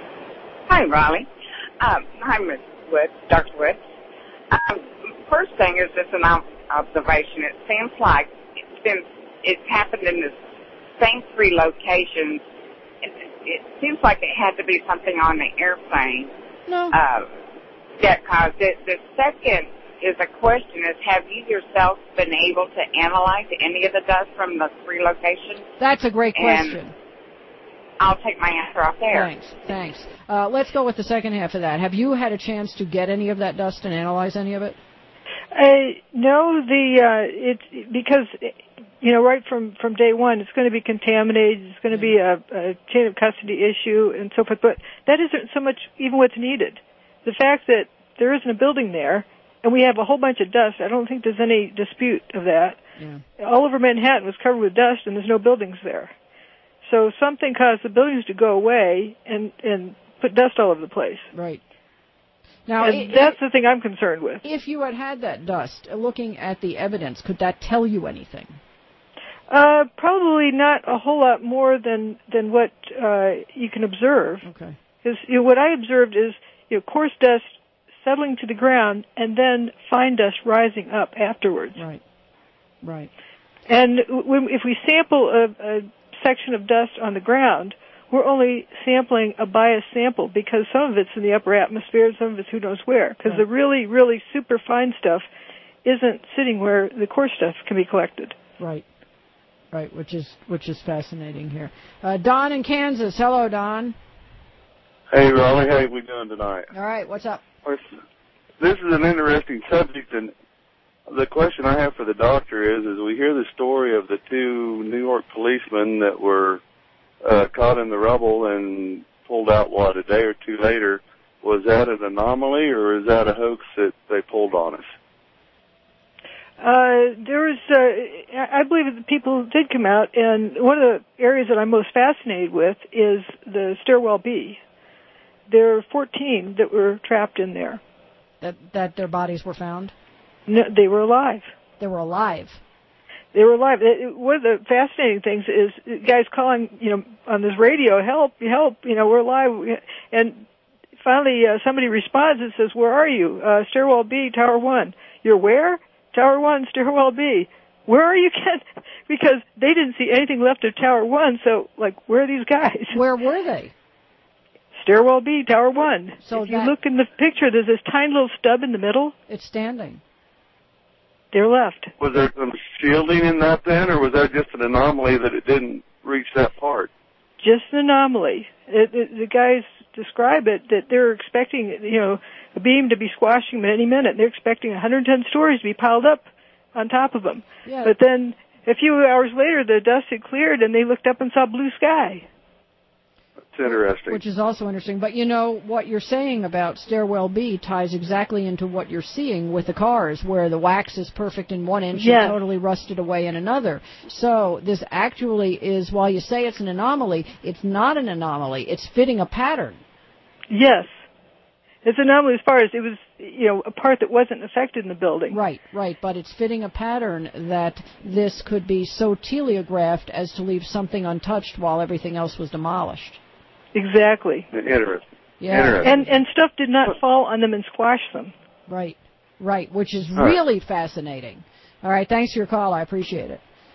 Hi, Raleigh. Um, hi, Miz Wood, Doctor Wood. Um, first thing is just an observation. It seems like it's been, it's happened in the same three locations. It, it seems like it had to be something on the airplane. No. Uh, that caused it. The second is a question is, have you yourself been able to analyze any of the dust from the three locations? That's a great And question. I'll take my answer off there. Thanks, thanks. Uh, let's go with the second half of that. Have you had a chance to get any of that dust and analyze any of it? Uh, no, the uh, it's because you know right from from day one it's going to be contaminated. It's going to be a, a chain of custody issue and so forth. But that isn't so much even what's needed. The fact that there isn't a building there and we have a whole bunch of dust, I don't think there's any dispute of that. Yeah. All over Manhattan was covered with dust and there's no buildings there. So something caused the buildings to go away and and put dust all over the place. Right. Now, and it, that's it, the thing I'm concerned with. If you had had that dust, looking at the evidence, could that tell you anything? Uh, probably not a whole lot more than than what uh, you can observe. Okay. Because you know, what I observed is you know, coarse dust settling to the ground and then fine dust rising up afterwards. Right. Right. And when, if we sample a, a section of dust on the ground, we're only sampling a biased sample because some of it's in the upper atmosphere and some of it's who knows where. Because right. the really, really super fine stuff isn't sitting where the coarse stuff can be collected. Right. Right, which is which is fascinating here. Uh, Don in Kansas. Hello, Don. Hey, Raleigh. How we doing tonight? All right, what's up? This is an interesting subject, and the question I have for the doctor is, is we hear the story of the two New York policemen that were uh, caught in the rubble and pulled out, what, a day or two later. Was that an anomaly, or is that a hoax that they pulled on us? Uh, there was, uh, I believe that the people did come out, and one of the areas that I'm most fascinated with is the stairwell B. There are fourteen that were trapped in there. That that their bodies were found? No, they were alive. They were alive. They were alive. It, one of the fascinating things is guys calling, you know, on this radio, help, help, you know, we're alive. And finally, uh, somebody responds and says, where are you? Uh, stairwell B, Tower one. You're where? Tower one, stairwell B. Where are you, Ken? Because they didn't see anything left of Tower one, so, like, where are these guys? Where were they? Stairwell B, Tower one. So if that, you look in the picture, there's this tiny little stub in the middle. It's standing. They're left. Was there some shielding in that then, or was that just an anomaly that it didn't reach that part? Just an anomaly. It, it, the guys describe it that they're expecting, you know, a beam to be squashing them at any minute. They're expecting one hundred ten stories to be piled up on top of them. Yeah. But then a few hours later, the dust had cleared and they looked up and saw blue sky. That's interesting. Which is also interesting. But, you know, what you're saying about Stairwell B ties exactly into what you're seeing with the cars, where the wax is perfect in one inch yes. and totally rusted away in another. So this actually is, while you say it's an anomaly, it's not an anomaly. It's fitting a pattern. Yes. It's an anomaly as far as it was, you know, a part that wasn't affected in the building. Right, right. But it's fitting a pattern that this could be so telegraphed as to leave something untouched while everything else was demolished. Exactly. Interesting. Yeah. Interesting. And and stuff did not fall on them and squash them. Right, right, which is All really right. fascinating. All right, thanks for your call. I appreciate it.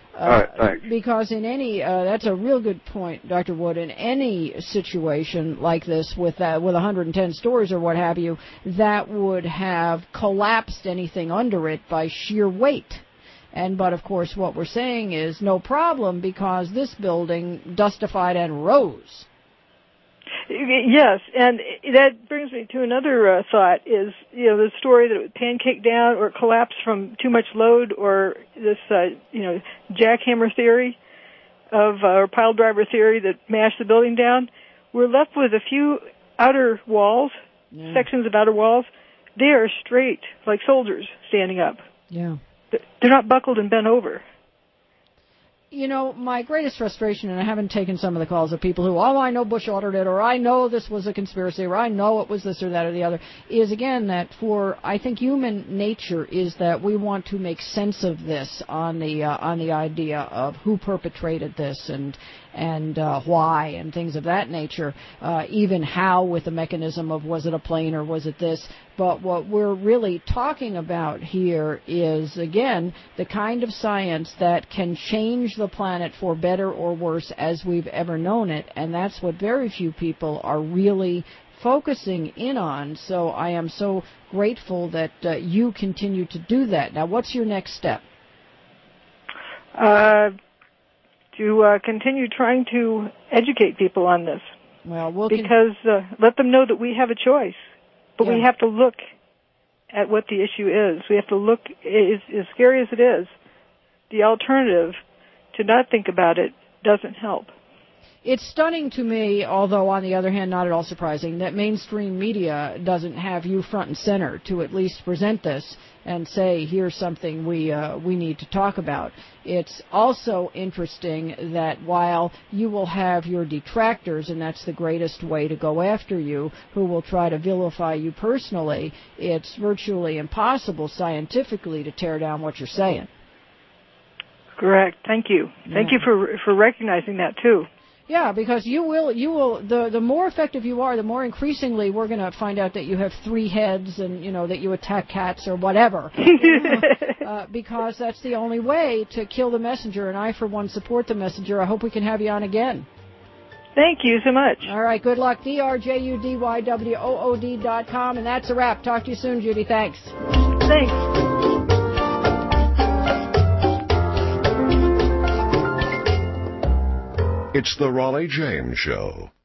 Uh, All right, thanks. Because in any, uh, that's a real good point, Doctor Wood. In any situation like this, with uh, with one hundred ten stories or what have you, that would have collapsed anything under it by sheer weight. And but of course, what we're saying is no problem because this building dustified and rose. Yes, and that brings me to another uh, thought is, you know, the story that it would pancake down or collapse from too much load, or this, uh, you know, jackhammer theory of, uh, or pile driver theory that mashed the building down. We're left with a few outer walls, yeah. sections of outer walls. They are straight, like soldiers standing up. Yeah. They're not buckled and bent over. You know, my greatest frustration, and I haven't taken some of the calls of people who, oh, I know Bush ordered it, or I know this was a conspiracy, or I know it was this or that or the other, is, again, that for, I think, human nature is that we want to make sense of this on the uh, on the idea of who perpetrated this and and uh, why and things of that nature, uh, even how with the mechanism of was it a plane or was it this. But what we're really talking about here is, again, the kind of science that can change the planet for better or worse as we've ever known it, and that's what very few people are really focusing in on. So I am so grateful that uh, you continue to do that. Now, what's your next step? Uh, to uh, continue trying to educate people on this. Well, we'll because uh, let them know that we have a choice. But yeah. we have to look at what the issue is. We have to look, as, as scary as it is, the alternative to not think about it doesn't help. It's stunning to me, although on the other hand not at all surprising, that mainstream media doesn't have you front and center to at least present this and say, here's something we uh, we need to talk about. It's also interesting that while you will have your detractors, and that's the greatest way to go after you, who will try to vilify you personally, it's virtually impossible scientifically to tear down what you're saying. Correct. Thank you. Thank yeah. you for for recognizing that too. Yeah, because you will, you will, the, the more effective you are, the more increasingly we're going to find out that you have three heads and, you know, that you attack cats or whatever. uh, because that's the only way to kill the messenger, and I, for one, support the messenger. I hope we can have you on again. Thank you so much. All right, good luck. D R J U D Y W O O D dot com, and that's a wrap. Talk to you soon, Judy. Thanks. Thanks. It's the Raleigh James Show.